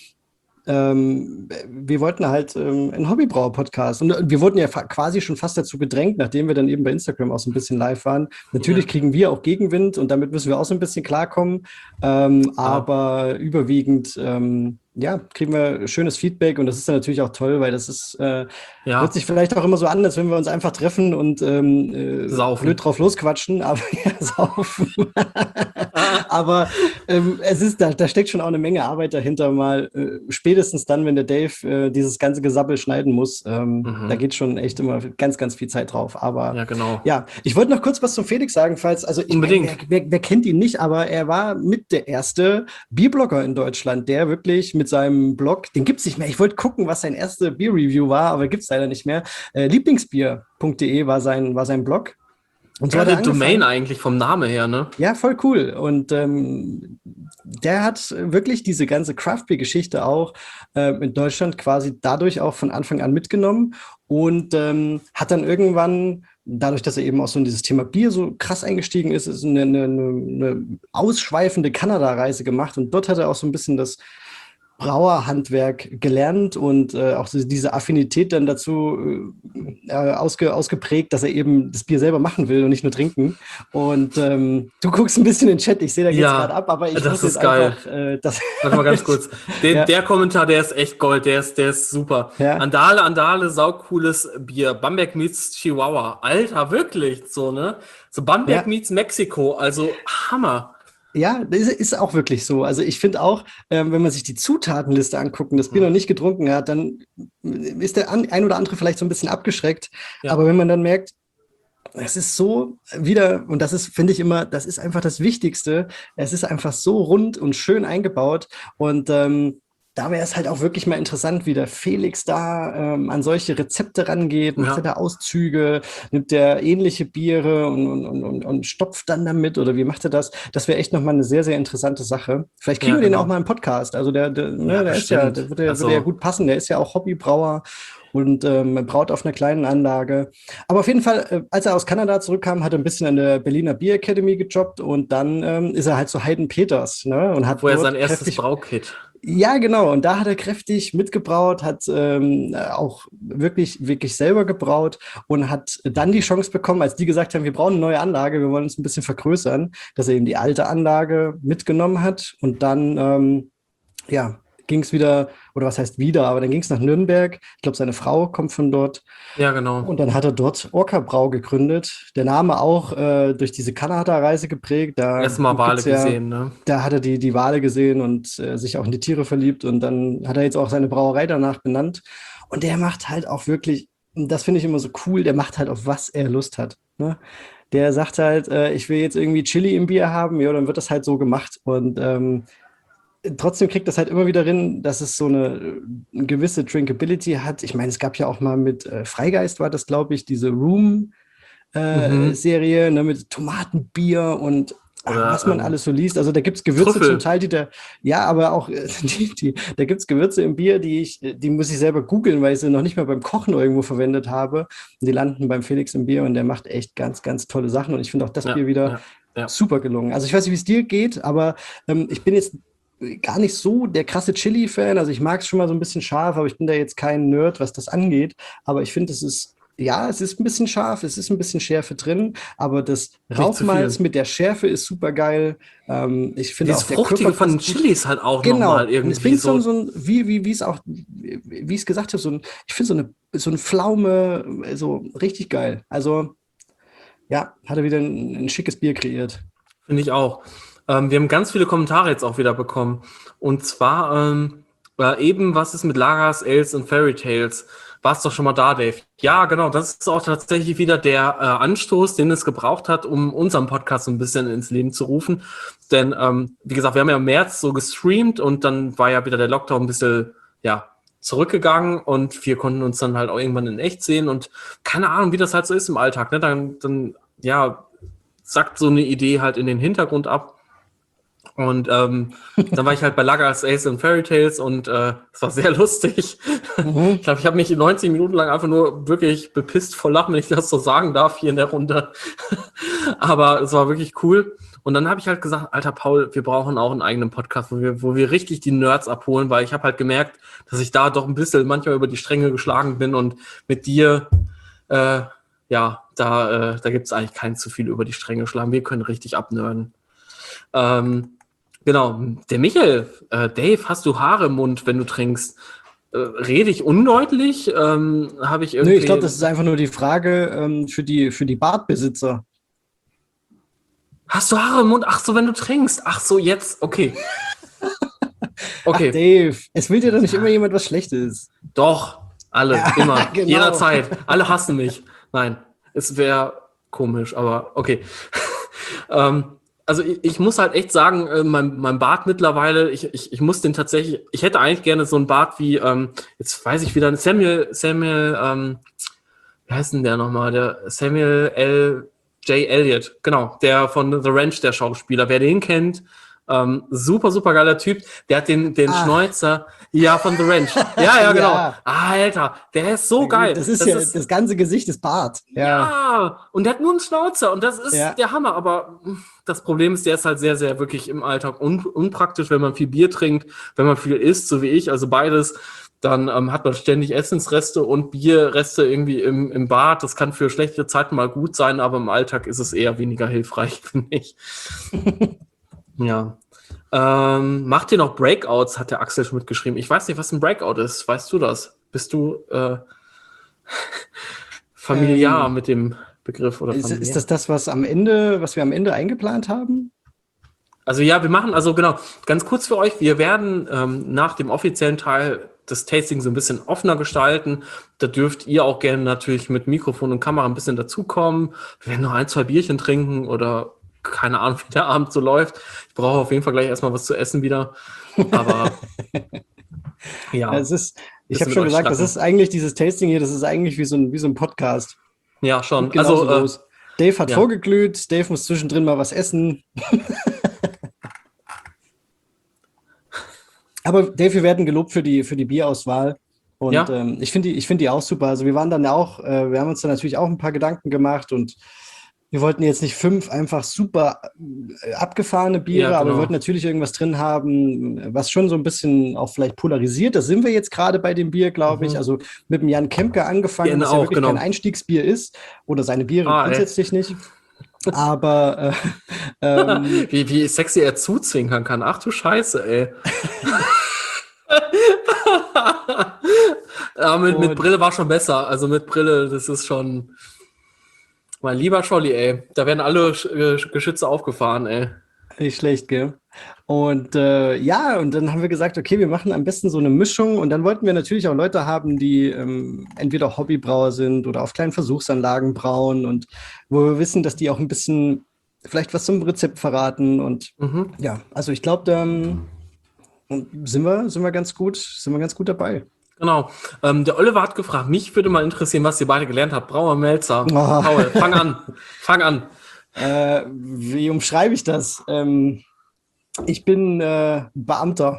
Ähm, wir wollten halt ähm, einen Hobbybrauer-Podcast und wir wurden ja fa- quasi schon fast dazu gedrängt, nachdem wir dann eben bei Instagram auch so ein bisschen live waren. Natürlich Ja. kriegen wir auch Gegenwind und damit müssen wir auch so ein bisschen klarkommen. Ähm, aber überwiegend ähm, ja, kriegen wir schönes Feedback und das ist dann natürlich auch toll, weil das ist äh, Ja. hört sich vielleicht auch immer so an, als wenn wir uns einfach treffen und ähm, äh, Saufen. blöd drauf losquatschen, aber ja, saufen. Aber ähm, es ist, da, da steckt schon auch eine Menge Arbeit dahinter, mal äh, spätestens dann, wenn der Dave äh, dieses ganze Gesabbel schneiden muss. Ähm, Mhm. Da geht schon echt immer ganz, ganz viel Zeit drauf. Aber Ja, genau. ja, ich wollte noch kurz was zum Felix sagen, falls, also ich, Unbedingt. Wer, wer, wer kennt ihn nicht, aber er war mit der erste Bierblogger in Deutschland, der wirklich mit seinem Blog, den gibt's nicht mehr. Ich wollte gucken, was sein erste Bier-Review war, aber gibt's leider nicht mehr. Äh, Lieblingsbier punkt de war sein, war sein Blog. Und so Ja, hat er eine Domain angefangen. eigentlich vom Namen her, ne? Ja, voll cool. Und ähm, der hat wirklich diese ganze Craft-Beer-Geschichte auch äh, in Deutschland quasi dadurch auch von Anfang an mitgenommen und ähm, hat dann irgendwann, dadurch, dass er eben auch so in dieses Thema Bier so krass eingestiegen ist, ist eine, eine, eine ausschweifende Kanada-Reise gemacht. Und dort hat er auch so ein bisschen das Brauerhandwerk gelernt und äh, auch so diese Affinität dann dazu äh, ausge, ausgeprägt, dass er eben das Bier selber machen will und nicht nur trinken. Und ähm, du guckst ein bisschen in den Chat, ich sehe, da geht's Ja, gerade ab, aber ich das muss ist jetzt geil. einfach äh, das Warte mal ganz kurz. Der, Ja. der Kommentar, der ist echt Gold, der ist, der ist super. Ja. Andale, Andale, saucooles Bier. Bamberg meets Chihuahua. Alter, wirklich, so, ne? So Bamberg Ja. meets Mexiko, also Hammer. Ja, das ist auch wirklich so. Also ich finde auch, ähm, wenn man sich die Zutatenliste anguckt und das Bier noch nicht getrunken hat, dann ist der an, ein oder andere vielleicht so ein bisschen abgeschreckt. Ja. Aber wenn man dann merkt, es ist so wieder, und das ist, finde ich immer, das ist einfach das Wichtigste. Es ist einfach so rund und schön eingebaut. Und ähm, da wäre es halt auch wirklich mal interessant, wie der Felix da ähm, an solche Rezepte rangeht. Macht Ja. er da Auszüge, nimmt er ähnliche Biere und, und, und, und stopft dann damit oder wie macht er das? Das wäre echt nochmal eine sehr, sehr interessante Sache. Vielleicht kriegen Ja, wir den genau. auch mal im Podcast. Also der, der, ne, Ja, der ist ja, bestimmt. der würde, ja- Also- würde ja gut passen. Der ist ja auch Hobbybrauer und ähm, braut auf einer kleinen Anlage. Aber auf jeden Fall, äh, als er aus Kanada zurückkam, hat er ein bisschen an der Berliner Beer Academy gejobbt und dann ähm, ist er halt zu Hayden Peters, ne? Und hat Wo er dort sein erstes kräftig- Braukit. ja, genau. Und da hat er kräftig mitgebraut, hat ähm, auch wirklich, wirklich selber gebraut und hat dann die Chance bekommen, als die gesagt haben, wir brauchen eine neue Anlage, wir wollen uns ein bisschen vergrößern, dass er eben die alte Anlage mitgenommen hat und dann, ähm, ja, ging es wieder, oder was heißt wieder, aber dann ging es nach Nürnberg. Ich glaube, seine Frau kommt von dort. Ja, genau. Und dann hat er dort Orca Brau gegründet. Der Name auch äh, durch diese Kanada-Reise geprägt. Da Erstmal Wale gibt's ja, gesehen, ne? Da hat er die, die Wale gesehen und äh, sich auch in die Tiere verliebt. Und dann hat er jetzt auch seine Brauerei danach benannt. Und der macht halt auch wirklich, und das finde ich immer so cool, der macht halt auf was er Lust hat. Ne? Der sagt halt, äh, ich will jetzt irgendwie Chili im Bier haben, ja, dann wird das halt so gemacht. Und ähm, trotzdem kriegt das halt immer wieder hin, dass es so eine, eine gewisse Drinkability hat. Ich meine, es gab ja auch mal mit äh, Freigeist, war das, glaube ich, diese Room-Serie, Mhm. ne, mit Tomatenbier und ach, Oder, was man ähm, alles so liest. Also da gibt es Gewürze Trüffel. zum Teil, die da, ja, aber auch, äh, die, die, da gibt es Gewürze im Bier, die ich, die muss ich selber googeln, weil ich sie noch nicht mal beim Kochen irgendwo verwendet habe. Und die landen beim Felix im Bier und der macht echt ganz, ganz tolle Sachen. Und ich finde auch das Ja, Bier wieder ja, ja. super gelungen. Also ich weiß nicht, wie es dir geht, aber ähm, ich bin jetzt gar nicht so der krasse Chili-Fan. Also ich mag es schon mal so ein bisschen scharf, aber ich bin da jetzt kein Nerd, was das angeht. Aber ich finde, es ist, ja, es ist ein bisschen scharf, es ist ein bisschen Schärfe drin, aber das zu Rauchmalz viel. mit der Schärfe ist super geil. Ähm, ich finde auch Dieses der Fruchtige von den Körper passt gut. Chilis halt auch Genau, nochmal und es irgendwie bringt so, so. so ein, wie, wie, wie es auch, wie ich es gesagt habe, so ein, ich finde so eine, so eine Pflaume, so richtig geil. Also, ja, hat er wieder ein, ein schickes Bier kreiert. Finde ich auch. Ähm, wir haben ganz viele Kommentare jetzt auch wieder bekommen. Und zwar ähm, äh, eben, was ist mit Lagers, Ales und Fairy Tales? Warst doch schon mal da, Dave? Ja, genau. Das ist auch tatsächlich wieder der äh, Anstoß, den es gebraucht hat, um unseren Podcast so ein bisschen ins Leben zu rufen. Denn, ähm, wie gesagt, wir haben ja im März so gestreamt und dann war ja wieder der Lockdown ein bisschen, ja, zurückgegangen und wir konnten uns dann halt auch irgendwann in echt sehen und keine Ahnung, wie das halt so ist im Alltag. Ne? Dann, dann, ja, sackt so eine Idee halt in den Hintergrund ab. Und ähm, dann war ich halt bei Lagers, Ace und Fairy Tales und äh, es war sehr lustig. Mhm. Ich glaube, ich habe mich neunzig Minuten lang einfach nur wirklich bepisst vor Lachen, wenn ich das so sagen darf hier in der Runde. Aber es war wirklich cool. Und dann habe ich halt gesagt, alter Paul, wir brauchen auch einen eigenen Podcast, wo wir, wo wir richtig die Nerds abholen, weil ich habe halt gemerkt, dass ich da doch ein bisschen manchmal über die Stränge geschlagen bin und mit dir, äh, ja, da, äh, da gibt es eigentlich kein zu viel über die Stränge schlagen. Wir können richtig abnörden. Ähm, Genau, der Michael, äh, Dave, hast du Haare im Mund, wenn du trinkst? Äh, rede ich undeutlich? Ähm, Habe ich irgendwie... Nö, ich glaube, das ist einfach nur die Frage ähm, für die, für die Bartbesitzer. Hast du Haare im Mund? Ach so, wenn du trinkst. Ach so, jetzt. Okay. Okay. Ach, Dave, es will dir doch nicht immer jemand was Schlechtes. Doch, alle, Ja, immer, genau. jederzeit. Alle hassen mich. Nein, es wäre komisch, aber okay. ähm, also ich, ich muss halt echt sagen, äh, mein, mein Bart mittlerweile, ich, ich, ich muss den tatsächlich, ich hätte eigentlich gerne so einen Bart wie, ähm, jetzt weiß ich wieder, Samuel, Samuel, ähm, wie heißt denn der nochmal? Der Samuel L. J. Elliott, genau, der von The Ranch, der Schauspieler. Wer den kennt, ähm, super, super geiler Typ. Der hat den, den Ach. Schnäuzer, ja, von The Ranch. Ja, ja, genau. Ja. Alter, der ist so geil. Das ist ja das ganze Gesicht des Bart. Ja. Ja, und der hat nur einen Schnauzer und das ist Ja. der Hammer. Aber das Problem ist, der ist halt sehr, sehr wirklich im Alltag un unpraktisch, wenn man viel Bier trinkt, wenn man viel isst, so wie ich, also beides. Dann ähm, hat man ständig Essensreste und Bierreste irgendwie im, im Bad. Das kann für schlechte Zeiten mal gut sein, aber im Alltag ist es eher weniger hilfreich, finde ich. Ja. Ähm, macht ihr noch Breakouts, hat der Axel Schmidt geschrieben. Ich weiß nicht, was ein Breakout ist. Weißt du das? Bist du äh, familiar Ähm, mit dem Begriff? Oder Ist, familiär? ist das das, was am Ende, was wir am Ende eingeplant haben? Also ja, wir machen, also genau, ganz kurz für euch, wir werden ähm, nach dem offiziellen Teil das Tasting so ein bisschen offener gestalten. Da dürft ihr auch gerne natürlich mit Mikrofon und Kamera ein bisschen dazukommen. Wir werden noch ein, zwei Bierchen trinken oder keine Ahnung, wie der Abend so läuft. Ich brauche auf jeden Fall gleich erstmal was zu essen wieder. Aber ja. Es ist, ich Bisschen habe mit schon euch gesagt, das schnacken. ist eigentlich dieses Tasting hier, das ist eigentlich wie so ein, wie so ein Podcast. Ja, schon. Genauso Also, äh, los. Dave hat ja. vorgeglüht, Dave muss zwischendrin mal was essen. Aber Dave, wir werden gelobt für die, für die Bierauswahl. Und Ja. ähm, ich finde die, ich finde die auch super. Also wir waren dann auch, äh, wir haben uns dann natürlich auch ein paar Gedanken gemacht und wir wollten jetzt nicht fünf einfach super äh, abgefahrene Biere, Ja, aber wir genau. wollten natürlich irgendwas drin haben, was schon so ein bisschen auch vielleicht polarisiert. Das sind wir jetzt gerade bei dem Bier, glaube ich. Mhm. Also mit dem Jan Kempke angefangen, Ja, was ja auch, wirklich genau. kein Einstiegsbier ist oder seine Biere Ah, ey. grundsätzlich nicht. Aber äh, ähm, Wie, wie sexy er zuzwinkern kann. Ach du Scheiße, ey. Ja, mit, mit Und- Brille war schon besser. Also mit Brille, das ist schon. Mein lieber Scholli, ey. Da werden alle Sch- äh, Geschütze aufgefahren, ey. Nicht schlecht, gell? Und äh, ja, und dann haben wir gesagt, okay, wir machen am besten so eine Mischung. Und dann wollten wir natürlich auch Leute haben, die ähm, entweder Hobbybrauer sind oder auf kleinen Versuchsanlagen brauen und wo wir wissen, dass die auch ein bisschen vielleicht was zum Rezept verraten. Und Mhm. ja, also ich glaube, da ähm, sind wir, sind wir ganz gut, sind wir ganz gut dabei. Genau. Ähm, der Oliver hat gefragt, mich würde mal interessieren, was ihr beide gelernt habt. Brauer, Melzer. Oh. Paul, fang an. Fang an. Äh, wie umschreibe ich das? Ähm, ich bin äh, Beamter.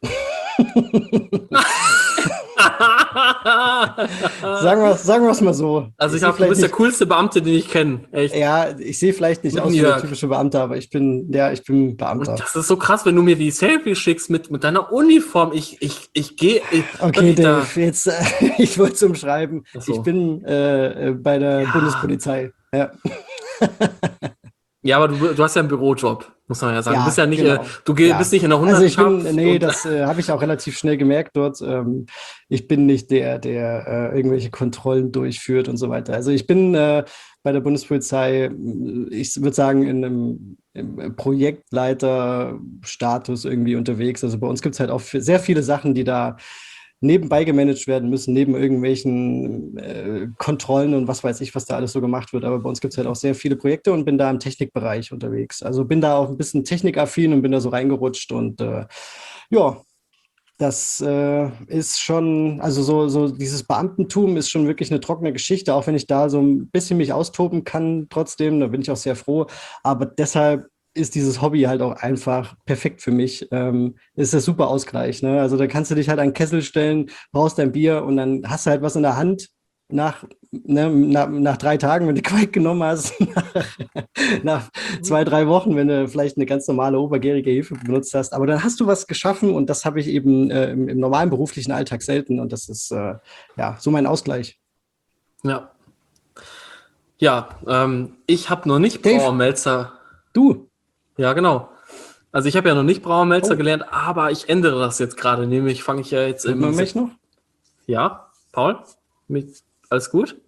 Sagen wir sagen wir es mal so. Also ich sehe hab, du bist vielleicht der coolste Beamte, den ich kenne. Echt. nicht, ja, ich sehe vielleicht nicht Guten aus wie der Jörg. typische Beamter, aber ich bin, ja, ich bin Und Beamter. das ist so krass, wenn du mir die Selfie schickst mit, mit deiner Uniform. Ich, ich, ich gehe. Okay, da, Dave, jetzt, äh, ich wollte es umschreiben. Ach so. Ich bin äh, äh, bei der Ja. Bundespolizei. Ja. Ja, aber du, du hast ja einen Bürojob, muss man ja sagen. Ja, du bist ja nicht, genau. äh, du geh, Ja. bist nicht in der Also ich bin, Hundertschaft. nee, und- das äh, habe ich auch relativ schnell gemerkt dort. Ähm, ich bin nicht der, der äh, irgendwelche Kontrollen durchführt und so weiter. Also ich bin äh, bei der Bundespolizei, ich würde sagen, in einem, im Projektleiterstatus irgendwie unterwegs. Also bei uns gibt es halt auch sehr viele Sachen, die da nebenbei gemanagt werden müssen, neben irgendwelchen äh, Kontrollen und was weiß ich, was da alles so gemacht wird. Aber bei uns gibt es halt auch sehr viele Projekte und bin da im Technikbereich unterwegs. Also bin da auch ein bisschen technikaffin und bin da so reingerutscht und äh, ja, das äh, ist schon, also so, so dieses Beamtentum ist schon wirklich eine trockene Geschichte, auch wenn ich da so ein bisschen mich austoben kann trotzdem, da bin ich auch sehr froh. Aber deshalb ist dieses Hobby halt auch einfach perfekt für mich. Ähm, ist das super Ausgleich, ne? Also da kannst du dich halt an den Kessel stellen, brauchst dein Bier und dann hast du halt was in der Hand nach, ne, nach, nach drei Tagen, wenn du Quake genommen hast, nach, nach zwei, drei Wochen, wenn du vielleicht eine ganz normale obergärige Hefe benutzt hast. Aber dann hast du was geschaffen und das habe ich eben äh, im, im normalen beruflichen Alltag selten und das ist äh, ja so mein Ausgleich. Ja. Ja, ähm, ich habe noch nicht Dave. Brauermelzer. Du, Ja, genau. Also ich habe ja noch nicht Brauermelzer Oh. gelernt, aber ich ändere das jetzt gerade. Nämlich fange ich ja jetzt hört man mich noch? Ja, Paul? Mit, alles gut?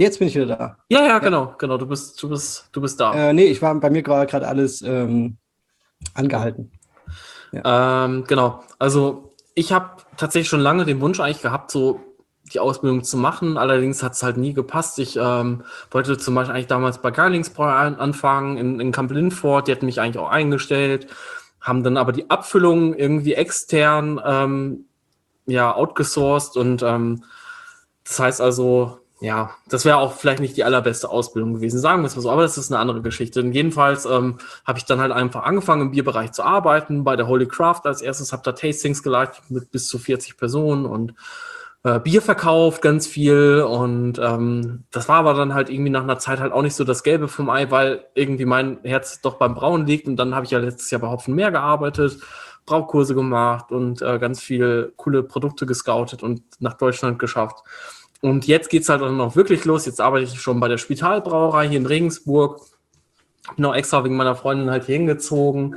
Jetzt bin ich wieder da. Ja, ja, genau, genau. Du bist, du bist, du bist da. Äh, nee, ich war bei mir gerade alles ähm, angehalten. Ähm, genau. Also ich habe tatsächlich schon lange den Wunsch eigentlich gehabt, so die Ausbildung zu machen. Allerdings hat es halt nie gepasst. Ich ähm, wollte zum Beispiel eigentlich damals bei Geilingsbräu an, anfangen, in, in Kamp-Lindfort. Die hatten mich eigentlich auch eingestellt, haben dann aber die Abfüllung irgendwie extern ähm, ja, outgesourced. Und ähm, das heißt also, ja, das wäre auch vielleicht nicht die allerbeste Ausbildung gewesen, sagen wir es mal so, aber das ist eine andere Geschichte. Und jedenfalls ähm, habe ich dann halt einfach angefangen, im Bierbereich zu arbeiten, bei der Holy Craft als erstes, habe da Tastings geleitet mit bis zu vierzig Personen und äh, Bier verkauft, ganz viel. Und ähm, das war aber dann halt irgendwie nach einer Zeit halt auch nicht so das Gelbe vom Ei, weil irgendwie mein Herz doch beim Brauen liegt. Und dann habe ich ja letztes Jahr bei Hopfenmeer gearbeitet, Braukurse gemacht und äh, ganz viele coole Produkte gescoutet und nach Deutschland geschafft. Und jetzt geht's halt dann noch wirklich los. Jetzt arbeite ich schon bei der Spitalbrauerei hier in Regensburg. Bin auch extra wegen meiner Freundin halt hier hingezogen,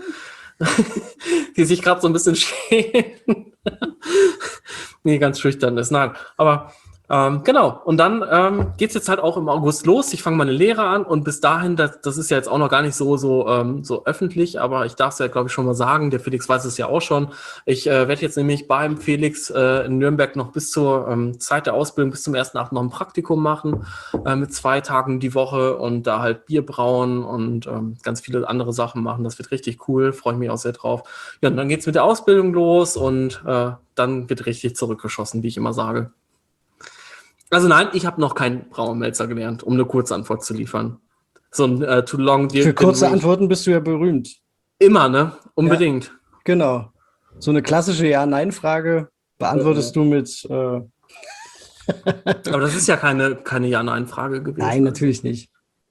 die sich gerade so ein bisschen schämt. Nee, ganz schüchtern ist. Nein, aber ähm, genau. Und dann ähm, geht's jetzt halt auch im August los. Ich fange meine Lehre an und bis dahin, das, das ist ja jetzt auch noch gar nicht so so ähm, so öffentlich, aber ich darf es ja, glaube ich, schon mal sagen. Der Felix weiß es ja auch schon. Ich äh, werde jetzt nämlich beim Felix äh, in Nürnberg noch bis zur ähm, Zeit der Ausbildung, bis zum ersten Achten noch ein Praktikum machen, äh, mit zwei Tagen die Woche und da halt Bier brauen und ähm, ganz viele andere Sachen machen. Das wird richtig cool, freue ich mich auch sehr drauf. Ja, und dann geht's mit der Ausbildung los und äh, dann wird richtig zurückgeschossen, wie ich immer sage. Also nein, ich habe noch keinen Brauermelzer gelernt, um eine kurze Antwort zu liefern. So ein äh, too long. Für kurze Antworten bist du ja berühmt. Immer, ne? Unbedingt. Ja, genau. So eine klassische Ja-Nein-Frage beantwortest ja. du mit... Äh Aber das ist ja keine, keine Ja-Nein-Frage gewesen. Nein, natürlich nicht.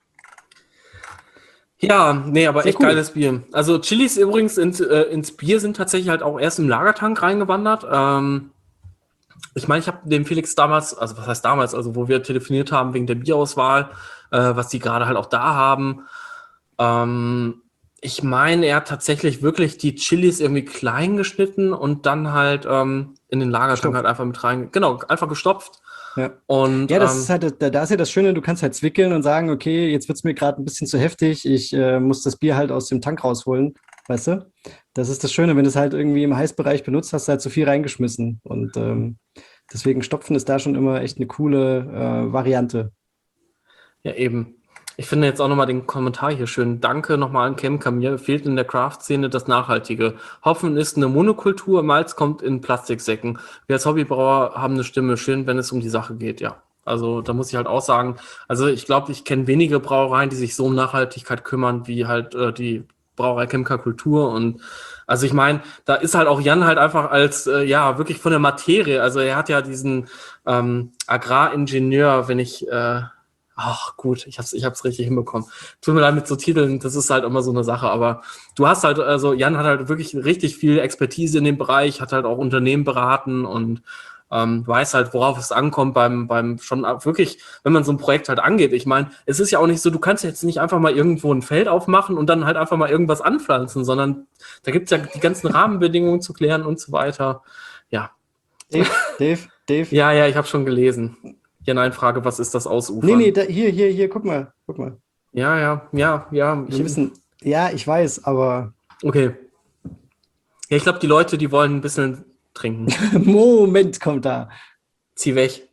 Ja, nee, aber Sehr echt cool. geiles Bier. Also Chilis übrigens ins, äh, ins Bier sind tatsächlich halt auch erst im Lagertank reingewandert. Ähm, ich meine, ich habe dem Felix damals, also was heißt damals, also wo wir telefoniert haben wegen der Bierauswahl, äh, was die gerade halt auch da haben. Ähm, ich meine, er hat tatsächlich wirklich die Chilis irgendwie klein geschnitten und dann halt ähm, in den Lagertank Gestopft. halt einfach mit rein, genau, einfach gestopft. Ja. Und, Ja, das ähm, ist halt, da, da ist ja das Schöne, du kannst halt zwickeln und sagen, okay, jetzt wird's mir gerade ein bisschen zu heftig, ich äh, muss das Bier halt aus dem Tank rausholen, weißt du? Das ist das Schöne, wenn du es halt irgendwie im Heißbereich benutzt, hast du halt zu viel reingeschmissen. Und ähm, deswegen Stopfen ist da schon immer echt eine coole äh, Variante. Ja, eben. Ich finde jetzt auch nochmal den Kommentar hier schön. Danke nochmal an Chemka. Mir fehlt in der Craft-Szene das Nachhaltige. Hopfen ist eine Monokultur, Malz kommt in Plastiksäcken. Wir als Hobbybrauer haben eine Stimme, schön, wenn es um die Sache geht, ja. Also da muss ich halt auch sagen, also ich glaube, ich kenne wenige Brauereien, die sich so um Nachhaltigkeit kümmern, wie halt äh, die Brauerei Chemka Kultur. Und also ich meine, da ist halt auch Jan halt einfach als, äh, ja, wirklich von der Materie, also er hat ja diesen ähm, Agraringenieur, wenn ich... Äh, Ach gut, ich hab's, ich hab's richtig hinbekommen. Tut mir leid mit so Titeln, das ist halt immer so eine Sache, aber du hast halt, also Jan hat halt wirklich richtig viel Expertise in dem Bereich, hat halt auch Unternehmen beraten und ähm, weiß halt, worauf es ankommt beim, beim schon wirklich, wenn man so ein Projekt halt angeht. Ich meine, es ist ja auch nicht so, du kannst jetzt nicht einfach mal irgendwo ein Feld aufmachen und dann halt einfach mal irgendwas anpflanzen, sondern da gibt's ja die ganzen Rahmenbedingungen zu klären und so weiter. Ja. Dave, Dave, Dave. Ja, ja, ich habe schon gelesen. Ja, nein, Frage, was ist das Ausufern? Nee, nee, da, hier, hier, hier, guck mal, guck mal. Ja, ja, ja, ja. Wir müssen, ja, ich weiß, aber... Okay. Ja, ich glaube, die Leute, die wollen ein bisschen trinken. Moment, kommt da. Zieh weg.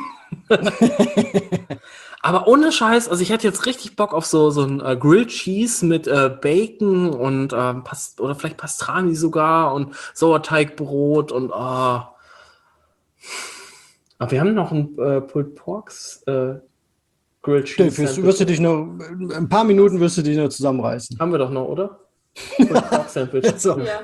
Aber ohne Scheiß, also ich hätte jetzt richtig Bock auf so, so ein äh, Grilled Cheese mit äh, Bacon und ähm, Past- oder vielleicht Pastrami sogar und Sauerteigbrot und oh. Aber wir haben noch ein äh, Pulled Porks äh, Grilled Cheese. Dave, wirst, wirst du dich noch, in ein paar Minuten wirst du dich noch zusammenreißen. Haben wir doch noch, oder? Pulled Pork Sandwich. So. Ja.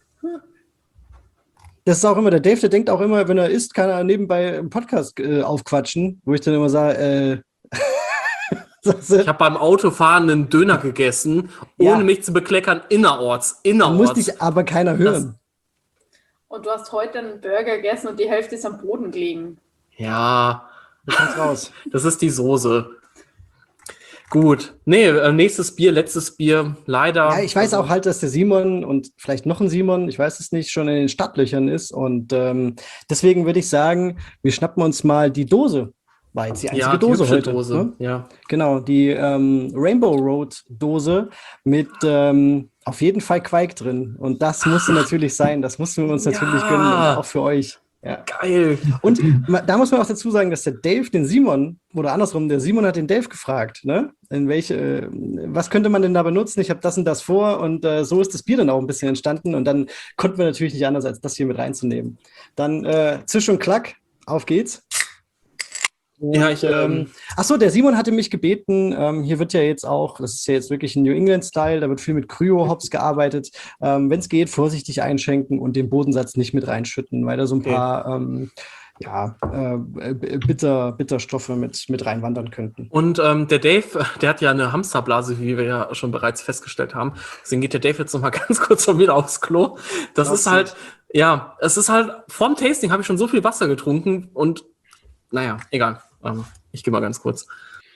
Das ist auch immer, der Dave, der denkt auch immer, wenn er isst, kann er nebenbei im Podcast äh, aufquatschen, wo ich dann immer sage, äh, ich habe beim Autofahren einen Döner gegessen, ohne Ja. mich zu bekleckern, innerorts, da innerorts. muss dich aber keiner hören. Und du hast heute einen Burger gegessen und die Hälfte ist am Boden gelegen. Ja, Du kannst raus. das ist die Soße. Gut. Nee, äh, nächstes Bier, letztes Bier, leider. Ja, ich weiß Also, auch halt, dass der Simon und vielleicht noch ein Simon, ich weiß es nicht, schon in den Startlöchern ist. Und ähm, deswegen würde ich sagen, wir schnappen uns mal die Dose. war jetzt die einzige Ja, die Dose hübsche heute. Dose, Ne? ja. Genau, die ähm, Rainbow Road Dose mit ähm, auf jeden Fall Quark drin. Und das musste natürlich sein. Das mussten wir uns natürlich Ja. gönnen und auch für euch. Ja. Geil. Und ma- da muss man auch dazu sagen, dass der Dave den Simon, oder andersrum, der Simon hat den Dave gefragt, ne? In welche, äh, was könnte man denn da benutzen? Ich habe das und das vor und äh, so ist das Bier dann auch ein bisschen entstanden und dann konnten wir natürlich nicht anders, als das hier mit reinzunehmen. Dann äh, Zisch und Klack, auf geht's. Ja, ich, ähm, Achso, der Simon hatte mich gebeten, ähm, hier wird ja jetzt auch, das ist ja jetzt wirklich ein New England-Style, da wird viel mit Kryo-Hops gearbeitet. Ähm, Wenn es geht, vorsichtig einschenken und den Bodensatz nicht mit reinschütten, weil da so ein Okay. paar ähm, ja, äh, bitter, Bitterstoffe mit, mit reinwandern könnten. Und ähm, der Dave, der hat ja eine Hamsterblase, wie wir ja schon bereits festgestellt haben. Deswegen geht der Dave jetzt noch mal ganz kurz von mir aufs Klo. Das Glaubst ist halt, ja, es ist halt, vom Tasting habe ich schon so viel Wasser getrunken und naja, egal. Ähm, ich gehe mal ganz kurz.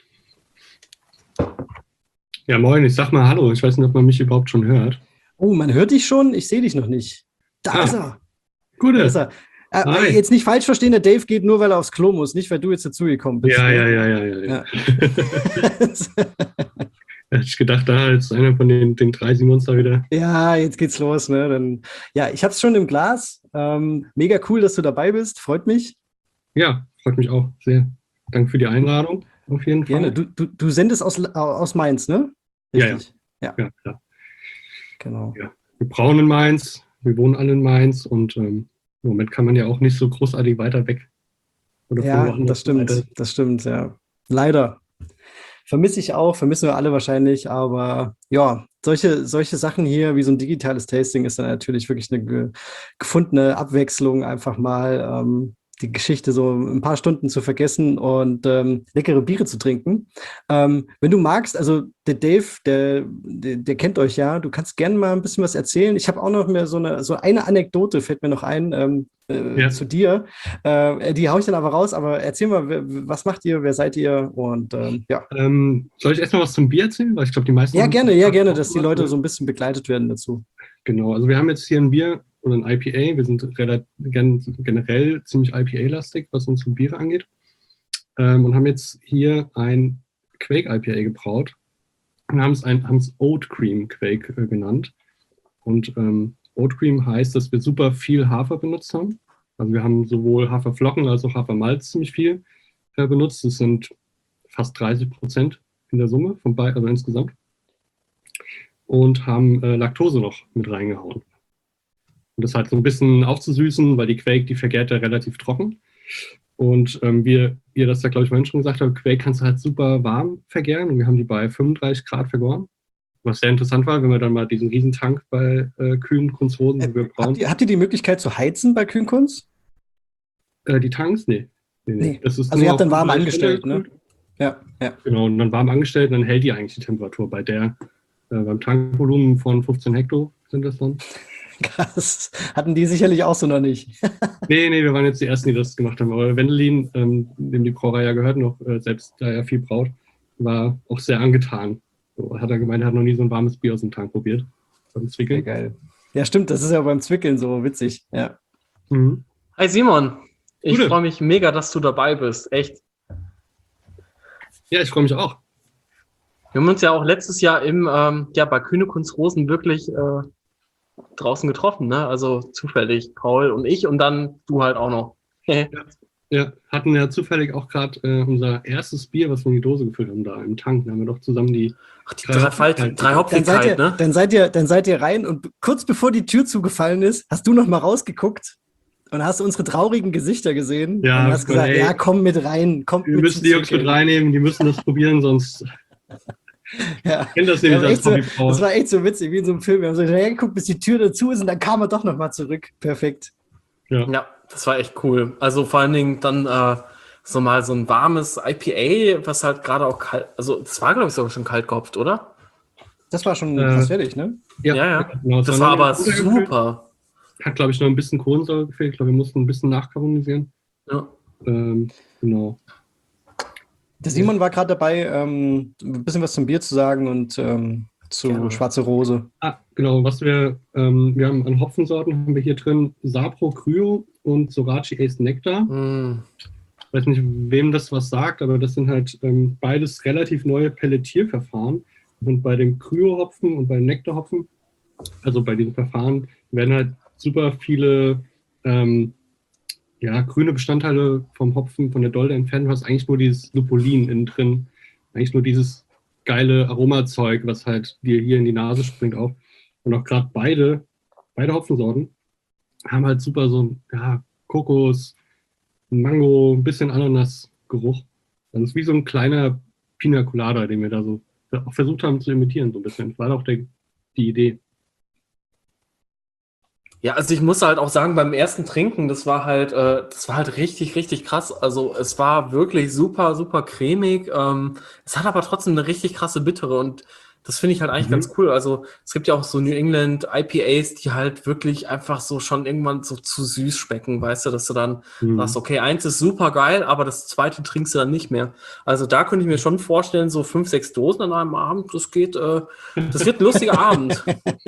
Ja, moin, ich sag mal hallo. Ich weiß nicht, ob man mich überhaupt schon hört. Oh, man hört dich schon? Ich sehe dich noch nicht. Da Ah. ist er. Gute. Da ist er. Äh, Hi. äh, jetzt nicht falsch verstehen, der Dave geht nur, weil er aufs Klo muss, nicht weil du jetzt dazugekommen bist. Ja, ne? ja, ja, ja, ja. ja. Ja. Hätte ich gedacht, da ist einer von den, den drei Simons da wieder. Ja, jetzt geht's los. Ne? Dann, ja, ich habe es schon im Glas. Ähm, mega cool, dass du dabei bist. Freut mich. Ja, freut mich auch sehr. Danke für die Einladung, auf jeden Fall. Gerne. Du, du, du sendest aus, aus Mainz, ne? Ja, ja. Ja, Ja, ja. genau. Ja. Wir brauen in Mainz, wir wohnen alle in Mainz und ähm, im Moment kann man ja auch nicht so großartig weiter weg. Oder von Ja, woanders das stimmt. weiter. Das stimmt, ja. Leider. Vermisse ich auch, vermissen wir alle wahrscheinlich, aber ja, solche, solche Sachen hier wie so ein digitales Tasting ist dann natürlich wirklich eine ge gefundene Abwechslung, einfach mal ähm, die Geschichte so ein paar Stunden zu vergessen und ähm, leckere Biere zu trinken. Ähm, wenn du magst, also der Dave, der, der, der kennt euch ja, du kannst gerne mal ein bisschen was erzählen. Ich habe auch noch mehr so eine, so eine Anekdote, fällt mir noch ein, ähm, äh, Ja. zu dir. Äh, die haue ich dann aber raus, aber erzähl mal, wer, was macht ihr, wer seid ihr und ähm, ja. Ähm, soll ich erstmal was zum Bier erzählen? Weil ich glaube, die meisten. Ja, haben- gerne, ja, gerne, dass die Leute so ein bisschen begleitet werden dazu. Genau, also wir haben jetzt hier ein Bier oder ein I P A. Wir sind rela- gen generell ziemlich I P A-lastig, was unsere Biere angeht. Ähm, und haben jetzt hier ein Quake I P A gebraut. Und haben es ein haben es Oat Cream Quake äh, genannt. Und ähm, Oat Cream heißt, dass wir super viel Hafer benutzt haben. Also wir haben sowohl Haferflocken als auch Hafermalz ziemlich viel äh, benutzt. Das sind fast dreißig Prozent in der Summe, von bei, also insgesamt. Und haben äh, Laktose noch mit reingehauen. Und das halt so ein bisschen aufzusüßen, weil die Quake, die vergärt ja relativ trocken. Und ähm, wie ihr das ja, glaube ich, vorhin schon gesagt habt, Quake kannst du halt super warm vergären. Und wir haben die bei fünfunddreißig Grad vergoren. Was sehr interessant war, wenn wir dann mal diesen Riesentank bei äh, Kühn Kunsthosen, wo wir Habt brauen. ihr, habt ihr die Möglichkeit zu heizen bei Kühnkunst? Äh, die Tanks? Nee. nee, nee. Nee. Das ist Also nur ihr habt dann auf warm drei angestellt, Stellen ne? gekühlt. Ja, ja. Genau, und dann warm angestellt, dann hält die eigentlich die Temperatur. Bei der, äh, beim Tankvolumen von fünfzehn Hektar sind das dann. Krass. Hatten die sicherlich auch so noch nicht. Nee, nee, wir waren jetzt die Ersten, die das gemacht haben. Aber Wendelin, ähm, dem die Brauerei ja gehört, noch äh, selbst da er viel braut, war auch sehr angetan. So, hat er gemeint, er hat noch nie so ein warmes Bier aus dem Tank probiert. Beim Ja, Zwickeln. geil. Ja, stimmt, das ist ja beim Zwickeln so witzig. Ja. Mhm. Hi Simon, ich Gute. freue mich mega, dass du dabei bist. Echt. Ja, ich freue mich auch. Wir haben uns ja auch letztes Jahr im, ähm, ja, bei Kühne Kunst Rosen wirklich äh, draußen getroffen, ne? Also zufällig, Paul und ich und dann du halt auch noch. Ja, hatten ja zufällig auch gerade äh, unser erstes Bier, was wir in die Dose gefüllt haben, da im Tank. Da haben wir doch zusammen die Ach, die Dreifalt, Dann Dann seid, Dreihopfigkeit, ihr, ne? dann, seid ihr, dann seid ihr rein und b- kurz bevor die Tür zugefallen ist, hast du noch mal rausgeguckt und hast unsere traurigen Gesichter gesehen Ja, und hast voll, gesagt, ey. ja, komm mit rein, kommt Wir mit müssen zum die Jungs mit Zwickeln. reinnehmen, die müssen das probieren, sonst Ja. kennt das Wir nämlich haben als echt so, Hobbybrauer. das war echt so witzig, wie in so einem Film. Wir haben so hergeguckt, bis die Tür dazu ist und dann kam er doch noch mal zurück. Perfekt. Ja, das war echt cool. Also vor allen Dingen dann äh, so mal so ein warmes I P A, was halt gerade auch kalt, also das war glaube ich sogar schon kalt gehopft, oder? Das war schon Äh, fast fertig, ne? Ja, ja. Genau, es Das war war noch aber nicht runtergekühlt. super. Hat, glaube ich, noch ein bisschen Kohlensäure gefehlt. Ich glaube, wir mussten ein bisschen nachkarbonisieren. Ja. Ähm, genau. Der Simon war gerade dabei, ähm, ein bisschen was zum Bier zu sagen und ähm, zu Gerne. Schwarze Rose. Ah, genau, was wir, ähm, wir haben an Hopfensorten haben wir hier drin Sapro Cryo und Sorachi Ace Nectar. Mm. weiß nicht, wem das was sagt, aber das sind halt ähm, beides relativ neue Pelletierverfahren. Und bei dem Kryo-Hopfen und beim Nektarhopfen, also bei diesen Verfahren, werden halt super viele ähm, ja, grüne Bestandteile vom Hopfen, von der Dolde entfernt. Du hast eigentlich nur dieses Lupulin innen drin, eigentlich nur dieses geile Aromazeug, was halt dir hier in die Nase springt auch. Und auch gerade beide, beide Hopfensorten haben halt super so ein ja, Kokos, Mango, ein bisschen Ananas-Geruch. Das ist wie so ein kleiner Pina Colada, den wir da so auch versucht haben zu imitieren, so ein bisschen. Das war auch der, die Idee. Ja, also ich muss halt auch sagen, beim ersten Trinken, das war halt, äh, das war halt richtig, richtig krass. Also es war wirklich super, super cremig. Ähm, es hat aber trotzdem eine richtig krasse Bittere und das finde ich halt eigentlich Mhm. ganz cool. Also es gibt ja auch so New England I P As, die halt wirklich einfach so schon irgendwann so zu süß schmecken, weißt du, dass du dann Mhm. sagst, okay, eins ist super geil, aber das zweite trinkst du dann nicht mehr. Also da könnte ich mir schon vorstellen, so fünf, sechs Dosen an einem Abend, das geht, äh, das wird ein lustiger Abend.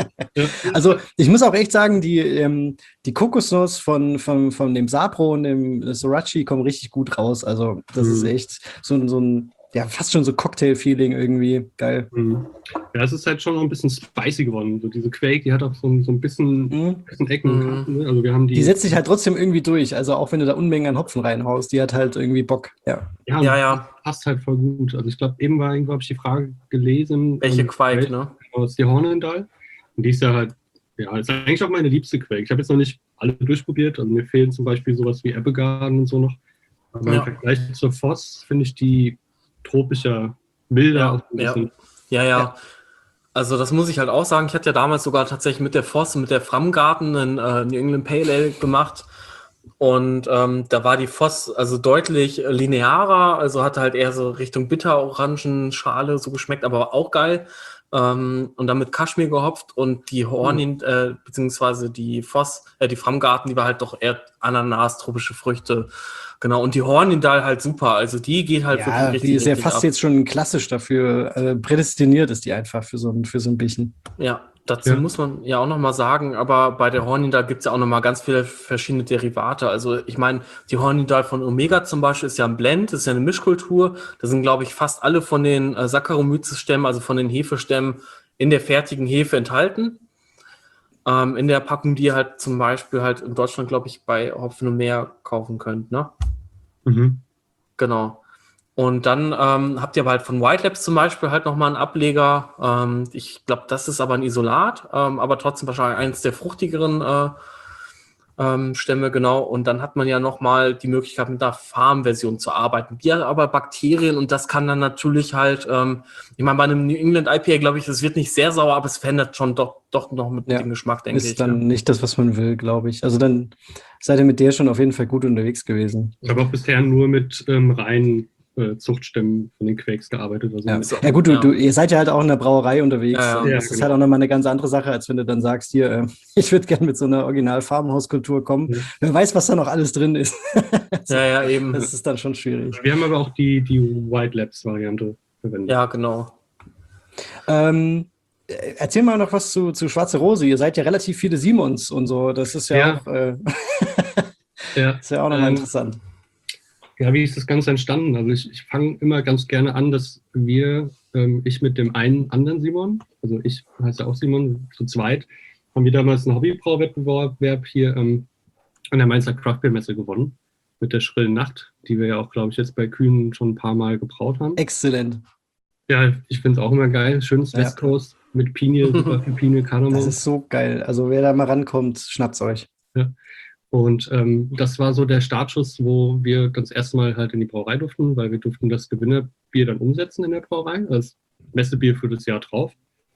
Also ich muss auch echt sagen, die, ähm, die Kokosnuss von, von, von dem Sapro und dem Sorachi kommen richtig gut raus. Also das Mhm. ist echt so, ein- so ein, ja, fast schon so Cocktail-Feeling irgendwie. Geil. Mhm. Ja, es ist halt schon noch ein bisschen spicy geworden. So diese Quake, die hat auch so, ein- so ein bisschen, Mhm. bisschen Ecken und Mhm. Kanten. Ne? Also wir haben die, Die setzt sich halt trotzdem irgendwie durch. Also auch wenn du da Unmengen an Hopfen reinhaust, die hat halt irgendwie Bock. Ja. ja, Ja, ja. passt halt voll gut. Also ich glaube, eben war irgendwo, habe ich die Frage gelesen. Welche ähm, Quake, ne? Aus die Hornendal. Und die ist ja halt, ja, ist eigentlich auch meine liebste Quake. Ich habe jetzt noch nicht alle durchprobiert. Also mir fehlen zum Beispiel sowas wie Ebbegarden und so noch. Aber Ja. im Vergleich zur Voss finde ich die tropischer, milder. Ja, auch ein ja. bisschen. Ja, ja. Ja. Also das muss ich halt auch sagen. Ich hatte ja damals sogar tatsächlich mit der Voss und mit der Framgarten einen äh, New England Pale Ale gemacht. Und ähm, da war die Voss also deutlich äh, linearer, also hatte halt eher so Richtung Bitter-Orangenschale so geschmeckt, aber auch geil. Ähm, und dann mit Kaschmir gehopft und die Hornin, äh, beziehungsweise die Voss, äh, die Framgarten, die war halt doch eher Ananas, tropische Früchte. Genau, und die Hornindal halt super. Also die geht halt wirklich Ja, richtig, die ist ja richtig fast ab. jetzt schon klassisch dafür. Äh, prädestiniert ist die einfach für so ein, für so ein Bierchen. Ja, dazu Ja. muss man ja auch nochmal sagen, aber bei der Hornindal gibt es ja auch nochmal ganz viele verschiedene Derivate. Also ich meine, die Hornindal von Omega zum Beispiel ist ja ein Blend, ist ja eine Mischkultur. Da sind, glaube ich, fast alle von den äh, Saccharomyces-Stämmen, also von den Hefestämmen, in der fertigen Hefe enthalten. Ähm, in der Packung, die ihr halt zum Beispiel halt in Deutschland, glaube ich, bei Hopfen und Meer kaufen könnt, ne? Mhm. Genau. Und dann ähm, habt ihr aber halt von White Labs zum Beispiel halt nochmal einen Ableger. Ähm, ich glaube, das ist aber ein Isolat, ähm, aber trotzdem wahrscheinlich eins der fruchtigeren äh, ähm, Stämme, genau. Und dann hat man ja nochmal die Möglichkeit, mit einer Farm-Version zu arbeiten. Die hat aber Bakterien und das kann dann natürlich halt, ähm, ich meine, bei einem New England I P A, glaube ich, das wird nicht sehr sauer, aber es verändert schon doch, doch noch mit Ja. dem Geschmack, denke ich. Ist dann Ne? nicht das, was man will, glaube ich. Also dann seid ihr mit der schon auf jeden Fall gut unterwegs gewesen. Ich habe auch bisher nur mit ähm, reinen äh, Zuchtstämmen von den Quakes gearbeitet. Also Ja, mit, ja gut, du, Ja. du, ihr seid ja halt auch in der Brauerei unterwegs. Ja, ja. Und Ja, das ist genau. halt auch nochmal eine ganz andere Sache, als wenn du dann sagst, hier, äh, ich würde gerne mit so einer Original-Farbenhauskultur kommen. Ja. Wer weiß, was da noch alles drin ist. Ja, ja, eben. Das ist dann schon schwierig. wir haben aber auch die, die White Labs-Variante verwendet. Ja, genau. Ähm, äh, erzähl mal noch was zu, zu Schwarze Rose. Ihr seid ja relativ viele Simons und so. Das ist ja, Ja. auch, äh, Ja. ist ja auch nochmal Ähm, interessant. Ja, wie ist das Ganze entstanden? Also ich, ich fange immer ganz gerne an, dass wir, ähm, ich mit dem einen anderen Simon, also ich heiße auch Simon, zu zweit, haben wir damals einen Hobbybrauwettbewerb hier ähm, an der Mainzer Craft Beer Messe gewonnen, mit der Schrillen Nacht, die wir ja auch, glaube ich, jetzt bei Kühn schon ein paar Mal gebraut haben. Exzellent. Ja, ich finde es auch immer geil. Schönes Ja. West Coast mit Pinie, super viel Pinie, Kardamom. Das ist so geil. Also wer da mal rankommt, schnappt's euch. Und ähm, das war so der Startschuss, wo wir das erste Mal halt in die Brauerei durften, weil wir durften das Gewinnerbier dann umsetzen in der Brauerei, das Messebier für das Jahr drauf.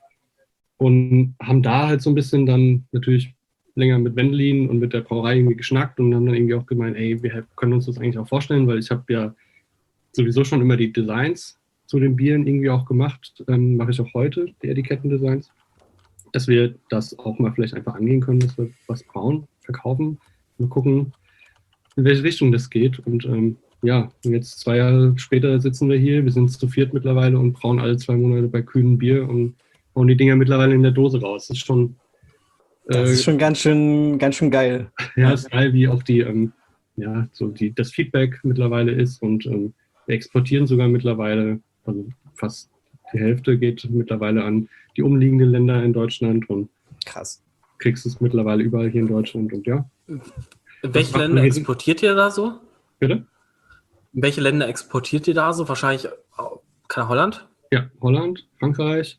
Und haben da halt so ein bisschen dann natürlich länger mit Wendelin und mit der Brauerei irgendwie geschnackt und haben dann irgendwie auch gemeint, ey, wir können uns das eigentlich auch vorstellen, weil ich habe ja sowieso schon immer die Designs zu den Bieren irgendwie auch gemacht, ähm, mache ich auch heute, die Etikettendesigns, dass wir das auch mal vielleicht einfach angehen können, dass wir was brauen, verkaufen. Mal gucken, in welche Richtung das geht. Und ähm, ja, und jetzt zwei Jahre später sitzen wir hier. Wir sind zu viert mittlerweile und brauen alle zwei Monate bei Kühn Bier und hauen die Dinger mittlerweile in der Dose raus. Das ist schon, Das äh, ist schon ganz schön, ganz schön geil. ja, ist geil, wie auch die, ähm, ja, so die, das Feedback mittlerweile ist und ähm, wir exportieren sogar mittlerweile, also fast die Hälfte geht mittlerweile an die umliegenden Länder in Deutschland und Krass. kriegst es mittlerweile überall hier in Deutschland und ja. In welche macht Länder mir- exportiert ihr da so? Bitte? In welche Länder exportiert ihr da so? Wahrscheinlich, oh, keine Holland? Ja, Holland, Frankreich,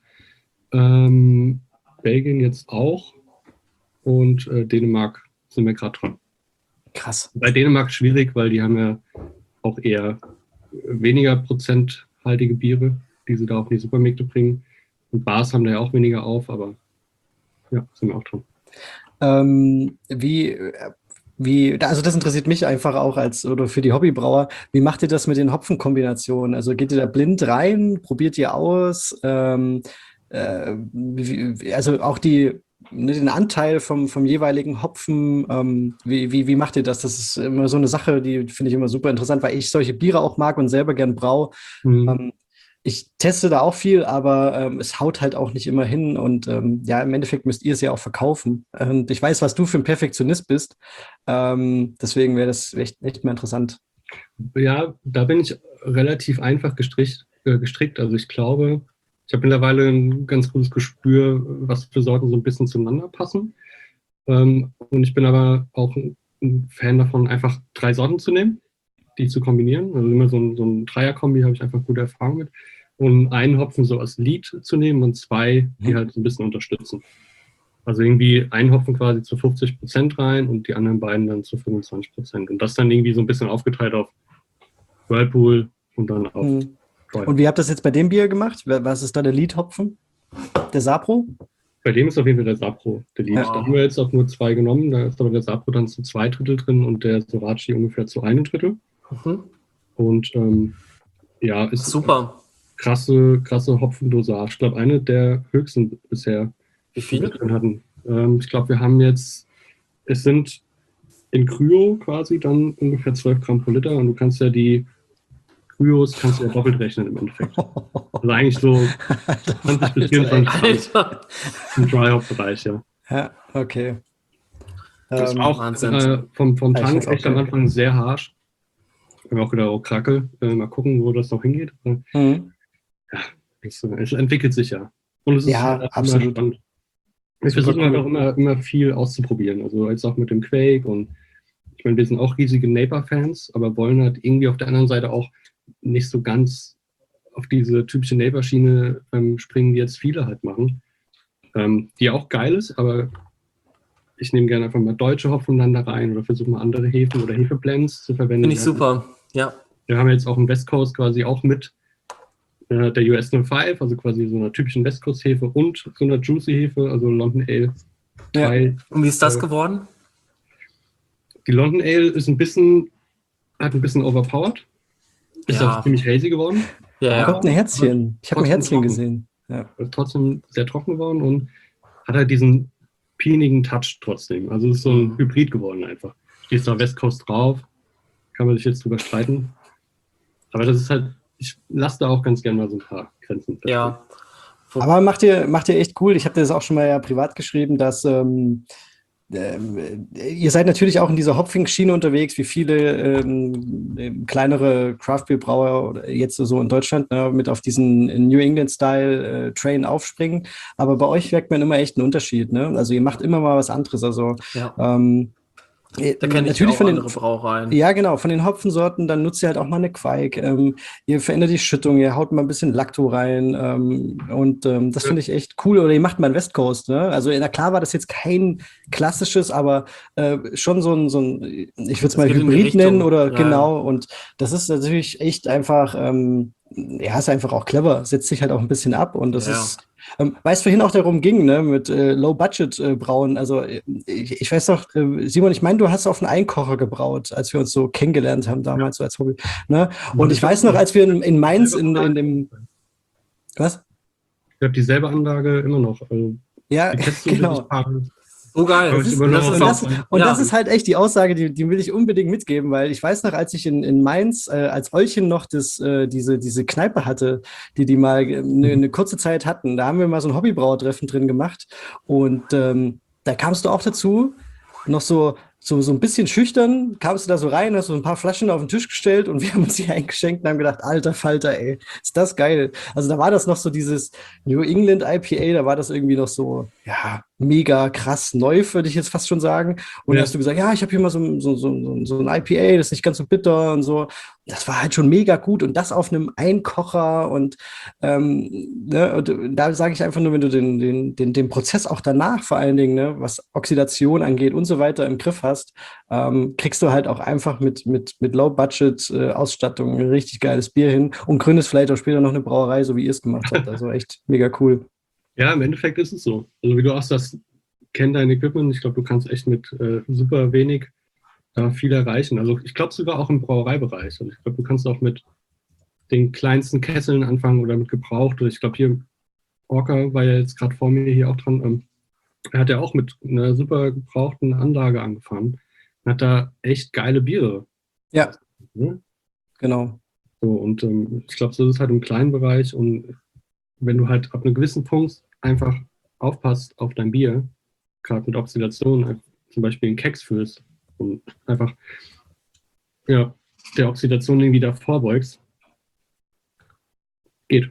ähm, Belgien jetzt auch und äh, Dänemark sind wir gerade dran. Krass. Bei Dänemark schwierig, weil die haben ja auch eher weniger prozenthaltige Biere, die sie da auf die Supermärkte bringen. Und Bars haben da ja auch weniger auf, aber ja, sind wir auch dran. Ähm, wie, wie, also das interessiert mich einfach auch als oder für die Hobbybrauer. Wie macht ihr das mit den Hopfenkombinationen? Also geht ihr da blind rein, probiert ihr aus? Ähm, äh, wie, also auch die, ne, den Anteil vom, vom jeweiligen Hopfen, ähm, wie, wie, wie macht ihr das? Das ist immer so eine Sache, die finde ich immer super interessant, weil ich solche Biere auch mag und selber gern brau. Mhm. Ähm, ich teste da auch viel, aber ähm, es haut halt auch nicht immer hin und ähm, ja, im Endeffekt müsst ihr es ja auch verkaufen. Und ich weiß, was du für ein Perfektionist bist. Ähm, deswegen wäre das echt, echt mal interessant. Ja, da bin ich relativ einfach gestrickt. Äh, gestrickt. Also ich glaube, ich habe mittlerweile ein ganz gutes Gespür, was für Sorten so ein bisschen zueinander passen. Ähm, und ich bin aber auch ein, ein Fan davon, einfach drei Sorten zu nehmen, die zu kombinieren. Also immer so ein, so ein Dreier-Kombi habe ich einfach gute Erfahrung mit. Und einen Hopfen so als Lead zu nehmen und zwei, die halt so ein bisschen unterstützen. Also irgendwie einen Hopfen quasi zu fünfzig Prozent rein und die anderen beiden dann zu fünfundzwanzig Prozent. Und das dann irgendwie so ein bisschen aufgeteilt auf Whirlpool und dann auf Mhm. Trial. Und wie habt ihr das jetzt bei dem Bier gemacht? Wer- Was ist da der Lead-Hopfen? Der Sapro? Bei dem ist auf jeden Fall der Sapro der Lead. Ja. Da haben wir jetzt auch nur zwei genommen. Da ist aber der Sapro dann zu zwei Drittel drin und der Sorachi ungefähr zu einem Drittel. Mhm. Und ähm, ja, ist Super. krasse, krasse Hopfendosage. Ich glaube, eine der höchsten bisher, Wie die wir viel? drin hatten. Ähm, ich glaube, wir haben jetzt, es sind in Kryo quasi dann ungefähr zwölf Gramm pro Liter und du kannst ja die Kryos kannst du ja doppelt rechnen im Endeffekt. Also eigentlich so zwanzig bis vierundzwanzig Gramm Alter. im Dry-Hop-Bereich, ja. Ja, okay. Das Ähm, war auch Wahnsinn. äh, vom, vom Ja, ich Tank find's auch echt am geil. Anfang sehr harsch. Wir haben auch wieder auch Kracke. Äh, mal gucken, wo das noch hingeht. Aber mhm. es, äh, es entwickelt sich ja. Und es ist Ja, halt auch absolut. immer spannend. Wir Super versuchen halt cool. auch immer, immer viel auszuprobieren. Also jetzt auch mit dem Quake und ich meine, wir sind auch riesige Neighbor-Fans, aber wollen halt irgendwie auf der anderen Seite auch nicht so ganz auf diese typische Neighbor-Schiene ähm, springen, die jetzt viele halt machen. Ähm, die auch geil ist, aber ich nehme gerne einfach mal deutsche Hopfen dann da rein oder versuche mal andere Hefen oder Hefeblends zu verwenden. Finde ich super. Ja. Wir haben jetzt auch im West Coast quasi auch mit äh, der U S null fünf, also quasi so einer typischen West Coast Hefe und so einer Juicy Hefe, also London Ale Ja. drei. Und wie ist das Äh, geworden? Die London Ale ist ein bisschen, hat ein bisschen overpowered. Ist Ja. auch ziemlich hazy geworden. Ja, Da ja. kommt ein Herzchen. Ich habe ein Trotzdem Herzchen trocken. gesehen. Ja. Ist trotzdem sehr trocken geworden und hat halt diesen pienigen Touch trotzdem. Also es ist so ein Mhm. Hybrid geworden einfach. Stehst da West Coast drauf, kann man sich jetzt drüber streiten. Aber das ist halt, ich lasse da auch ganz gerne mal so ein paar Grenzen. Ja. Aber macht ihr, macht ihr echt cool. Ich habe dir das auch schon mal ja privat geschrieben, dass ähm, ähm, ihr seid natürlich auch in dieser Hopfing-Schiene unterwegs, wie viele ähm, kleinere Craft-Beer-Brauer oder jetzt so in Deutschland, ne, mit auf diesen New England-Style-Train aufspringen. Aber bei euch merkt man immer echt einen Unterschied. Ne? Also ihr macht immer mal was anderes. Also Ja. ähm, Da kenne ich natürlich auch von den andere Brauereien. Ja, genau, von den Hopfensorten, dann nutzt ihr halt auch mal eine Quake. Ähm, ihr verändert die Schüttung, ihr haut mal ein bisschen Lacto rein. Ähm, und ähm, das finde ich echt cool. Oder ihr macht mal einen West Coast. Ne? Also, na klar war das jetzt kein klassisches, aber äh, schon so ein, so ein ich würde es mal geht in die Hybrid Richtung. nennen oder Ja, genau. Und das ist natürlich echt einfach, ähm, ja, ist einfach auch clever, setzt sich halt auch ein bisschen ab. Und das Ja. ist. Ähm, weil es vorhin auch darum ging, ne, mit äh, Low-Budget-Brauen. Also äh, ich, ich weiß doch, äh, Simon, ich meine, du hast auf einen Einkocher gebraut, als wir uns so kennengelernt haben damals so als Hobby. Ne? Und ich weiß noch, als wir in, in Mainz in, in dem was? Ich habe dieselbe Anlage immer noch. Also Ja, die testen wir genau. nicht paar- So geil. Aber Das ich ist, immer noch und auf das, Aufwand. und Ja. das ist halt echt die Aussage, die, die will ich unbedingt mitgeben, weil ich weiß noch, als ich in, in Mainz, äh, als Eulchen noch das, äh, diese, diese Kneipe hatte, die die mal eine, eine kurze Zeit hatten, da haben wir mal so ein Hobbybrauertreffen drin gemacht und ähm, da kamst du auch dazu, noch so, so, so ein bisschen schüchtern, kamst du da so rein, hast so ein paar Flaschen auf den Tisch gestellt und wir haben uns die eingeschenkt und haben gedacht, alter Falter, ey, ist das geil. Also da war das noch so dieses New England I P A, da war das irgendwie noch so, ja, mega krass neu, würde ich jetzt fast schon sagen. Und Ja. dann hast du gesagt, ja, ich habe hier mal so, so, so, so ein I P A, das ist nicht ganz so bitter und so. Das war halt schon mega gut und das auf einem Einkocher und, ähm, ne, und da sage ich einfach nur, wenn du den, den, den, den Prozess auch danach vor allen Dingen, ne, was Oxidation angeht und so weiter im Griff hast, ähm, kriegst du halt auch einfach mit, mit, mit Low-Budget-Ausstattung ein richtig geiles Bier hin und gründest vielleicht auch später noch eine Brauerei, so wie ihr es gemacht habt. Also echt mega cool. Ja, im Endeffekt ist es so. Also wie du auch sagst, kenn dein Equipment. Ich glaube, du kannst echt mit äh, super wenig da viel erreichen. Also ich glaube sogar auch im Brauereibereich. Also ich glaube, du kannst auch mit den kleinsten Kesseln anfangen oder mit gebraucht. Oder ich glaube hier, Orca war ja jetzt gerade vor mir hier auch dran. Ähm, er hat ja auch mit einer super gebrauchten Anlage angefangen. Und hat da echt geile Biere. Ja, Ne? genau. So, und ähm, ich glaube, so ist es halt im kleinen Bereich. Und wenn du halt ab einem gewissen Punkt einfach aufpasst auf dein Bier, gerade mit Oxidation, zum Beispiel einen Keks füllst und einfach ja, der Oxidation irgendwie da vorbeugst, geht.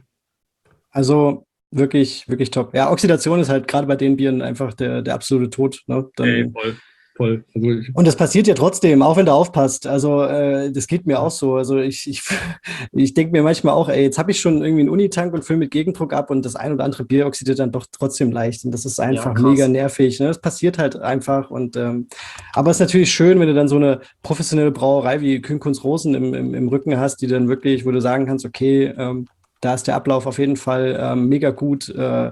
Also wirklich, wirklich top. Ja, Oxidation ist halt gerade bei den Bieren einfach der, der absolute Tod. Ne? Dann, Ey, voll, voll. Also ich, und das passiert ja trotzdem, auch wenn du aufpasst. Also äh, das geht mir auch so. Also ich, ich, ich denke mir manchmal auch, ey, jetzt habe ich schon irgendwie einen Unitank und fülle mit Gegendruck ab und das ein oder andere Bier oxidiert dann doch trotzdem leicht. Und das ist einfach krass. mega nervig. Ne? Das passiert halt einfach. Und ähm, aber es ist natürlich schön, wenn du dann so eine professionelle Brauerei wie Kühn Kunz Rosen im, im, im Rücken hast, die dann wirklich, wo du sagen kannst, okay, ähm, da ist der Ablauf auf jeden Fall ähm, mega gut äh,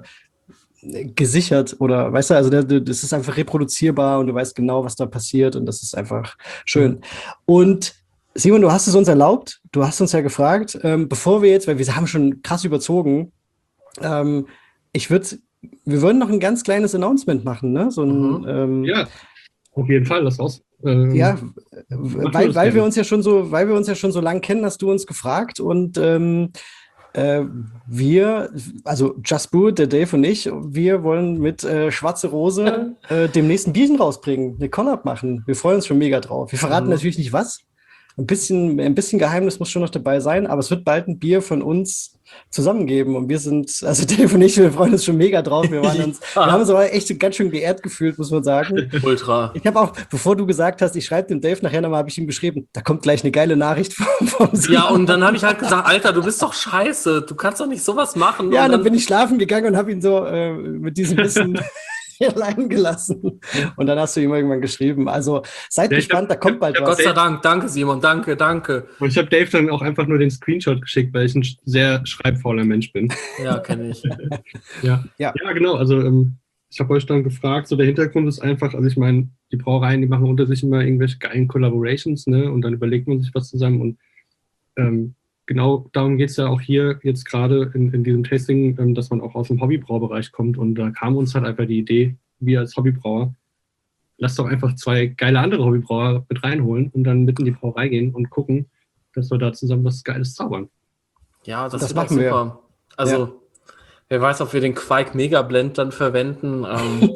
gesichert oder weißt du, also der, der, das ist einfach reproduzierbar und du weißt genau, was da passiert und das ist einfach schön. Mhm. Und Simon, du hast es uns erlaubt, du hast uns ja gefragt, ähm, bevor wir jetzt, weil wir haben schon krass überzogen, ähm, ich würde, wir würden noch ein ganz kleines Announcement machen, ne? So ein, mhm. ähm, ja, auf jeden Fall, lass raus. Ähm, ja, weil, weil wir uns ja schon so, weil wir uns ja schon so lange kennen, hast du uns gefragt und ähm, Äh, wir, also Just Brew It, der Dave und ich, wir wollen mit äh, Schwarze Rose äh, dem nächsten Bierchen rausbringen, eine Collab machen. Wir freuen uns schon mega drauf. Wir verraten mhm. natürlich nicht was. Ein bisschen, ein bisschen Geheimnis muss schon noch dabei sein, aber es wird bald ein Bier von uns zusammengeben und wir sind, also Dave und ich, wir freuen uns schon mega drauf. Wir, waren uns, wir haben uns aber echt ganz schön geehrt gefühlt, muss man sagen. Ultra. Ich habe auch, bevor du gesagt hast, ich schreibe dem Dave nachher nochmal, habe ich ihm geschrieben, da kommt gleich eine geile Nachricht vom, vom Ja, und dann habe ich halt gesagt, Alter, du bist doch scheiße, du kannst doch nicht sowas machen. Ja, und dann, dann bin ich schlafen gegangen und habe ihn so äh, mit diesem Wissen allein gelassen. Und dann hast du ihm irgendwann geschrieben. Also seid ja, gespannt, hab, da kommt bald ja, was. Gott sei Dank, danke Simon, danke, danke. Und ich habe Dave dann auch einfach nur den Screenshot geschickt, weil ich ein sehr schreibfauler Mensch bin. Ja, kenne ich. ja. Ja. ja, genau. Also ähm, ich habe euch dann gefragt, so der Hintergrund ist einfach, also ich meine, die Brauereien, die machen unter sich immer irgendwelche geilen Collaborations, ne? Und dann überlegt man sich was zusammen und ähm, genau darum geht es ja auch hier jetzt gerade in, in diesem Tasting, ähm, dass man auch aus dem Hobbybraubereich kommt und da kam uns halt einfach die Idee, wir als Hobbybrauer, lass doch einfach zwei geile andere Hobbybrauer mit reinholen und dann mit in die Brauerei gehen und gucken, dass wir da zusammen was Geiles zaubern. Ja, das, das machen super. Wir. Also, ja. Wer weiß, ob wir den Quake Mega Blend dann verwenden. Ähm.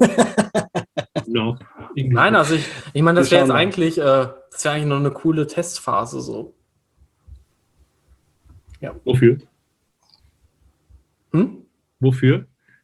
no. Nein, also ich, ich meine, das wäre jetzt eigentlich, äh, das wäre eigentlich noch eine coole Testphase so. Ja. Wofür? Hm? Wofür?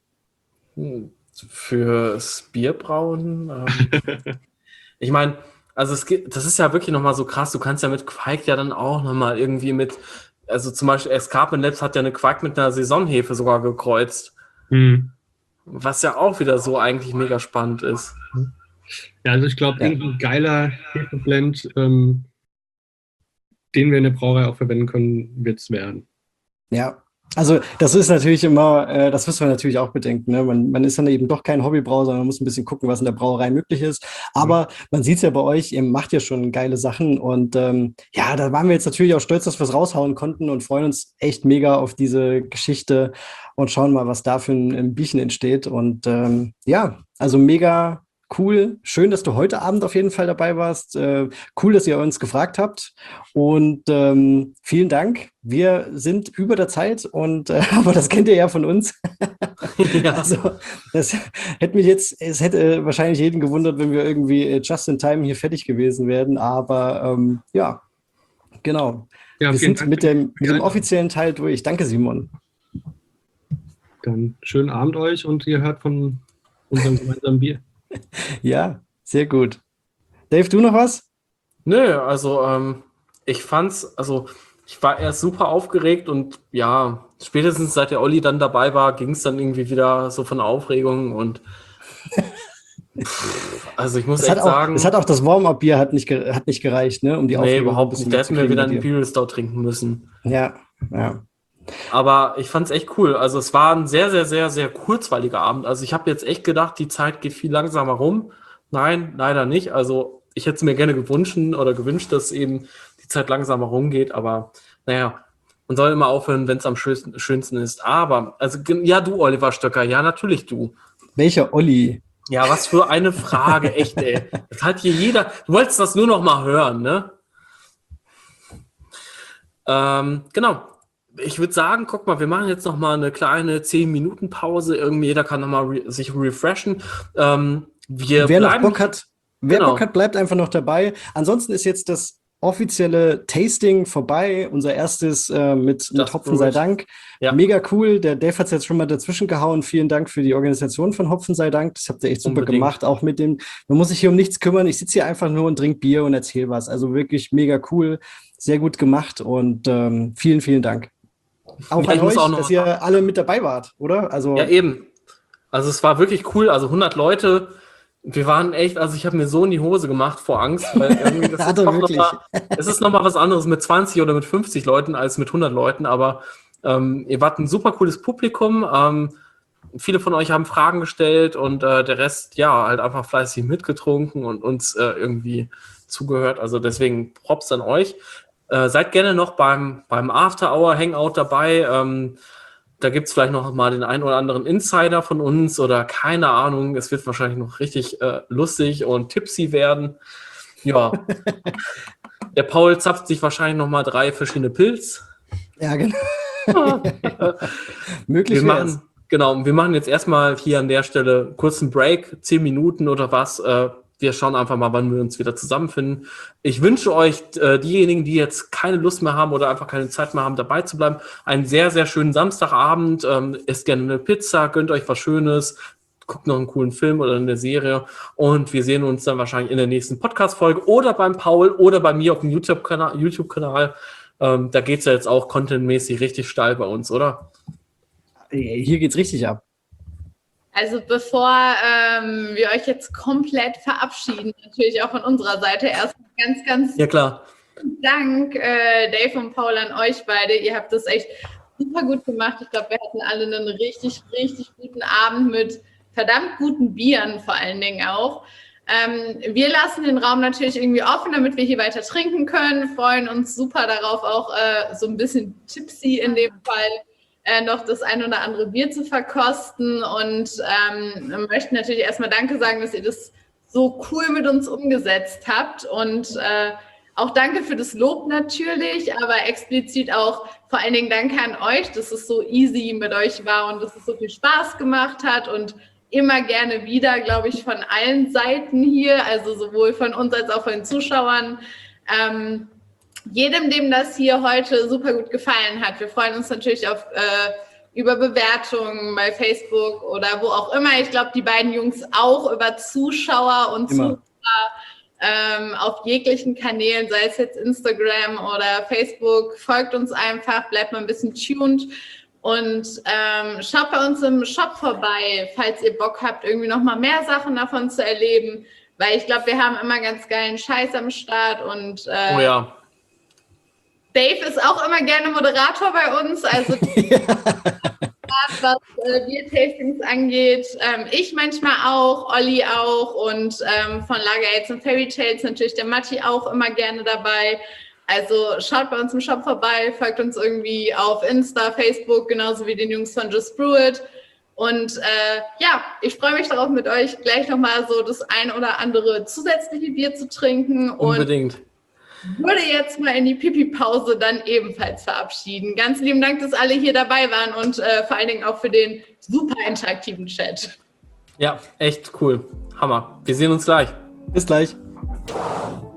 Fürs Bierbrauen. Ähm. Ich meine, also es gibt, das ist ja wirklich nochmal so krass, du kannst ja mit Quake ja dann auch nochmal irgendwie mit, also zum Beispiel Escarpment Labs hat ja eine Quake mit einer Saisonhefe sogar gekreuzt. Hm. Was ja auch wieder so eigentlich mega spannend ist. Ja, also ich glaube, ja. Irgendein geiler Hefeblend, ähm, den wir in der Brauerei auch verwenden können, wird es werden. Ja, also das ist natürlich immer, äh, das müssen wir natürlich auch bedenken. Ne? Man, man ist dann eben doch kein Hobbybrauer, sondern man muss ein bisschen gucken, was in der Brauerei möglich ist. Aber mhm. man sieht es ja bei euch, ihr macht ja schon geile Sachen. Und ähm, ja, da waren wir jetzt natürlich auch stolz, dass wir es raushauen konnten und freuen uns echt mega auf diese Geschichte und schauen mal, was da für ein, ein Bierchen entsteht. Und ähm, ja, also mega Cool. Schön, dass du heute Abend auf jeden Fall dabei warst. Äh, cool, dass ihr uns gefragt habt. Und ähm, vielen Dank. Wir sind über der Zeit und äh, aber das kennt ihr ja von uns. Ja. Also, das hätte mich jetzt, es hätte wahrscheinlich jeden gewundert, wenn wir irgendwie just in time hier fertig gewesen wären. Aber ähm, ja, genau. Ja, wir sind Dank mit dem, mit dem offiziellen Teil durch. Danke, Simon. Dann schönen Abend euch und ihr hört von unserem gemeinsamen Bier. Ja, sehr gut. Dave, du noch was? Nö, also ähm, ich fand's, also ich war erst super aufgeregt und ja, spätestens seit der Olli dann dabei war, ging es dann irgendwie wieder so von Aufregung und pff, also ich muss Es echt hat auch, sagen, es hat auch das Warm-Up-Bier hat nicht, ge- hat nicht gereicht, ne, um die nee, Aufregung überhaupt ein bisschen nicht. Da hätten wir wieder einen mitzukriegen Imperial Stout trinken müssen. mit dir. Ja, ja. Aber ich fand's echt cool. Also es war ein sehr, sehr, sehr, sehr kurzweiliger Abend. Also ich habe jetzt echt gedacht, die Zeit geht viel langsamer rum. Nein, leider nicht. Also ich hätte es mir gerne gewünscht oder gewünscht, dass eben die Zeit langsamer rumgeht. Aber naja, man soll immer aufhören, wenn es am schönsten, schönsten ist. Aber, also ja, du, Oliver Stöcker, ja, natürlich du. Welcher Olli? Ja, was für eine Frage, echt, ey. Das hat hier jeder. Du wolltest das nur noch mal hören, ne? Ähm, genau. Ich würde sagen, guck mal, wir machen jetzt noch mal eine kleine zehn Minuten Pause. Irgendwie jeder kann noch mal re sich refreshen. Ähm, wir Wer noch bleiben, Bock hat, wer Genau. Bock hat, bleibt einfach noch dabei. Ansonsten ist jetzt das offizielle Tasting vorbei. Unser erstes äh, mit, mit Just Hopfen do sei it. Dank. Ja. Mega cool. Der Dave hat es jetzt schon mal dazwischen gehauen. Vielen Dank für die Organisation von Hopfen sei Dank. Das habt ihr echt super Unbedingt. gemacht. Auch mit dem, man muss sich hier um nichts kümmern. Ich sitze hier einfach nur und trinke Bier und erzähle was. Also wirklich mega cool. Sehr gut gemacht und ähm, vielen, vielen Dank. Auch Ja, an ich muss euch, auch noch dass was ihr alle mit dabei wart, oder? Also Ja, eben. Also es war wirklich cool. Also hundert Leute. Wir waren echt, also ich habe mir so in die Hose gemacht vor Angst, weil irgendwie das Hat ist er noch wirklich. mal, es ist nochmal was anderes mit zwanzig oder mit fünfzig Leuten als mit hundert Leuten, aber ähm, ihr wart ein super cooles Publikum. Ähm, viele von euch haben Fragen gestellt und äh, der Rest, ja, halt einfach fleißig mitgetrunken und uns äh, irgendwie zugehört. Also deswegen Props an euch. Äh, seid gerne noch beim, beim After-Hour-Hangout dabei. Ähm, Da gibt es vielleicht noch mal den einen oder anderen Insider von uns oder keine Ahnung. Es wird wahrscheinlich noch richtig äh, lustig und tipsy werden. Ja. Der Paul zapft sich wahrscheinlich noch mal drei verschiedene Pilz. ja, genau. Ja. Möglich Wir wär's. machen, genau, wir machen jetzt erstmal hier an der Stelle kurz einen Break, zehn Minuten oder was. Äh, wir schauen einfach mal, wann wir uns wieder zusammenfinden. Ich wünsche euch, äh, diejenigen, die jetzt keine Lust mehr haben oder einfach keine Zeit mehr haben, dabei zu bleiben, einen sehr, sehr schönen Samstagabend. Ähm, esst gerne eine Pizza, gönnt euch was Schönes, guckt noch einen coolen Film oder eine Serie und wir sehen uns dann wahrscheinlich in der nächsten Podcast-Folge oder beim Paul oder bei mir auf dem YouTube-Kanal. YouTube-Kanal. Ähm, da geht es ja jetzt auch contentmäßig richtig steil bei uns, oder? Hier geht's richtig ab. Also bevor ähm, wir euch jetzt komplett verabschieden, natürlich auch von unserer Seite erstmal ganz, ganz Ja, klar. Dank, äh, Dave und Paul, an euch beide. Ihr habt das echt super gut gemacht. Ich glaube, wir hatten alle einen richtig, richtig guten Abend mit verdammt guten Bieren vor allen Dingen auch. Ähm, wir lassen den Raum natürlich irgendwie offen, damit wir hier weiter trinken können. Freuen uns super darauf, auch äh, so ein bisschen tipsy in dem Fall äh, noch das ein oder andere Bier zu verkosten und ähm, möchten natürlich erstmal Danke sagen, dass ihr das so cool mit uns umgesetzt habt und äh, auch danke für das Lob natürlich, aber explizit auch vor allen Dingen danke an euch, dass es so easy mit euch war und dass es so viel Spaß gemacht hat und immer gerne wieder, glaube ich, von allen Seiten hier, also sowohl von uns als auch von den Zuschauern. Ähm, jedem, dem das hier heute super gut gefallen hat. Wir freuen uns natürlich auf äh, über Bewertungen bei Facebook oder wo auch immer. Ich glaube, die beiden Jungs auch über Zuschauer und Immer. Zuschauer ähm, auf jeglichen Kanälen, sei es jetzt Instagram oder Facebook. Folgt uns einfach, bleibt mal ein bisschen tuned. Und ähm, schaut bei uns im Shop vorbei, falls ihr Bock habt, irgendwie noch mal mehr Sachen davon zu erleben. Weil ich glaube, wir haben immer ganz geilen Scheiß am Start. Und äh, Oh ja. Dave ist auch immer gerne Moderator bei uns. Also was äh, Bier-Tastings angeht. Ähm, ich manchmal auch, Olli auch. Und ähm, von Lager Aids und Fairy Tales natürlich der Matti auch immer gerne dabei. Also schaut bei uns im Shop vorbei, folgt uns irgendwie auf Insta, Facebook, genauso wie den Jungs von Just Brew It. Und äh, ja, ich freue mich darauf, mit euch gleich nochmal so das ein oder andere zusätzliche Bier zu trinken. Unbedingt. Und würde jetzt mal in die Pipi-Pause dann ebenfalls verabschieden. Ganz lieben Dank, dass alle hier dabei waren und äh, vor allen Dingen auch für den super interaktiven Chat. Ja, echt cool. Hammer. Wir sehen uns gleich. Bis gleich.